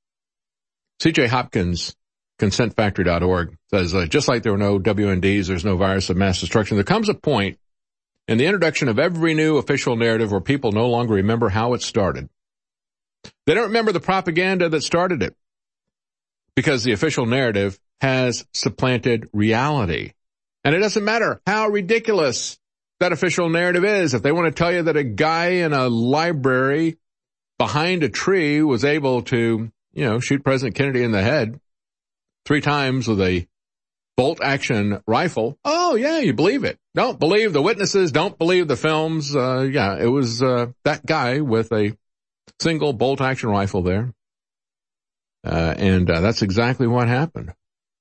C J Hopkins, consent factory dot org, says, uh, just like there were no W N Ds, there's no virus of mass destruction. There comes a point in the introduction of every new official narrative where people no longer remember how it started. They don't remember the propaganda that started it because the official narrative has supplanted reality. And it doesn't matter how ridiculous that official narrative is. If they want to tell you that a guy in a library behind a tree was able to, you know, shoot President Kennedy in the head three times with a bolt-action rifle, oh, yeah, you believe it. Don't believe the witnesses. Don't believe the films. Uh, yeah, it was uh, that guy with a single bolt-action rifle there. Uh, and uh, that's exactly what happened.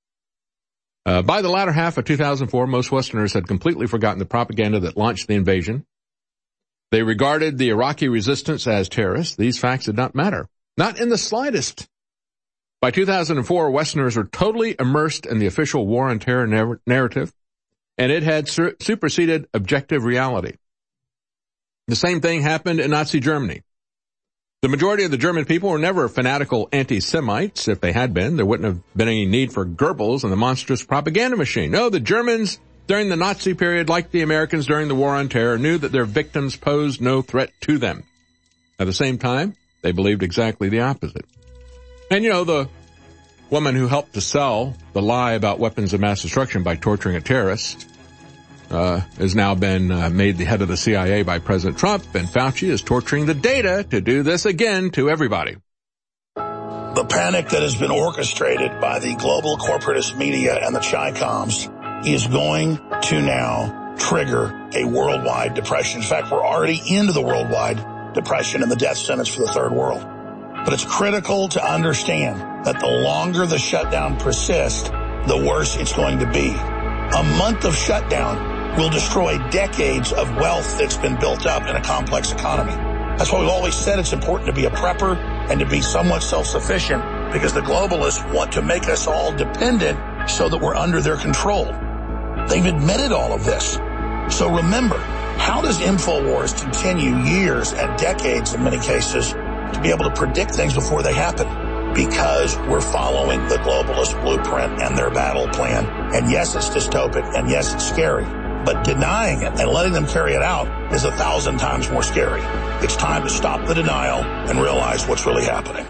Uh, by the latter half of two thousand four, most Westerners had completely forgotten the propaganda that launched the invasion. They regarded the Iraqi resistance as terrorists. These facts did not matter. Not in the slightest. By two thousand four, Westerners were totally immersed in the official war on terror narr- narrative, and it had sur- superseded objective reality. The same thing happened in Nazi Germany. The majority of the German people were never fanatical anti-Semites. If they had been, there wouldn't have been any need for Goebbels and the monstrous propaganda machine. No, the Germans during the Nazi period, like the Americans during the war on terror, knew that their victims posed no threat to them. At the same time, they believed exactly the opposite. And you know, the woman who helped to sell the lie about weapons of mass destruction by torturing a terrorist uh has now been uh, made the head of the C I A by President Trump, and Fauci is torturing the data to do this again to everybody. The panic that has been orchestrated by the global corporatist media and the Chi-Coms is going to now trigger a worldwide depression. In fact, we're already into the worldwide depression and the death sentence for the third world. But it's critical to understand that the longer the shutdown persists, the worse it's going to be. A month of shutdown will destroy decades of wealth that's been built up in a complex economy. That's why we've always said it's important to be a prepper and to be somewhat self-sufficient, because the globalists want to make us all dependent so that we're under their control. They've admitted all of this. So remember, how does InfoWars continue years and decades in many cases to be able to predict things before they happen? Because we're following the globalist blueprint and their battle plan. And yes, it's dystopic, and yes, it's scary. But denying it and letting them carry it out is a thousand times more scary. It's time to stop the denial and realize what's really happening.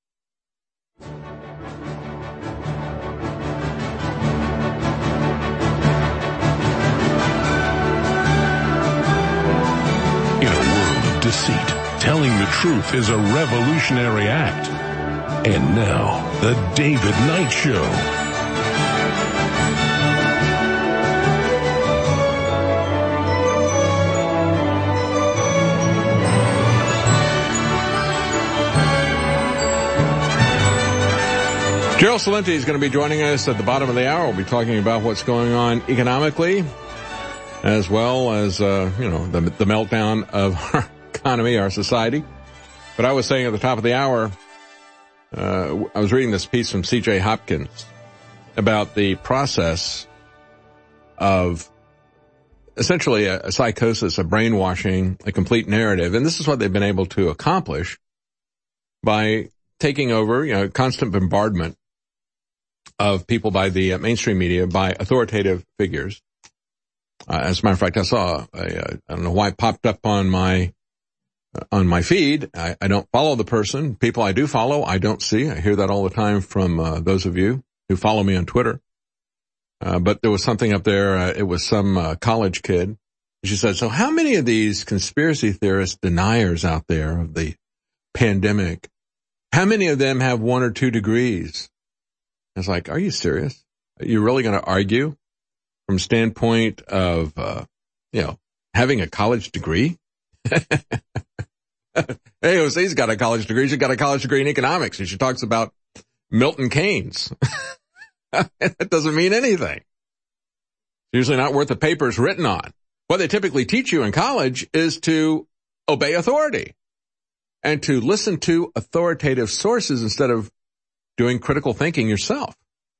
In a world of deceit, telling the truth is a revolutionary act. And now, the David Knight Show. Gerald Celente is going to be joining us at the bottom of the hour. We'll be talking about what's going on economically, as well as, uh, you know, the, the meltdown of our economy, our society. But I was saying at the top of the hour, uh, I was reading this piece from C J Hopkins about the process of essentially a, a psychosis, a brainwashing, a complete narrative. And this is what they've been able to accomplish by taking over, you know, constant bombardment of people by the uh, mainstream media, by authoritative figures. Uh, as a matter of fact, I saw, a, uh, I don't know why it popped up on my, uh, on my feed. I, I don't follow the person. People I do follow, I don't see. I hear that all the time from, uh, those of you who follow me on Twitter. Uh, but there was something up there, uh, it was some, uh, college kid. She said, so how many of these conspiracy theorist deniers out there of the pandemic, how many of them have one or two degrees? I was like, are you serious? Are you really going to argue from standpoint of, uh, you know, having a college degree? Hey, Jose's got a college degree. She's got a college degree in economics, and she talks about Milton Keynes. That doesn't mean anything. It's usually not worth the paper it's written on. What they typically teach you in college is to obey authority and to listen to authoritative sources instead of doing critical thinking yourself.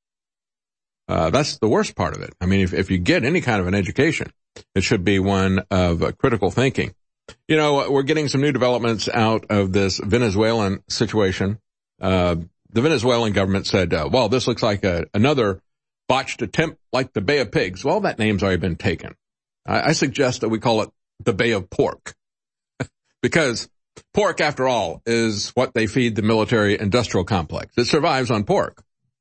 Uh, that's the worst part of it. I mean, if, if you get any kind of an education, it should be one of uh, critical thinking. You know, we're getting some new developments out of this Venezuelan situation. Uh, the Venezuelan government said, uh, well, this looks like a, another botched attempt like the Bay of Pigs. Well, that name's already been taken. I, I suggest that we call it the Bay of Pork because pork, after all, is what they feed the military-industrial complex. It survives on pork.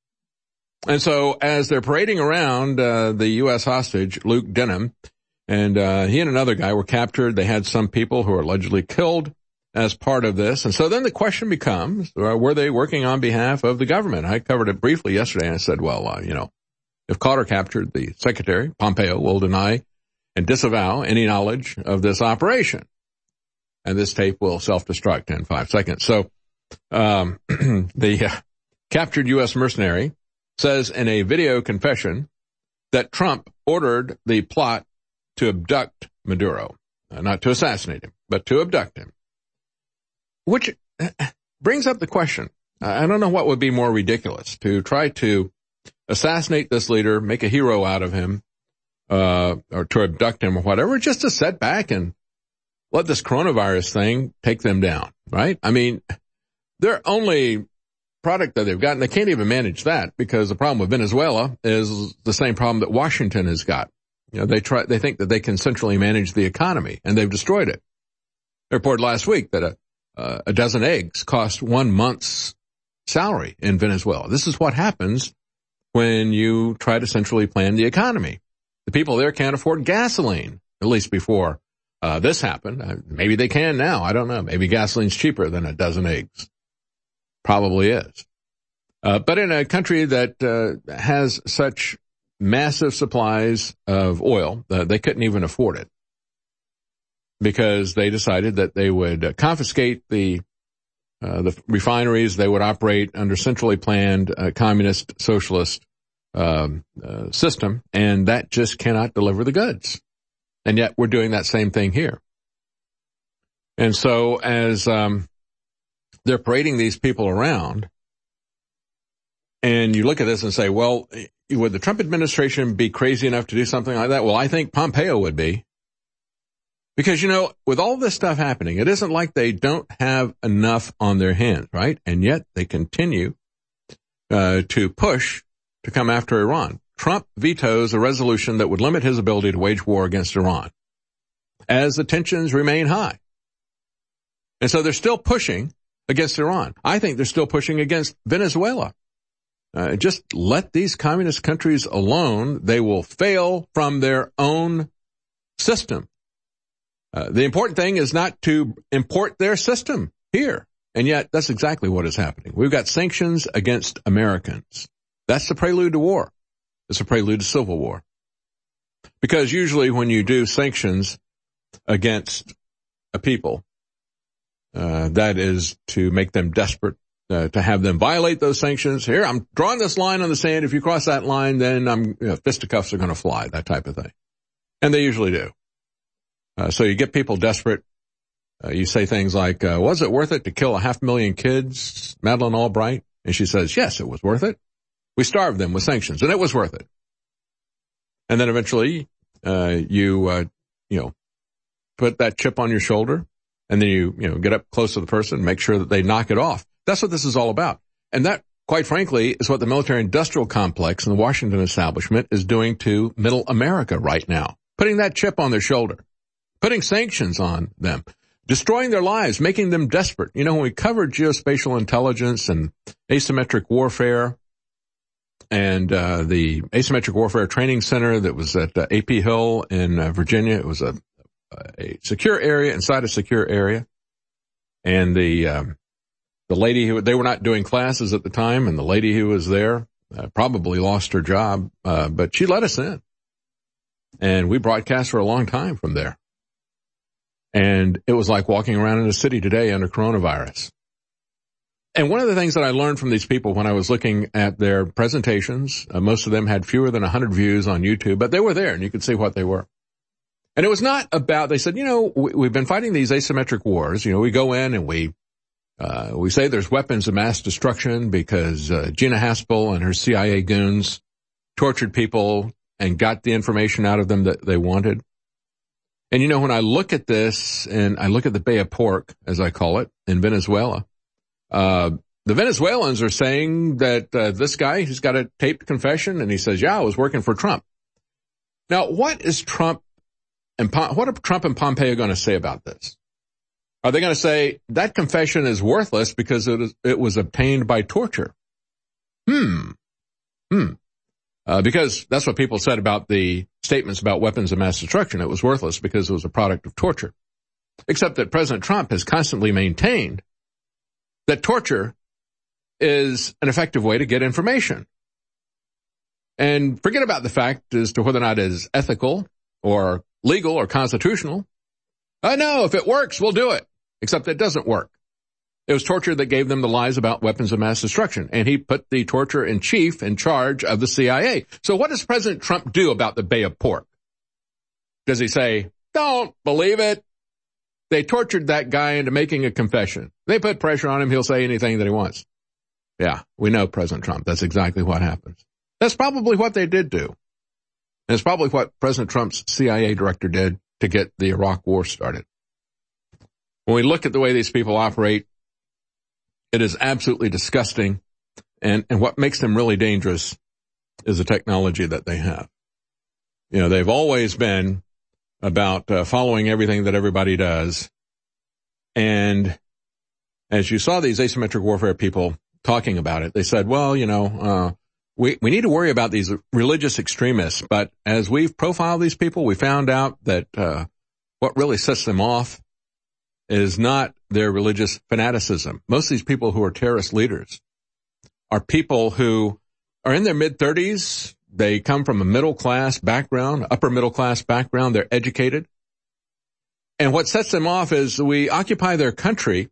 And so as they're parading around, uh, the U S hostage, Luke Denham, and uh, he and another guy were captured. They had some people who were allegedly killed as part of this. And so then the question becomes, uh, were they working on behalf of the government? I covered it briefly yesterday, and I said, well, uh, you know, if caught or captured, the Secretary, Pompeo, will deny and disavow any knowledge of this operation. And this tape will self-destruct in five seconds. So, um, the uh, captured U S mercenary says in a video confession that Trump ordered the plot to abduct Maduro, uh, not to assassinate him, but to abduct him. Which brings up the question, I don't know what would be more ridiculous, to try to assassinate this leader, make a hero out of him, uh, or to abduct him or whatever, just to sit back and let this coronavirus thing take them down, right? I mean, their only product that they've gotten, they can't even manage that because the problem with Venezuela is the same problem that Washington has got. You know, they try, they think that they can centrally manage the economy, and they've destroyed it. They reported last week that a, uh, a dozen eggs cost one month's salary in Venezuela. This is what happens when you try to centrally plan the economy. The people there can't afford gasoline, at least before Uh, this happened. Uh, maybe they can now. I don't know. Maybe gasoline's cheaper than a dozen eggs. Probably is. Uh, but in a country that uh, has such massive supplies of oil, uh, they couldn't even afford it because they decided that they would uh, confiscate the uh, the refineries. They would operate under centrally planned uh, communist socialist um, uh, system, and that just cannot deliver the goods. And yet we're doing that same thing here. And so as um they're parading these people around, and you look at this and say, well, would the Trump administration be crazy enough to do something like that? Well, I think Pompeo would be. Because, you know, with all this stuff happening, it isn't like they don't have enough on their hands, right? And yet they continue uh to push to come after Iran. Trump vetoes a resolution that would limit his ability to wage war against Iran as the tensions remain high. And so they're still pushing against Iran. I think they're still pushing against Venezuela. Uh, just let these communist countries alone. They will fail from their own system. Uh, the important thing is not to import their system here. And yet that's exactly what is happening. We've got sanctions against Americans. That's the prelude to war. It's a prelude to civil war. Because usually when you do sanctions against a people, uh, that is to make them desperate uh, to have them violate those sanctions. Here, I'm drawing this line on the sand. If you cross that line, then I'm, you know, fisticuffs are going to fly, that type of thing. And they usually do. Uh, so you get people desperate. Uh, you say things like, uh, was it worth it to kill a half million kids, Madeleine Albright? And she says, yes, it was worth it. We starved them with sanctions, and it was worth it. And then eventually, uh, you, uh, you know, put that chip on your shoulder, and then you, you know, get up close to the person, make sure that they knock it off. That's what this is all about. And that, quite frankly, is what the military-industrial complex and the Washington establishment is doing to middle America right now. Putting that chip on their shoulder, putting sanctions on them, destroying their lives, making them desperate. You know, when we covered geospatial intelligence and asymmetric warfare and uh the Asymmetric Warfare Training Center that was at uh, A P Hill in uh, Virginia, it was a, a secure area inside a secure area. And the um, the lady who, they were not doing classes at the time, and the lady who was there uh, probably lost her job, uh, but she let us in. And we broadcast for a long time from there. And it was like walking around in a city today under coronavirus. And one of the things that I learned from these people when I was looking at their presentations, uh, most of them had fewer than one hundred views on YouTube, but they were there and you could see what they were. And it was not about, they said, you know, we, we've been fighting these asymmetric wars. You know, we go in and we, uh, we say there's weapons of mass destruction because, uh, Gina Haspel and her C I A goons tortured people and got the information out of them that they wanted. And you know, when I look at this and I look at the Bay of Pork, as I call it, in Venezuela, uh, the Venezuelans are saying that, uh, this guy, he's got a taped confession and he says, yeah, I was working for Trump. Now, what is Trump and, Pom- what are Trump and Pompeo going to say about this? Are they going to say that confession is worthless because it, is, it was obtained by torture? Hmm. Hmm. Uh, because that's what people said about the statements about weapons of mass destruction. It was worthless because it was a product of torture. Except that President Trump has constantly maintained that torture is an effective way to get information. And forget about the fact as to whether or not it is ethical or legal or constitutional. I know if it works, we'll do it. Except it doesn't work. It was torture that gave them the lies about weapons of mass destruction. And he put the torture in chief in charge of the C I A. So what does President Trump do about the Bay of Pork? Does he say, don't believe it? They tortured that guy into making a confession. They put pressure on him. He'll say anything that he wants. Yeah, we know President Trump. That's exactly what happens. That's probably what they did do. And it's probably what President Trump's C I A director did to get the Iraq war started. When we look at the way these people operate, it is absolutely disgusting, and, and what makes them really dangerous is the technology that they have. You know, they've always been about uh, following everything that everybody does, and as you saw these asymmetric warfare people talking about it, they said, well, you know, uh, we, we need to worry about these religious extremists, but as we've profiled these people, we found out that uh, what really sets them off is not their religious fanaticism. Most of these people who are terrorist leaders are people who are in their mid-thirties. They come from a middle-class background, upper-middle-class background. They're educated. And what sets them off is we occupy their country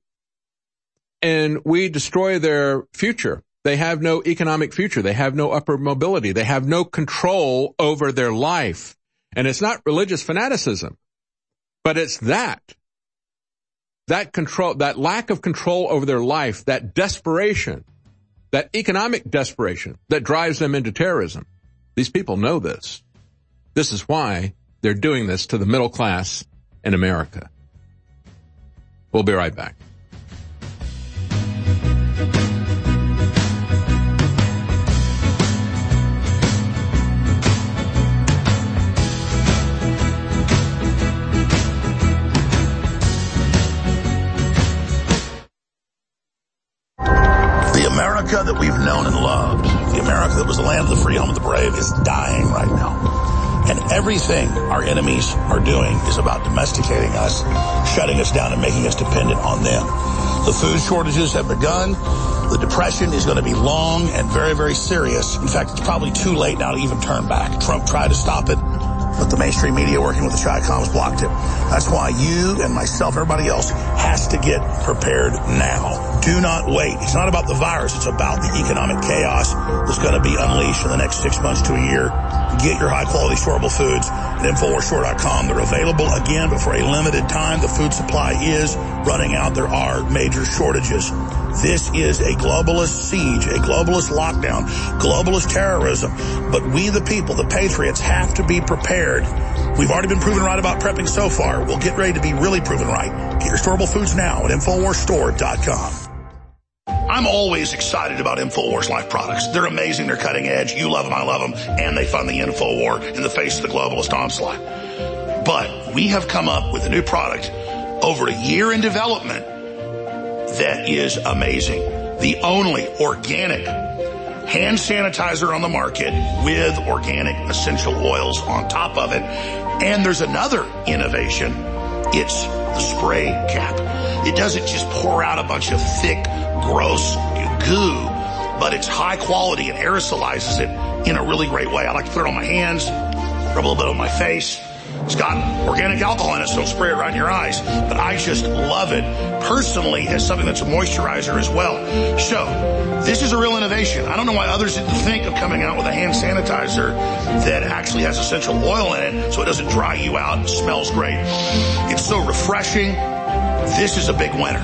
and we destroy their future. They have no economic future. They have no upper mobility. They have no control over their life. And it's not religious fanaticism, but it's that. That control, that lack of control over their life, that desperation, that economic desperation that drives them into terrorism. These people know this. This is why they're doing this to the middle class in America. We'll be right back. America that we've known and loved, the America that was the land of the free, home of the brave, is dying right now. And everything our enemies are doing is about domesticating us, shutting us down, and making us dependent on them. The food shortages have begun. The depression is going to be long and very, very serious. In fact, it's probably too late now to even turn back. Trump tried to stop it, but the mainstream media working with the Chi-Coms blocked it. That's why you and myself, everybody else, has to get prepared now. Do not wait. It's not about the virus. It's about the economic chaos that's going to be unleashed in the next six months to a year. Get your high-quality storable foods at Infowars Store dot com. They're available again, but for a limited time. The food supply is running out. There are major shortages. This is a globalist siege, a globalist lockdown, globalist terrorism. But we, the people, the patriots, have to be prepared. We've already been proven right about prepping so far. We'll get ready to be really proven right. Get your storable foods now at Infowars Store dot com. I'm always excited about InfoWars Life products. They're amazing. They're cutting edge. You love them. I love them. And they fund the InfoWar in the face of the globalist onslaught. But we have come up with a new product over a year in development that is amazing. The only organic hand sanitizer on the market with organic essential oils on top of it. And there's another innovation. It's the spray cap. It doesn't just pour out a bunch of thick, gross goo, but it's high quality and aerosolizes it in a really great way. I like to put it on my hands, rub a little bit on my face. It's got organic alcohol in it, so don't spray it right in your eyes. But I just love it personally as something that's a moisturizer as well. So this is a real innovation. I don't know why others didn't think of coming out with a hand sanitizer that actually has essential oil in it so it doesn't dry you out and smells great. It's so refreshing. This is a big winner.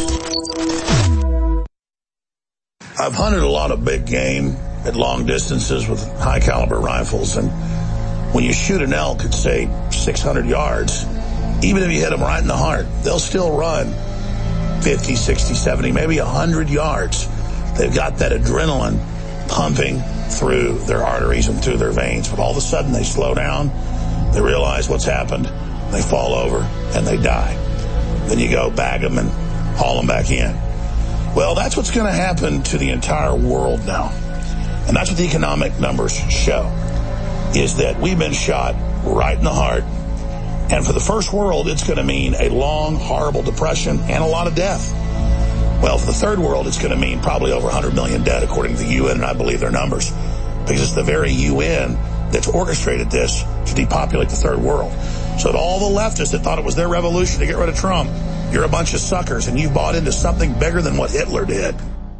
I've hunted a lot of big game at long distances with high caliber rifles, and when you shoot an elk at, say, six hundred yards, even if you hit them right in the heart, they'll still run fifty, sixty, seventy, maybe one hundred yards. They've got that adrenaline pumping through their arteries and through their veins, but all of a sudden they slow down, they realize what's happened, they fall over, and they die. Then you go bag them and haul them back in. Well, that's what's going to happen to the entire world now. And that's what the economic numbers show, is that we've been shot right in the heart. And for the first world, it's going to mean a long, horrible depression and a lot of death. Well, for the third world, it's going to mean probably over one hundred million dead, according to the U N, and I believe their numbers. Because it's the very U N that's orchestrated this to depopulate the third world. So that all the leftists that thought it was their revolution to get rid of Trump, you're a bunch of suckers, and you've bought into something bigger than what Hitler did.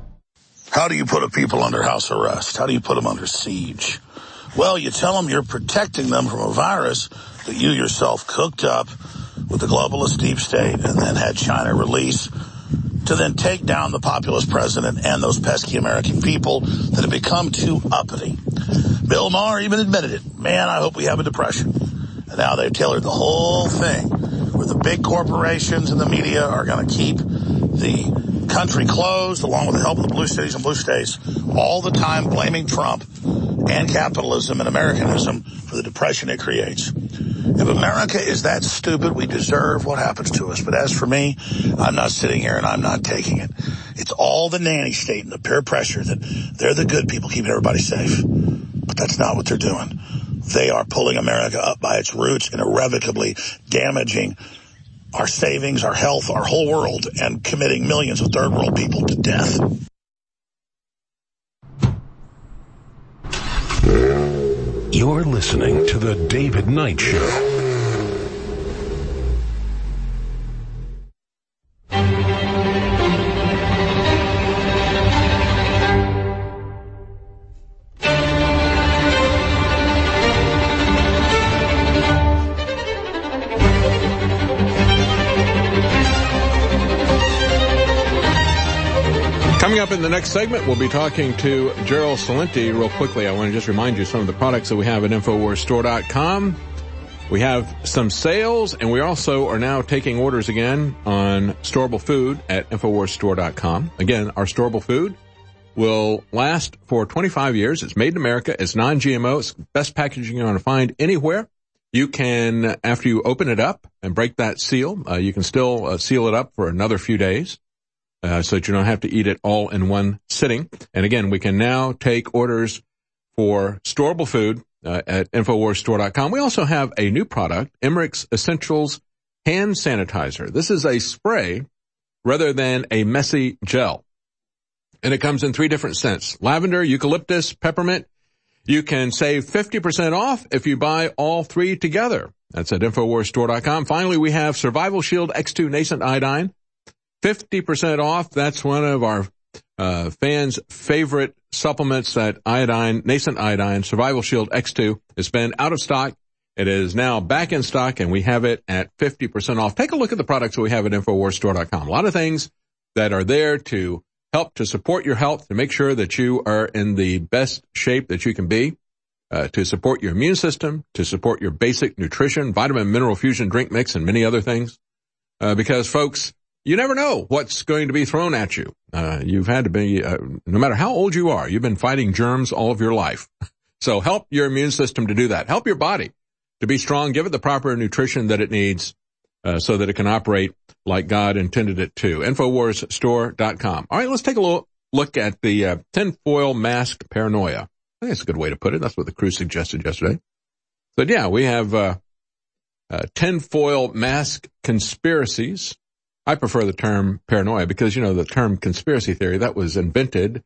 How do you put a people under house arrest? How do you put them under siege? Well, you tell them you're protecting them from a virus that you yourself cooked up with the globalist deep state and then had China release to then take down the populist president and those pesky American people that have become too uppity. Bill Maher even admitted it. Man, I hope we have a depression. And now they've tailored the whole thing where the big corporations and the media are going to keep the country closed, along with the help of the blue cities and blue states, all the time blaming Trump and capitalism and Americanism for the depression it creates. If America is that stupid, we deserve what happens to us. But as for me, I'm not sitting here and I'm not taking it. It's all the nanny state and the peer pressure that they're the good people keeping everybody safe. But that's not what they're doing. They are pulling America up by its roots and irrevocably damaging our savings, our health, our whole world, and committing millions of third world people to death. You're listening to The David Knight Show. Coming up in the next segment, we'll be talking to Gerald Celente. Real quickly, I want to just remind you some of the products that we have at Infowars Store dot com. We have some sales, and we also are now taking orders again on storable food at Infowars Store dot com. Again, our storable food will last for twenty-five years. It's made in America. It's non G M O. It's the best packaging you're going to find anywhere. You can, after you open it up and break that seal, uh, you can still uh, seal it up for another few days. Uh, so that you don't have to eat it all in one sitting. And again, we can now take orders for storable food uh, at Infowars Store dot com. We also have a new product, Emmerich's Essentials Hand Sanitizer. This is a spray rather than a messy gel. And it comes in three different scents: lavender, eucalyptus, peppermint. You can save fifty percent off if you buy all three together. That's at Infowars Store dot com. Finally, we have Survival Shield X two Nascent Iodine. fifty percent off. That's one of our uh, fans' favorite supplements, that iodine, nascent iodine, Survival Shield X two. It's been out of stock. It is now back in stock, and we have it at fifty percent off. Take a look at the products that we have at Infowars Store dot com. A lot of things that are there to help to support your health, to make sure that you are in the best shape that you can be, uh, to support your immune system, to support your basic nutrition, vitamin mineral fusion drink mix, and many other things. Uh, because, folks, you never know what's going to be thrown at you. Uh, you've had to be, uh, no matter how old you are, you've been fighting germs all of your life. So help your immune system to do that. Help your body to be strong. Give it the proper nutrition that it needs, uh, so that it can operate like God intended it to. Infowars Store dot com. All right, let's take a little look at the uh, tinfoil mask paranoia. I think that's a good way to put it. That's what the crew suggested yesterday. But yeah, we have uh, uh, tinfoil mask conspiracies. I prefer the term paranoia because, you know, the term conspiracy theory, that was invented.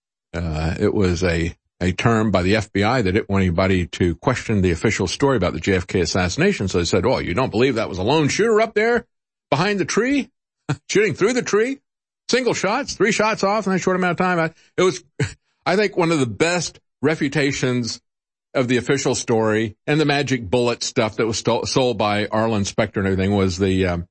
Uh, it was a, a term by the F B I that didn't want anybody to question the official story about the J F K assassination. So they said, oh, you don't believe that was a lone shooter up there behind the tree, shooting through the tree? Single shots, three shots off in a short amount of time. I, it was, I think, one of the best refutations of the official story, and the magic bullet stuff that was stole, sold by Arlen Specter and everything was the um,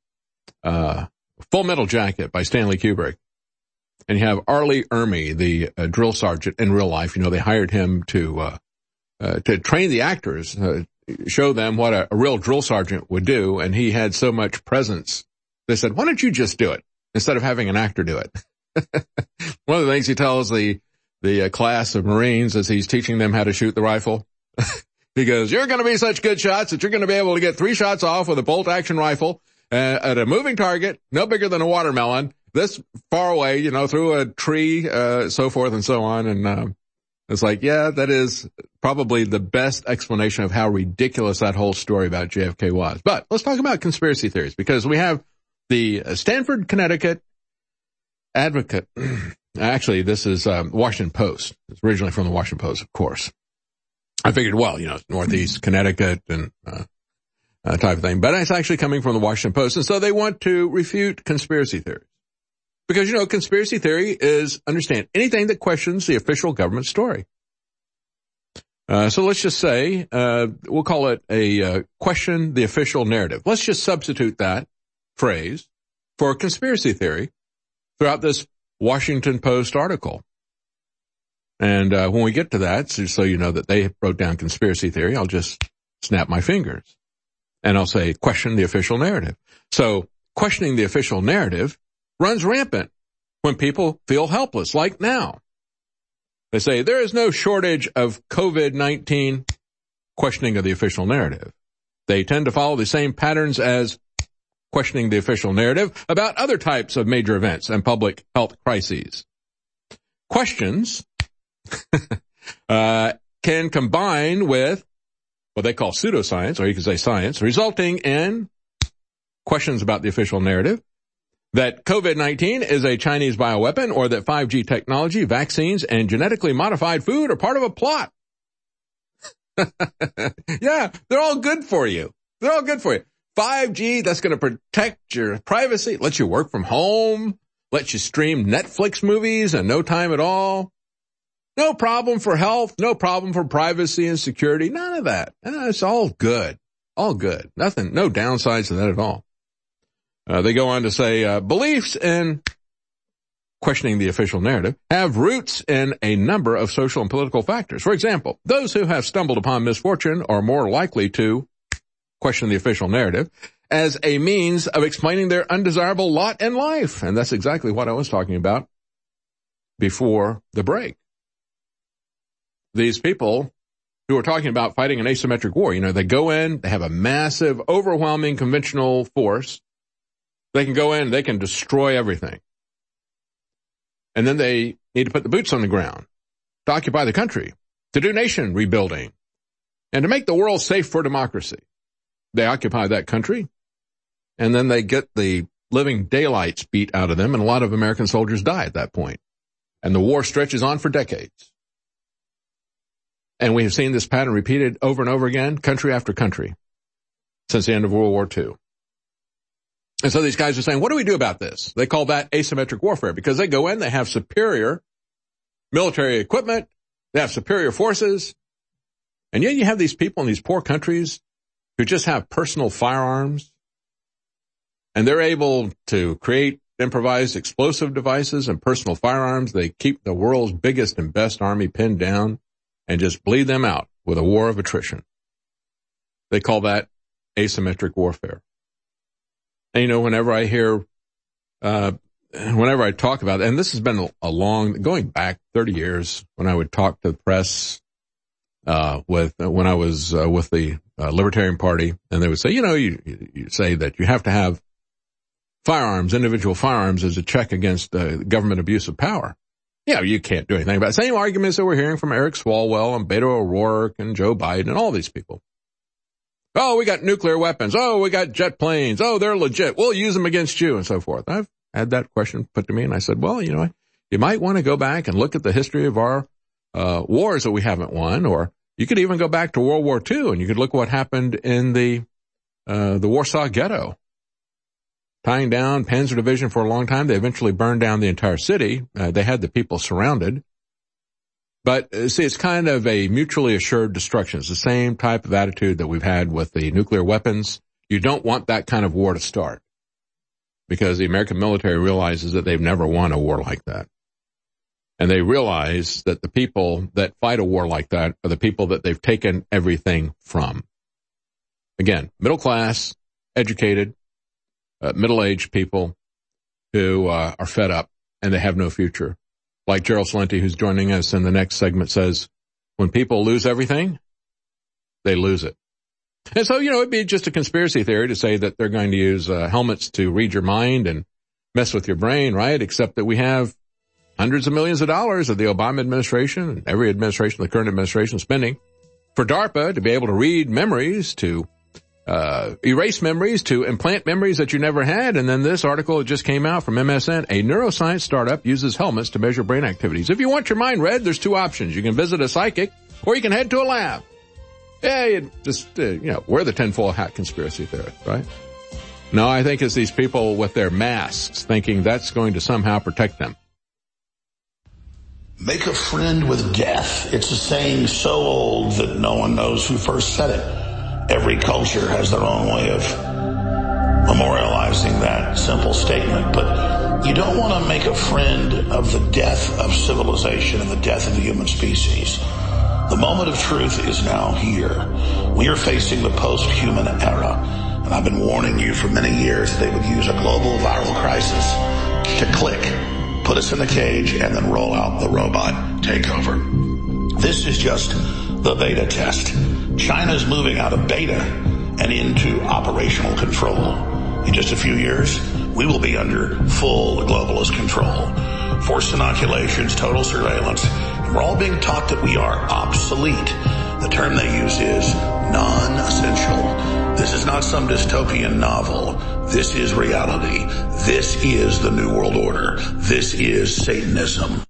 uh, Full Metal Jacket by Stanley Kubrick. And you have Arlie Ermy, the uh, drill sergeant in real life. You know, they hired him to uh, uh, to train the actors, uh, show them what a, a real drill sergeant would do. And he had so much presence. They said, why don't you just do it instead of having an actor do it? One of the things he tells the the uh, class of Marines as he's teaching them how to shoot the rifle, he goes, you're going to be such good shots that you're going to be able to get three shots off with a bolt action rifle uh, at a moving target, no bigger than a watermelon, this far away, you know, through a tree, uh, so forth and so on. And um, it's like, yeah, that is probably the best explanation of how ridiculous that whole story about J F K was. But let's talk about conspiracy theories, because we have the Stanford, Connecticut Advocate. Actually, this is um, Washington Post. It's originally from the Washington Post, of course. I figured, well, you know, Northeast Connecticut and uh, uh, type of thing. But it's actually coming from the Washington Post. And so they want to refute conspiracy theories. Because, you know, conspiracy theory is, understand, anything that questions the official government story. Uh, so let's just say, uh, we'll call it a uh, question the official narrative. Let's just substitute that phrase for conspiracy theory throughout this Washington Post article. And uh, when we get to that, so, so you know that they wrote down conspiracy theory, I'll just snap my fingers. And I'll say, question the official narrative. So questioning the official narrative runs rampant when people feel helpless, like now. They say, there is no shortage of COVID nineteen, questioning of the official narrative. They tend to follow the same patterns as questioning the official narrative about other types of major events and public health crises. Questions uh, can combine with what they call pseudoscience, or you can say science, resulting in questions about the official narrative, that COVID nineteen is a Chinese bioweapon, or that five G technology, vaccines, and genetically modified food are part of a plot. Yeah, they're all good for you. They're all good for you. five G, that's going to protect your privacy, let you work from home, let you stream Netflix movies in no time at all. No problem for health, no problem for privacy and security, none of that. It's all good. All good. Nothing, no downsides to that at all. Uh, they go on to say, uh, beliefs in questioning the official narrative have roots in a number of social and political factors. For example, those who have stumbled upon misfortune are more likely to question the official narrative as a means of explaining their undesirable lot in life. And that's exactly what I was talking about before the break. These people who are talking about fighting an asymmetric war, you know, they go in, they have a massive, overwhelming conventional force. They can go in, they can destroy everything. And then they need to put the boots on the ground to occupy the country, to do nation rebuilding, and to make the world safe for democracy. They occupy that country, and then they get the living daylights beat out of them, and a lot of American soldiers die at that point. And the war stretches on for decades. And we have seen this pattern repeated over and over again, country after country, since the end of World War Two. And so these guys are saying, what do we do about this? They call that asymmetric warfare because they go in, they have superior military equipment, they have superior forces, and yet you have these people in these poor countries who just have personal firearms, and they're able to create improvised explosive devices and personal firearms. They keep the world's biggest and best army pinned down and just bleed them out with a war of attrition. They call that asymmetric warfare. And, you know, whenever I hear, uh, whenever I talk about it, and this has been a, a long, going back thirty years, when I would talk to the press, uh, with, uh, when I was, uh, with the uh, Libertarian Party, and they would say, you know, you, you say that you have to have firearms, individual firearms, as a check against uh, government abuse of power. Yeah, you can't do anything about it. Same arguments that we're hearing from Eric Swalwell and Beto O'Rourke and Joe Biden and all these people. Oh, we got nuclear weapons. Oh, we got jet planes. Oh, they're legit. We'll use them against you and so forth. I've had that question put to me, and I said, well, you know, you might want to go back and look at the history of our uh wars that we haven't won, or you could even go back to World War Two, and you could look what happened in the uh the Warsaw Ghetto. Tying down Panzer Division for a long time. They eventually burned down the entire city. Uh, they had the people surrounded. But, uh, see, it's kind of a mutually assured destruction. It's the same type of attitude that we've had with the nuclear weapons. You don't want that kind of war to start, because the American military realizes that they've never won a war like that. And they realize that the people that fight a war like that are the people that they've taken everything from. Again, middle class, educated, Uh, middle-aged people who uh, are fed up and they have no future. Like Gerald Celente, who's joining us in the next segment, says, when people lose everything, they lose it. And so, you know, it'd be just a conspiracy theory to say that they're going to use uh, helmets to read your mind and mess with your brain, right? Except that we have hundreds of millions of dollars of the Obama administration and every administration, the current administration, spending for DARPA to be able to read memories, to Uh, erase memories, to implant memories that you never had. And then this article just came out from M S N. A neuroscience startup uses helmets to measure brain activities. If you want your mind read, there's two options. You can visit a psychic, or you can head to a lab. Yeah, you just, uh, you know, we're the tinfoil hat conspiracy theorists, right? No, I think it's these people with their masks thinking that's going to somehow protect them. Make a friend with death. It's a saying so old that no one knows who first said it. Every culture has their own way of memorializing that simple statement, but you don't want to make a friend of the death of civilization and the death of the human species. The moment of truth is now here. We are facing the post-human era, and I've been warning you for many years they would use a global viral crisis to click, put us in the cage, and then roll out the robot takeover. This is just the beta test. China's moving out of beta and into operational control. In just a few years, we will be under full globalist control. Forced inoculations, total surveillance, and we're all being taught that we are obsolete. The term they use is non-essential. This is not some dystopian novel. This is reality. This is the New World Order. This is Satanism.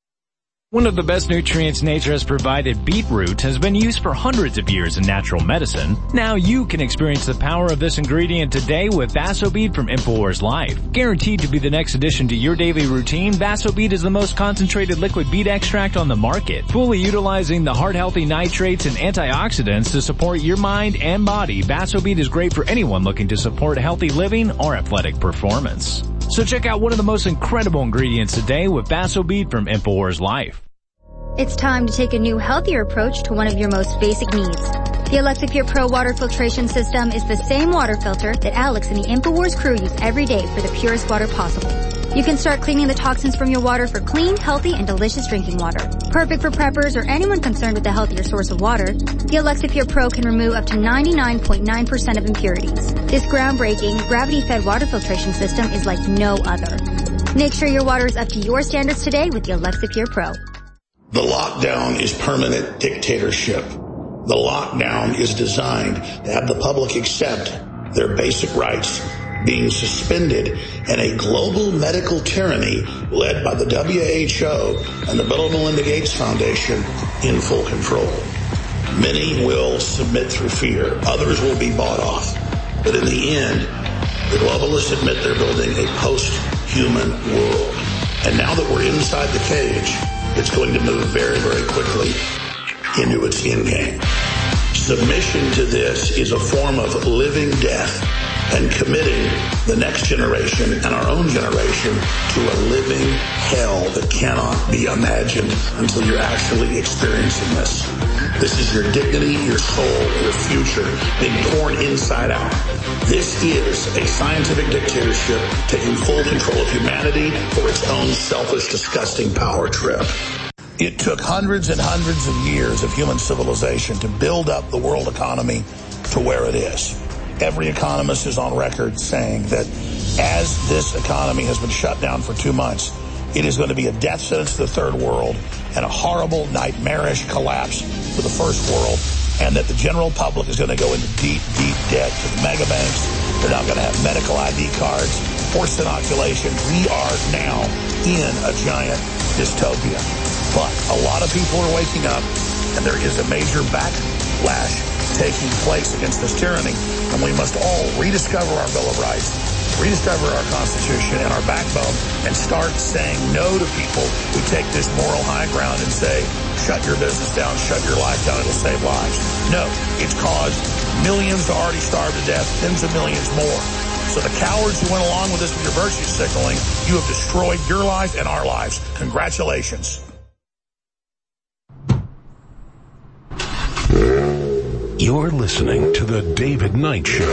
One of the best nutrients nature has provided, beetroot, has been used for hundreds of years in natural medicine. Now you can experience the power of this ingredient today with Vasobeat from InfoWars Life. Guaranteed to be the next addition to your daily routine, Vasobeat is the most concentrated liquid beet extract on the market. Fully utilizing the heart-healthy nitrates and antioxidants to support your mind and body, Vasobeat is great for anyone looking to support healthy living or athletic performance. So check out one of the most incredible ingredients today with Vasobeat from InfoWars Life. It's time to take a new, healthier approach to one of your most basic needs. The Alexa Pure Pro water filtration system is the same water filter that Alex and the InfoWars crew use every day for the purest water possible. You can start cleaning the toxins from your water for clean, healthy, and delicious drinking water. Perfect for preppers or anyone concerned with a healthier source of water, the Alexa Pure Pro can remove up to ninety-nine point nine percent of impurities. This groundbreaking, gravity-fed water filtration system is like no other. Make sure your water is up to your standards today with the Alexa Pure Pro. The lockdown is permanent dictatorship. The lockdown is designed to have the public accept their basic rights being suspended in a global medical tyranny led by the W H O and the Bill and Melinda Gates Foundation in full control. Many will submit through fear. Others will be bought off. But in the end, The globalists admit they're building a post-human world. And now that we're inside the cage, it's going to move very, very quickly into its endgame. Submission to this is a form of living death and committing the next generation and our own generation to a living hell that cannot be imagined until you're actually experiencing this. This is your dignity, your soul, your future being torn inside out. This is a scientific dictatorship taking full control of humanity for its own selfish, disgusting power trip. It took hundreds and hundreds of years of human civilization to build up the world economy to where it is. Every economist is on record saying that as this economy has been shut down for two months, it is going to be a death sentence to the third world and a horrible, nightmarish collapse for the first world, and that the general public is going to go into deep, deep debt to the mega banks. They're not going to have medical I D cards, forced inoculation. We are now in a giant dystopia. But a lot of people are waking up, and there is a major backlash taking place against this tyranny, and we must all rediscover our Bill of Rights, rediscover our Constitution and our backbone, and start saying no to people who take this moral high ground and say, shut your business down, shut your life down, it'll save lives. No, it's caused millions to already starve to death, tens of millions more. So the cowards who went along with this with your virtue signaling, you have destroyed your life and our lives. Congratulations. You're listening to The David Knight Show.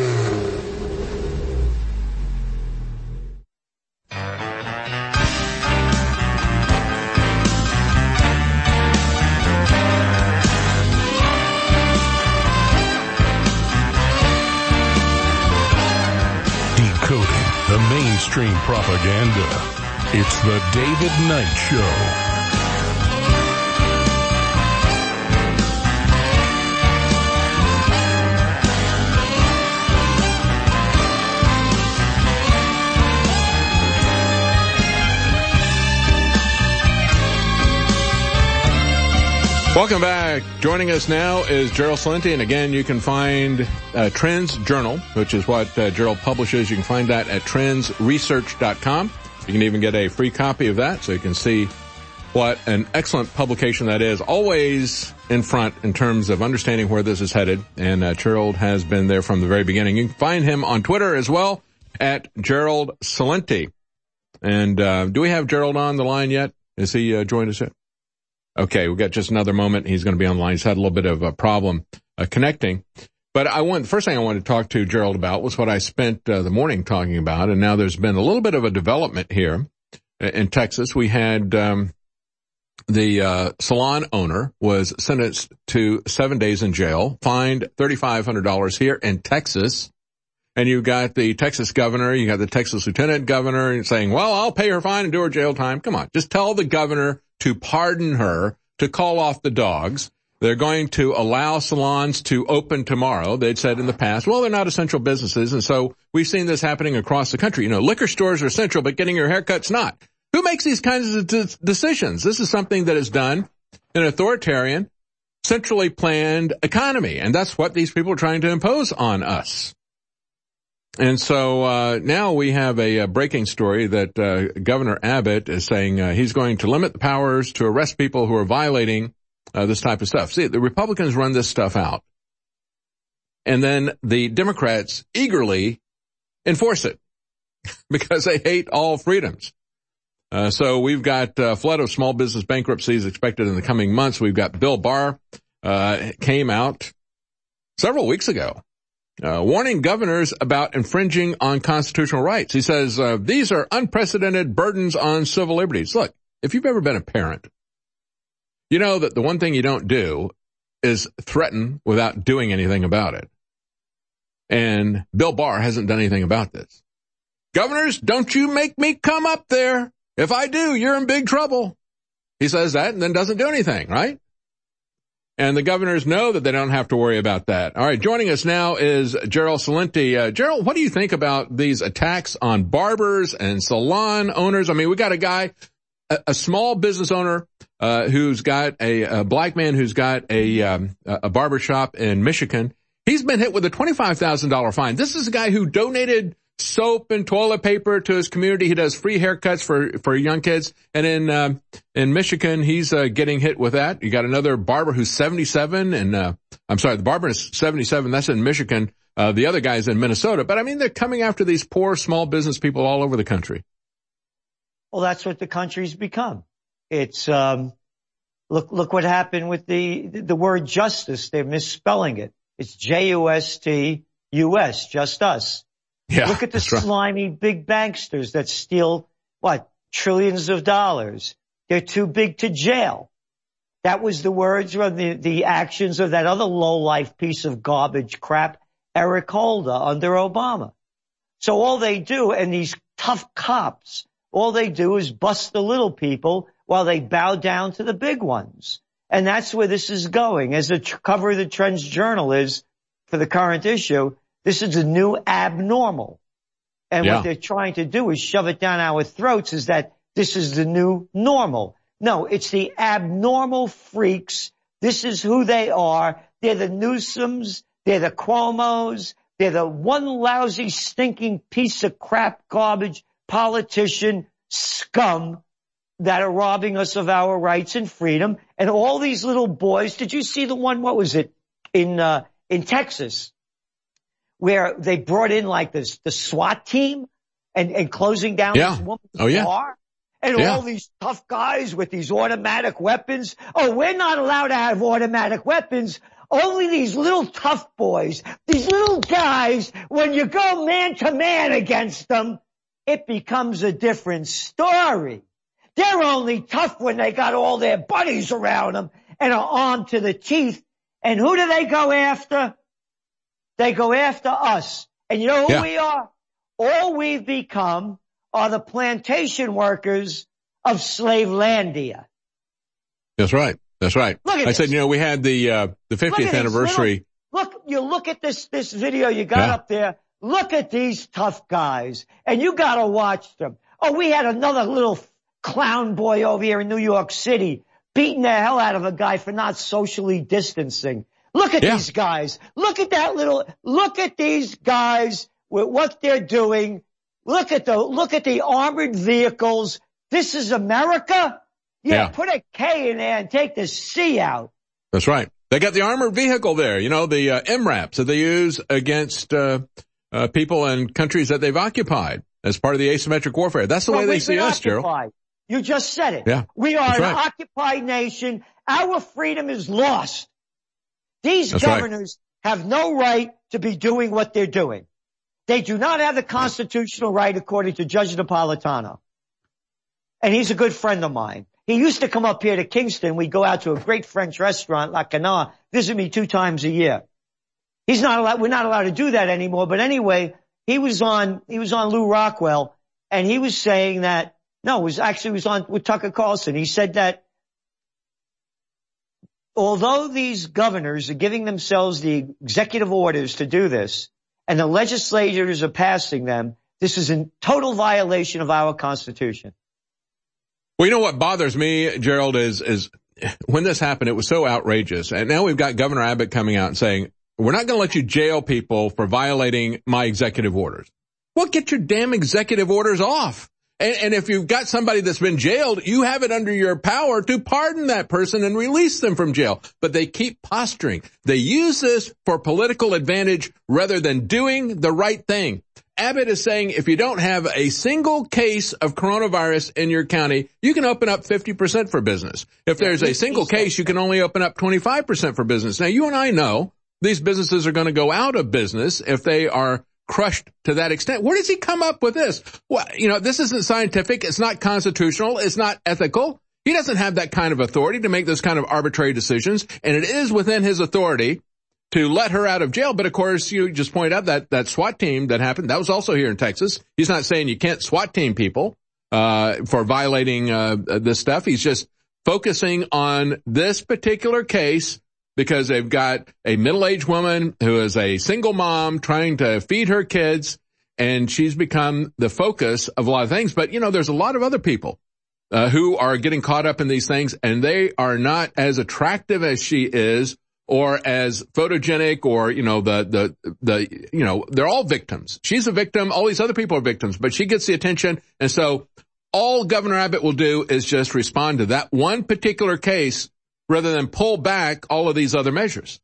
Decoding the mainstream propaganda. It's The David Knight Show. Welcome back. Joining us now is Gerald Celente, and again, you can find uh, Trends Journal, which is what uh, Gerald publishes. You can find that at trends research dot com. You can even get a free copy of that, so you can see what an excellent publication that is. Always in front in terms of understanding where this is headed, and uh, Gerald has been there from the very beginning. You can find him on Twitter as well at Gerald Celente. And uh, do we have Gerald on the line yet? Is he uh, joined us yet? Okay, we've got just another moment. He's going to be on the line. He's had a little bit of a problem uh, connecting. But I want, the first thing I wanted to talk to Gerald about was what I spent uh, the morning talking about. And now there's been a little bit of a development here in Texas. We had um, the uh, salon owner was sentenced to seven days in jail, fined three thousand five hundred dollars here in Texas. And you got the Texas governor, you got the Texas lieutenant governor saying, well, I'll pay her fine and do her jail time. Come on, just tell the governor to pardon her, to call off the dogs. They're going to allow salons to open tomorrow. They'd said in the past, well, they're not essential businesses. And so we've seen this happening across the country. You know, liquor stores are essential, but getting your haircut's not. Who makes these kinds of d- decisions? This is something that is done in an authoritarian, centrally planned economy. And that's what these people are trying to impose on us. And so uh now we have a, a breaking story that uh Governor Abbott is saying uh, he's going to limit the powers to arrest people who are violating uh, this type of stuff. See, the Republicans run this stuff out, and then the Democrats eagerly enforce it because they hate all freedoms. Uh so we've got a flood of small business bankruptcies expected in the coming months. We've got Bill Barr uh came out several weeks ago Uh, warning governors about infringing on constitutional rights. He says, uh, these are unprecedented burdens on civil liberties. Look, if you've ever been a parent, you know that the one thing you don't do is threaten without doing anything about it. And Bill Barr hasn't done anything about this. Governors, don't you make me come up there. If I do, you're in big trouble. He says that and then doesn't do anything, right? And the governors know that they don't have to worry about that. All right, joining us now is Gerald Celente. Uh, Gerald, what do you think about these attacks on barbers and salon owners? I mean, we got a guy, a, a small business owner, uh, who's got a, a black man who's got a, um, a barber shop in Michigan. He's been hit with a twenty-five thousand dollars fine. This is a guy who donated soap and toilet paper to his community. He does free haircuts for, for young kids. And in, uh, in Michigan, he's, uh, getting hit with that. You got another barber who's seventy-seven and, uh, I'm sorry, the barber is seventy-seven. That's in Michigan. Uh, the other guy's in Minnesota. But I mean, they're coming after these poor small business people all over the country. Well, that's what the country's become. It's, um, look, look what happened with the, the word justice. They're misspelling it. It's J U S T U S, just us. Yeah, look at the slimy right. big banksters that steal, what, trillions of dollars. They're too big to jail. That was the words or the, the actions of that other low-life piece of garbage crap, Eric Holder, under Obama. So all they do, and these tough cops, all they do is bust the little people while they bow down to the big ones. And that's where this is going. As the cover of the Trends Journal is for the current issue, this is a new abnormal. And yeah. what they're trying to do is shove it down our throats is that this is the new normal. No, it's the abnormal freaks. This is who they are. They're the Newsoms. They're the Cuomos. They're the one lousy, stinking piece of crap garbage politician scum that are robbing us of our rights and freedom. And all these little boys, did you see the one, what was it, in uh, in Texas, where they brought in like this, the SWAT team and, and closing down yeah. this woman's oh, yeah. bar? And yeah. all these tough guys with these automatic weapons. Oh, we're not allowed to have automatic weapons. Only these little tough boys, these little guys, when you go man to man against them, it becomes a different story. They're only tough when they got all their buddies around them and are armed to the teeth. And who do they go after? They go after us. And you know who yeah. we are? All we've become are the plantation workers of Slavelandia. That's right. That's right. Look at I this. said, you know, we had the, uh, the fiftieth anniversary. Little, look, you look at this, this video you got yeah. up there. Look at these tough guys. And you gotta watch them. Oh, we had another little clown boy over here in New York City beating the hell out of a guy for not socially distancing. Look at yeah. these guys. Look at that little, look at these guys with what they're doing. Look at the, look at the armored vehicles. This is America? Yeah, yeah. Put a K in there and take the C out. That's right. They got the armored vehicle there, you know, the uh, M RAPs that they use against uh, uh people and countries that they've occupied as part of the asymmetric warfare. That's the well, way they see us, occupied. Gerald. You just said it. Yeah. We are an right. occupied nation. Our freedom is lost. These That's governors right. have no right to be doing what they're doing. They do not have the constitutional right, according to Judge Napolitano. And he's a good friend of mine. He used to come up here to Kingston. We'd go out to a great French restaurant, La Canard, visit me two times a year. He's not allowed, we're not allowed to do that anymore. But anyway, he was on, he was on Lou Rockwell, and he was saying that, no, it was actually, it was on with Tucker Carlson. He said that although these governors are giving themselves the executive orders to do this, and the legislators are passing them, this is in total violation of our Constitution. Well, you know what bothers me, Gerald, is, is when this happened, it was so outrageous. And now we've got Governor Abbott coming out and saying, we're not going to let you jail people for violating my executive orders. Well, get your damn executive orders off. And, and if you've got somebody that's been jailed, you have it under your power to pardon that person and release them from jail. But they keep posturing. They use this for political advantage rather than doing the right thing. Abbott is saying if you don't have a single case of coronavirus in your county, you can open up fifty percent for business. If there's a single case, you can only open up twenty-five percent for business. Now, you and I know these businesses are going to go out of business if they are crushed to that extent. Where does he come up with this? Well, you know, this isn't scientific. It's not constitutional. It's not ethical. He doesn't have that kind of authority to make those kind of arbitrary decisions. And it is within his authority to let her out of jail. But of course, you just point out that that SWAT team that happened, that was also here in Texas. He's not saying you can't SWAT team people, uh, for violating, uh, this stuff. He's just focusing on this particular case because they've got a middle-aged woman who is a single mom trying to feed her kids, and she's become the focus of a lot of things. But, you know, there's a lot of other people uh, who are getting caught up in these things, and they are not as attractive as she is or as photogenic or, you know, the, the, the, you know, they're all victims. She's a victim. All these other people are victims, but she gets the attention. And so all Governor Abbott will do is just respond to that one particular case rather than pull back all of these other measures.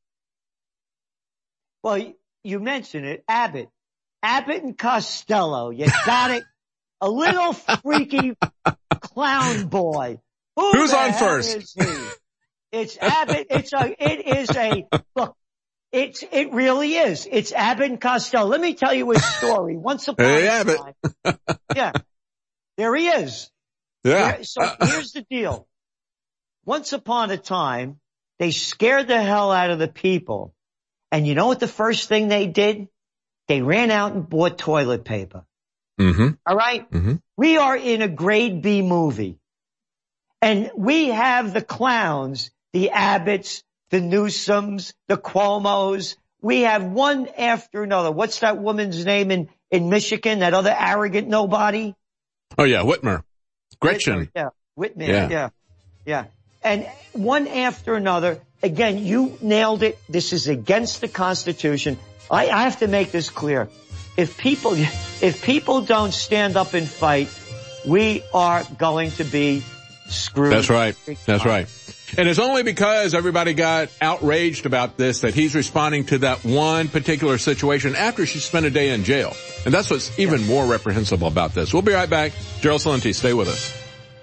Well, you mentioned it, Abbott. Abbott and Costello. You got it. A little freaky clown boy. Who Who's the on hell first? is he? It's Abbott. It's a, it is a, look, it's, it really is. It's Abbott and Costello. Let me tell you a story. Once upon hey, a Abbott. time. Yeah. There he is. Yeah. There, so here's the deal. Once upon a time, they scared the hell out of the people. And you know what the first thing they did? They ran out and bought toilet paper. Mm-hmm. All right? Mm-hmm. We are in a grade B movie. And we have the clowns, the Abbotts, the Newsoms, the Cuomos. We have one after another. What's that woman's name in, in Michigan? That other arrogant nobody? Oh, yeah, Whitmer. Gretchen. Whitmer, yeah, Whitmer, Yeah. yeah, yeah. And one after another. Again, you nailed it. This is against the Constitution. I, I have to make this clear. If people, if people don't stand up and fight, we are going to be screwed. That's right. That's right. And it's only because everybody got outraged about this that he's responding to that one particular situation after she spent a day in jail. And that's what's even yeah. more reprehensible about this. We'll be right back. Gerald Celente, stay with us.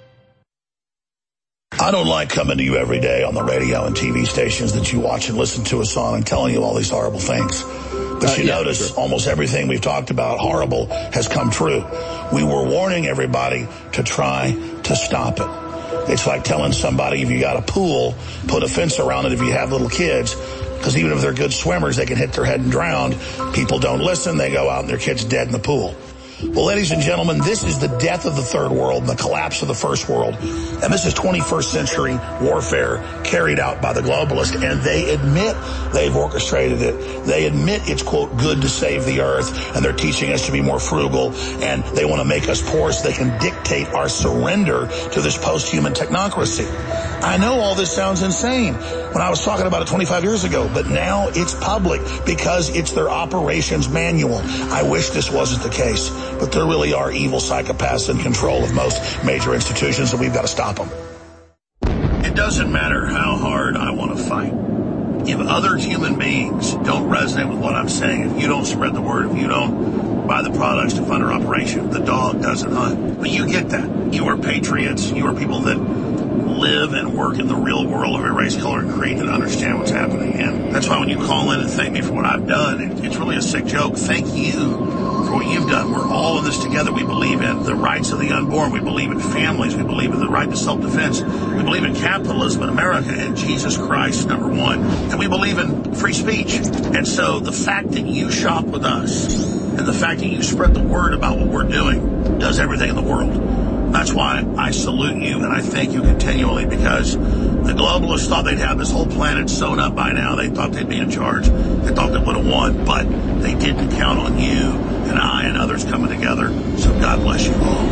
I don't like coming to you every day on the radio and T V stations that you watch and listen to us on and telling you all these horrible things. But uh, you yeah, notice sure. almost everything we've talked about horrible has come true. We were warning everybody to try to stop it. It's like telling somebody if you got a pool, put a fence around it if you have little kids, because even if they're good swimmers, they can hit their head and drown. People don't listen. They go out and their kid's dead in the pool. Well, ladies and gentlemen, this is the death of the third world and the collapse of the first world. And this is twenty-first century warfare carried out by the globalists. And they admit they've orchestrated it. They admit it's, quote, good to save the earth. And they're teaching us to be more frugal. And they want to make us poor so they can dictate our surrender to this post-human technocracy. I know all this sounds insane when I was talking about it twenty-five years ago, but now it's public because it's their operations manual. I wish this wasn't the case, but there really are evil psychopaths in control of most major institutions, and we've got to stop them. It doesn't matter how hard I want to fight. If other human beings don't resonate with what I'm saying, if you don't spread the word, if you don't buy the products to fund our operation, the dog doesn't hunt. But you get that. You are patriots. You are people that live and work in the real world of every race, color, and creed and understand what's happening. And that's why when you call in and thank me for what I've done, it, it's really a sick joke. Thank you for what you've done. We're all in this together. We believe in the rights of the unborn. We believe in families. We believe in the right to self-defense. We believe in capitalism in America and Jesus Christ, number one. And we believe in free speech. And so the fact that you shop with us and the fact that you spread the word about what we're doing does everything in the world. That's why I salute you and I thank you continually, because the globalists thought they'd have this whole planet sewn up by now. They thought they'd be in charge. They thought they would have won, but they didn't count on you and I and others coming together. So God bless you all.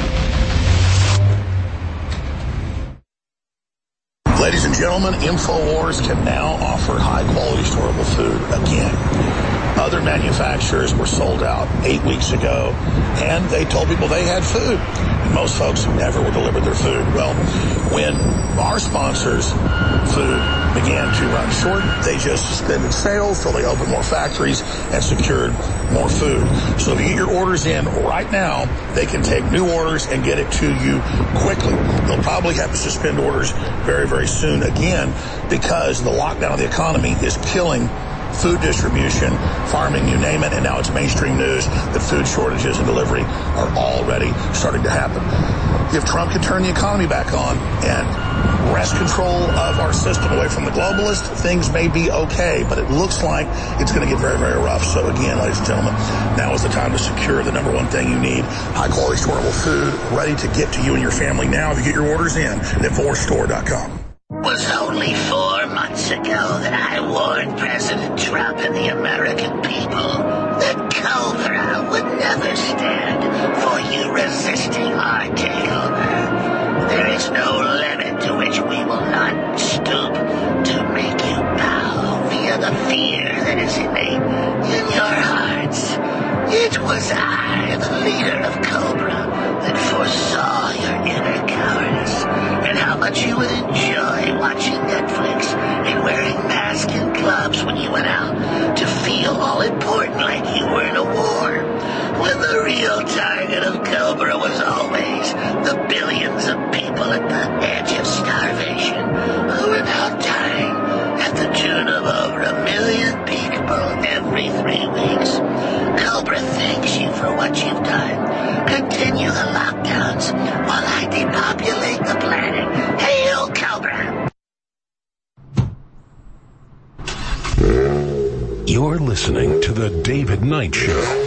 Ladies and gentlemen, InfoWars can now offer high-quality storable food again. Other manufacturers were sold out eight weeks ago, and they told people they had food. And most folks never were delivered their food. Well, when our sponsors' food began to run short, they just suspended sales till they opened more factories and secured more food. So if you get your orders in right now, they can take new orders and get it to you quickly. They'll probably have to suspend orders very, very soon again, because the lockdown of the economy is killing food distribution, farming, you name it, and now it's mainstream news that food shortages and delivery are already starting to happen. If Trump can turn the economy back on and wrest control of our system away from the globalists, things may be okay, but it looks like it's going to get very, very rough. So again, ladies and gentlemen, now is the time to secure the number one thing you need, high-quality storable food, ready to get to you and your family now if you get your orders in at InfoWars Store dot com. It was only four months ago that I warned President Trump and the American people that Cobra would never stand for you resisting our takeover. There is no limit to which we will not stoop to make you bow. in your hearts, it was I, the leader of Cobra, that foresaw your inner cowardice and how much you would enjoy watching Netflix and wearing masks and gloves when you went out to feel all important like you were in a war. When the real target of Cobra was always the billions of people at the edge of starvation who are now dying at the tune of over a million people every three weeks. Cobra thanks you for what you've done. Continue the lockdowns while I depopulate the planet. Hail Cobra! You're listening to The David Knight Show.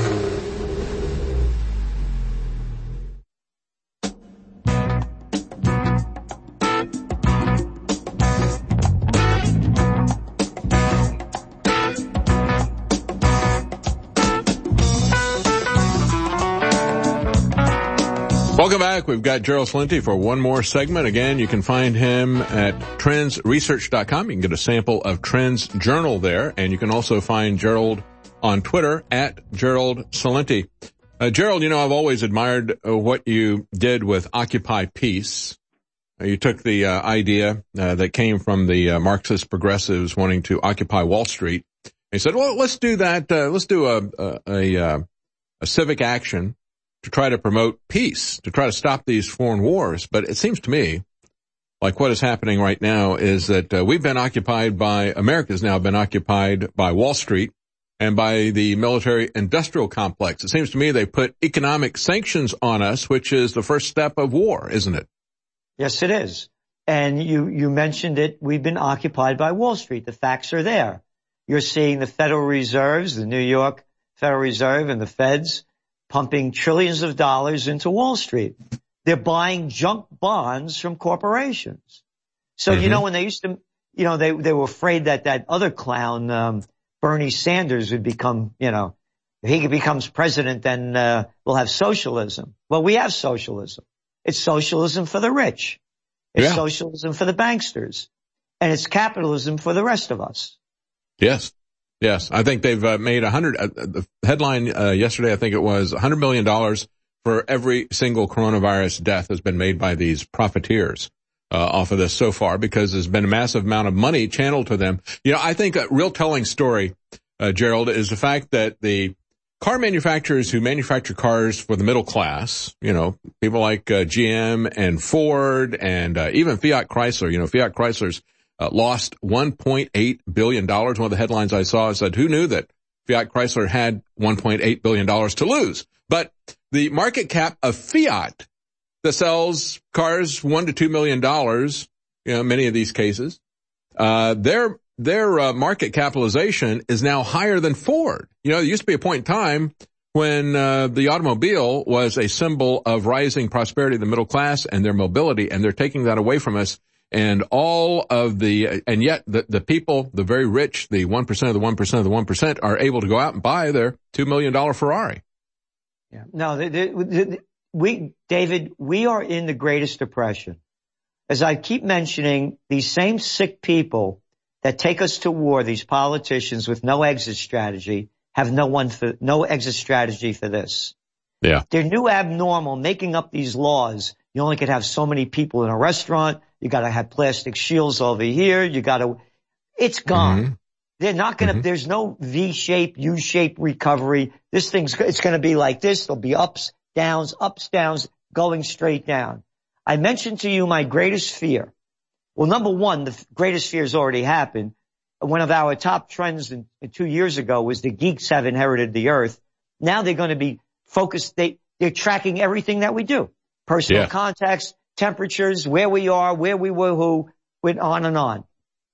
Welcome back. We've got Gerald Celente for one more segment. Again, you can find him at trends research dot com. You can get a sample of Trends Journal there, and you can also find Gerald on Twitter at Gerald Celente. Uh, Gerald, you know, I've always admired uh, what you did with Occupy Peace. Uh, you took the uh, idea uh, that came from the uh, Marxist progressives wanting to occupy Wall Street. And you said, well, let's do that. Uh, let's do a, a, a, uh, a civic action to try to promote peace, to try to stop these foreign wars. But it seems to me like what is happening right now is that uh, we've been occupied by, America's now been occupied by Wall Street and by the military-industrial complex. It seems to me they put economic sanctions on us, which is the first step of war, isn't it? Yes, it is. And you, you mentioned it. We've been occupied by Wall Street. The facts are there. You're seeing the Federal Reserves, the New York Federal Reserve and the Feds pumping trillions of dollars into Wall Street. They're buying junk bonds from corporations. So, mm-hmm. you know, when they used to, you know, they, they were afraid that that other clown, um, Bernie Sanders would become, you know, if he becomes president, then, uh, we'll have socialism. Well, we have socialism. It's socialism for the rich. It's yeah. socialism for the banksters. And it's capitalism for the rest of us. Yes. Yes, I think they've uh, made a hundred, uh, the headline uh, yesterday, I think it was a hundred million dollars for every single coronavirus death has been made by these profiteers uh, off of this so far, because there's been a massive amount of money channeled to them. You know, I think a real telling story, uh, Gerald, is the fact that the car manufacturers who manufacture cars for the middle class, you know, people like uh, G M and Ford and uh, even Fiat Chrysler, you know, Fiat Chrysler's Uh, lost one point eight billion dollars. One of the headlines I saw said, who knew that Fiat Chrysler had one point eight billion dollars to lose? But the market cap of Fiat that sells cars one to two million dollars, you know, many of these cases, uh, their, their, uh, market capitalization is now higher than Ford. You know, there used to be a point in time when, uh, the automobile was a symbol of rising prosperity of the middle class and their mobility, and they're taking that away from us. And all of the, and yet the, the people, the very rich, the one percent of the one percent of the one percent are able to go out and buy their two million dollars Ferrari. Yeah. No, the, the, the, we, David, we are in the greatest depression. As I keep mentioning, these same sick people that take us to war, these politicians with no exit strategy, have no one for, no exit strategy for this. Yeah. They're new abnormal, making up these laws. You only could have so many people in a restaurant. You got to have plastic shields over here. You got to, it's gone. Mm-hmm. They're not going to, mm-hmm. there's no V-shape, U-shape recovery. This thing's, it's going to be like this. There'll be ups, downs, ups, downs, going straight down. I mentioned to you my greatest fear. Well, number one, the greatest fear has already happened. One of our top trends in, in two years ago was the geeks have inherited the earth. Now they're going to be focused. They, they're tracking everything that we do. Personal yeah. contacts, temperatures, where we are, where we were, who, went on and on.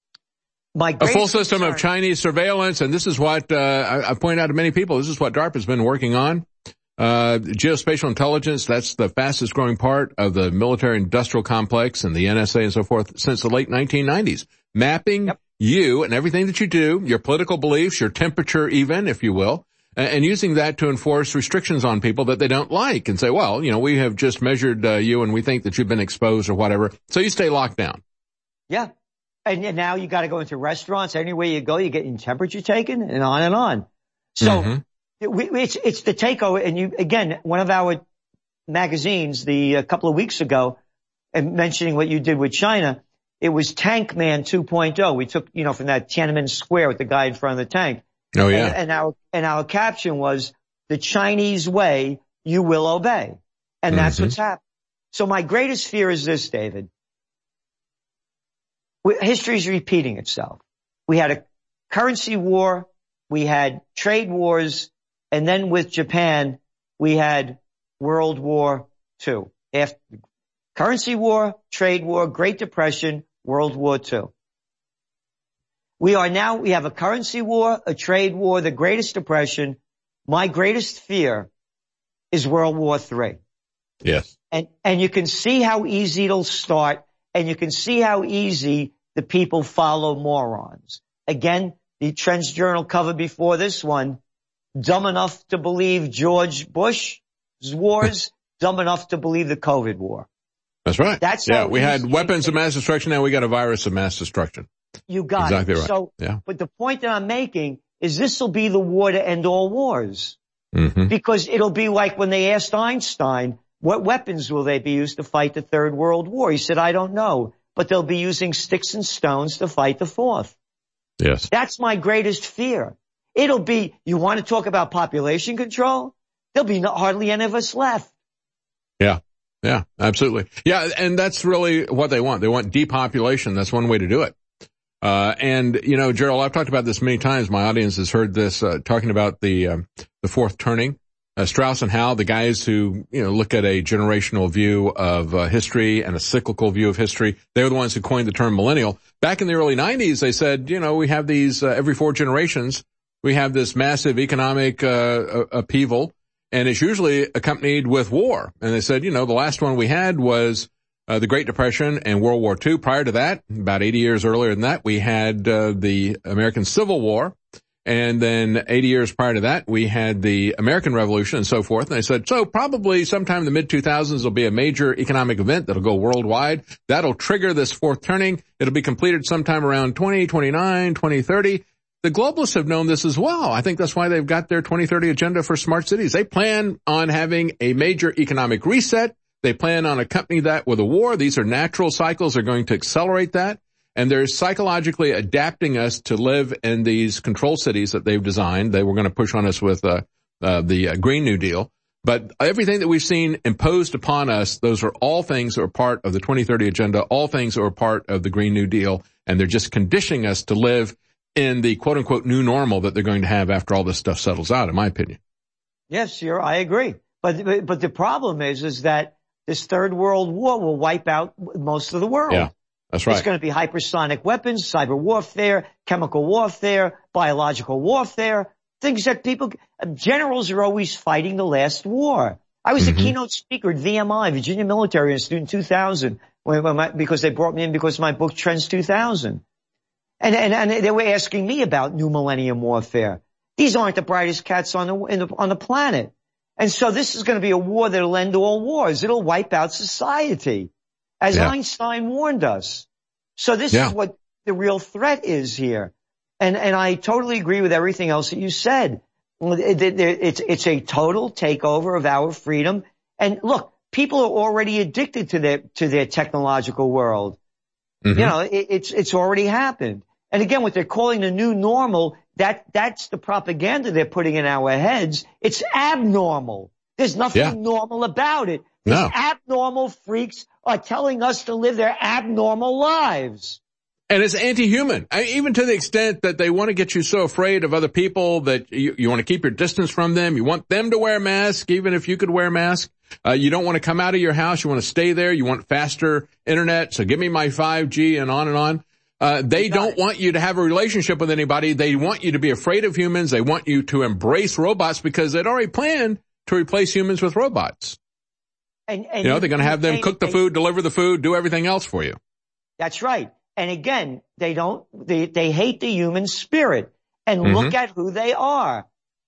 My a full system concern, of Chinese surveillance, and this is what uh, I, I point out to many people. This is what DARPA's been working on. Uh, geospatial intelligence, that's the fastest growing part of the military-industrial complex and the N S A and so forth since the late nineteen nineties. Mapping yep. you and everything that you do, your political beliefs, your temperature even, if you will, and using that to enforce restrictions on people that they don't like and say, well, you know, we have just measured uh, you and we think that you've been exposed or whatever. So you stay locked down. Yeah. And, and now you got to go into restaurants. Anywhere you go, you're getting temperature taken and on and on. So mm-hmm. it, we, it's, it's the takeover. And you, again, one of our magazines, the, a couple of weeks ago, and mentioning what you did with China, it was Tank Man two point oh. We took, you know, from that Tiananmen Square with the guy in front of the tank. Oh, yeah. And, and our, and our caption was, the Chinese way, you will obey. And that's mm-hmm. what's happened. So my greatest fear is this, David. History is repeating itself. We had a currency war, we had trade wars, and then with Japan, we had World War Two. After currency war, trade war, Great Depression, World War Two. We are now, we have a currency war, a trade war, the Greatest Depression. My greatest fear is World War Three. Yes. And, and you can see how easy it'll start, and you can see how easy the people follow morons. Again, the Trends Journal cover before this one, dumb enough to believe George Bush's wars, dumb enough to believe the COVID war. That's right. That's yeah, how we had easy weapons it of mass destruction, now we got a virus of mass destruction. You got exactly it. Right. So, yeah. But the point that I'm making is this will be the war to end all wars. Mm-hmm. Because it'll be like when they asked Einstein, what weapons will they be used to fight the Third World War? He said, I don't know, but they'll be using sticks and stones to fight the Fourth. Yes. That's my greatest fear. It'll be, you want to talk about population control? There'll be no, hardly any of us left. Yeah. Yeah, absolutely. Yeah, and that's really what they want. They want depopulation. That's one way to do it. Uh, and, you know, Gerald, I've talked about this many times. My audience has heard this, uh, talking about the, um, the fourth turning. Uh, Strauss and Howe, the guys who, you know, look at a generational view of uh, history and a cyclical view of history, they were the ones who coined the term millennial. Back in the early nineties, they said, you know, we have these, uh, every four generations, we have this massive economic, uh, upheaval, and it's usually accompanied with war. And they said, you know, the last one we had was, uh, the Great Depression and World War Two. Prior to that, about eighty years earlier than that, we had, uh, the American Civil War. And then eighty years prior to that, we had the American Revolution and so forth. And they said, so probably sometime in the mid two thousands, there'll be a major economic event that'll go worldwide. That'll trigger this fourth turning. It'll be completed sometime around twenty twenty-nine, twenty thirty. The globalists have known this as well. I think that's why they've got their twenty thirty agenda for smart cities. They plan on having a major economic reset. They plan on accompanying that with a war. These are natural cycles. They're going to accelerate that. And they're psychologically adapting us to live in these control cities that they've designed. They were going to push on us with uh, uh, the uh, Green New Deal. But everything that we've seen imposed upon us, those are all things that are part of the twenty thirty agenda, all things that are part of the Green New Deal. And they're just conditioning us to live in the quote-unquote new normal that they're going to have after all this stuff settles out, in my opinion. Yes, you're, I agree. But, but the problem is, is that this third world war will wipe out most of the world. Yeah. That's right. It's going to be hypersonic weapons, cyber warfare, chemical warfare, biological warfare, things that people, generals are always fighting the last war. I was mm-hmm. a keynote speaker at V M I, Virginia Military Institute, in two thousand, when, when my, because they brought me in because of my book Trends two thousand. And, and, and they were asking me about new millennium warfare. These aren't the brightest cats on the, in the, on the planet. And so this is going to be a war that'll end all wars. It'll wipe out society, as yeah. Einstein warned us. So this yeah. is what the real threat is here. And, and I totally agree with everything else that you said. It's, it's a total takeover of our freedom. And look, people are already addicted to their, to their technological world. Mm-hmm. You know, it, it's, it's already happened. And again, what they're calling the new normal, that, that's the propaganda they're putting in our heads. It's abnormal. There's nothing yeah. normal about it. These no. abnormal freaks are telling us to live their abnormal lives. And it's anti-human, I, even to the extent that they want to get you so afraid of other people that you, you want to keep your distance from them. You want them to wear a mask, even if you could wear a mask. Uh, you don't want to come out of your house. You want to stay there. You want faster internet. So give me my five G and on and on. Uh, they don't want you to have a relationship with anybody. They want you to be afraid of humans. They want you to embrace robots because they'd already planned to replace humans with robots. And, and you know, they're going to have them cook the food, deliver the food, do everything else for you. That's right. And again, they don't, they, they hate the human spirit. And mm-hmm. look at who they are.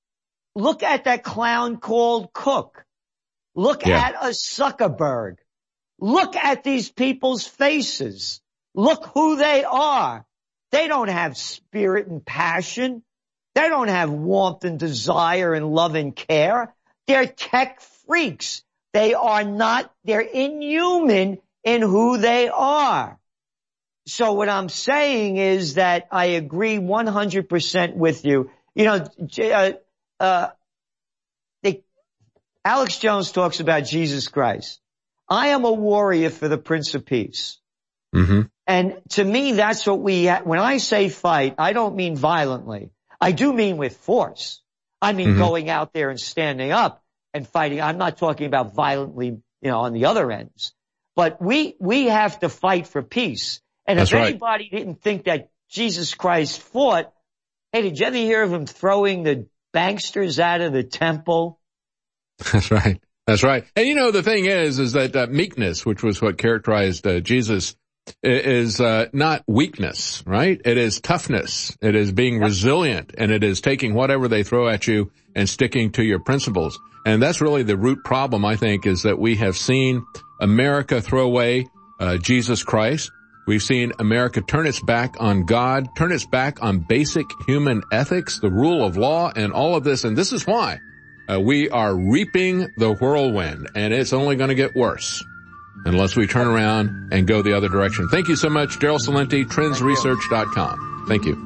Look at that clown called Cook. Look yeah. at a Zuckerberg. Look at these people's faces. Look who they are. They don't have spirit and passion. They don't have warmth and desire and love and care. They're tech freaks. They are not, they're inhuman in who they are. So what I'm saying is that I agree one hundred percent with you. You know, uh, uh, they, Alex Jones talks about Jesus Christ. I am a warrior for the Prince of Peace. Mm-hmm. And to me, that's what we, ha- when I say fight, I don't mean violently. I do mean with force. I mean mm-hmm. going out there and standing up and fighting. I'm not talking about violently, you know, on the other ends. But we, we have to fight for peace. And That's if right. anybody didn't think that Jesus Christ fought, hey, did you ever hear of him throwing the banksters out of the temple? That's right. That's right. And you know, the thing is, is that uh, meekness, which was what characterized uh, Jesus, is uh, not weakness, right? It is toughness. It is being resilient, and it is taking whatever they throw at you and sticking to your principles. And that's really the root problem, I think, is that we have seen America throw away uh, Jesus Christ. We've seen America turn its back on God, turn its back on basic human ethics, the rule of law, and all of this. And this is why uh, we are reaping the whirlwind, and it's only going to get worse unless we turn around and go the other direction. Thank you so much, Daryl Salenti, trends research dot com. Thank you.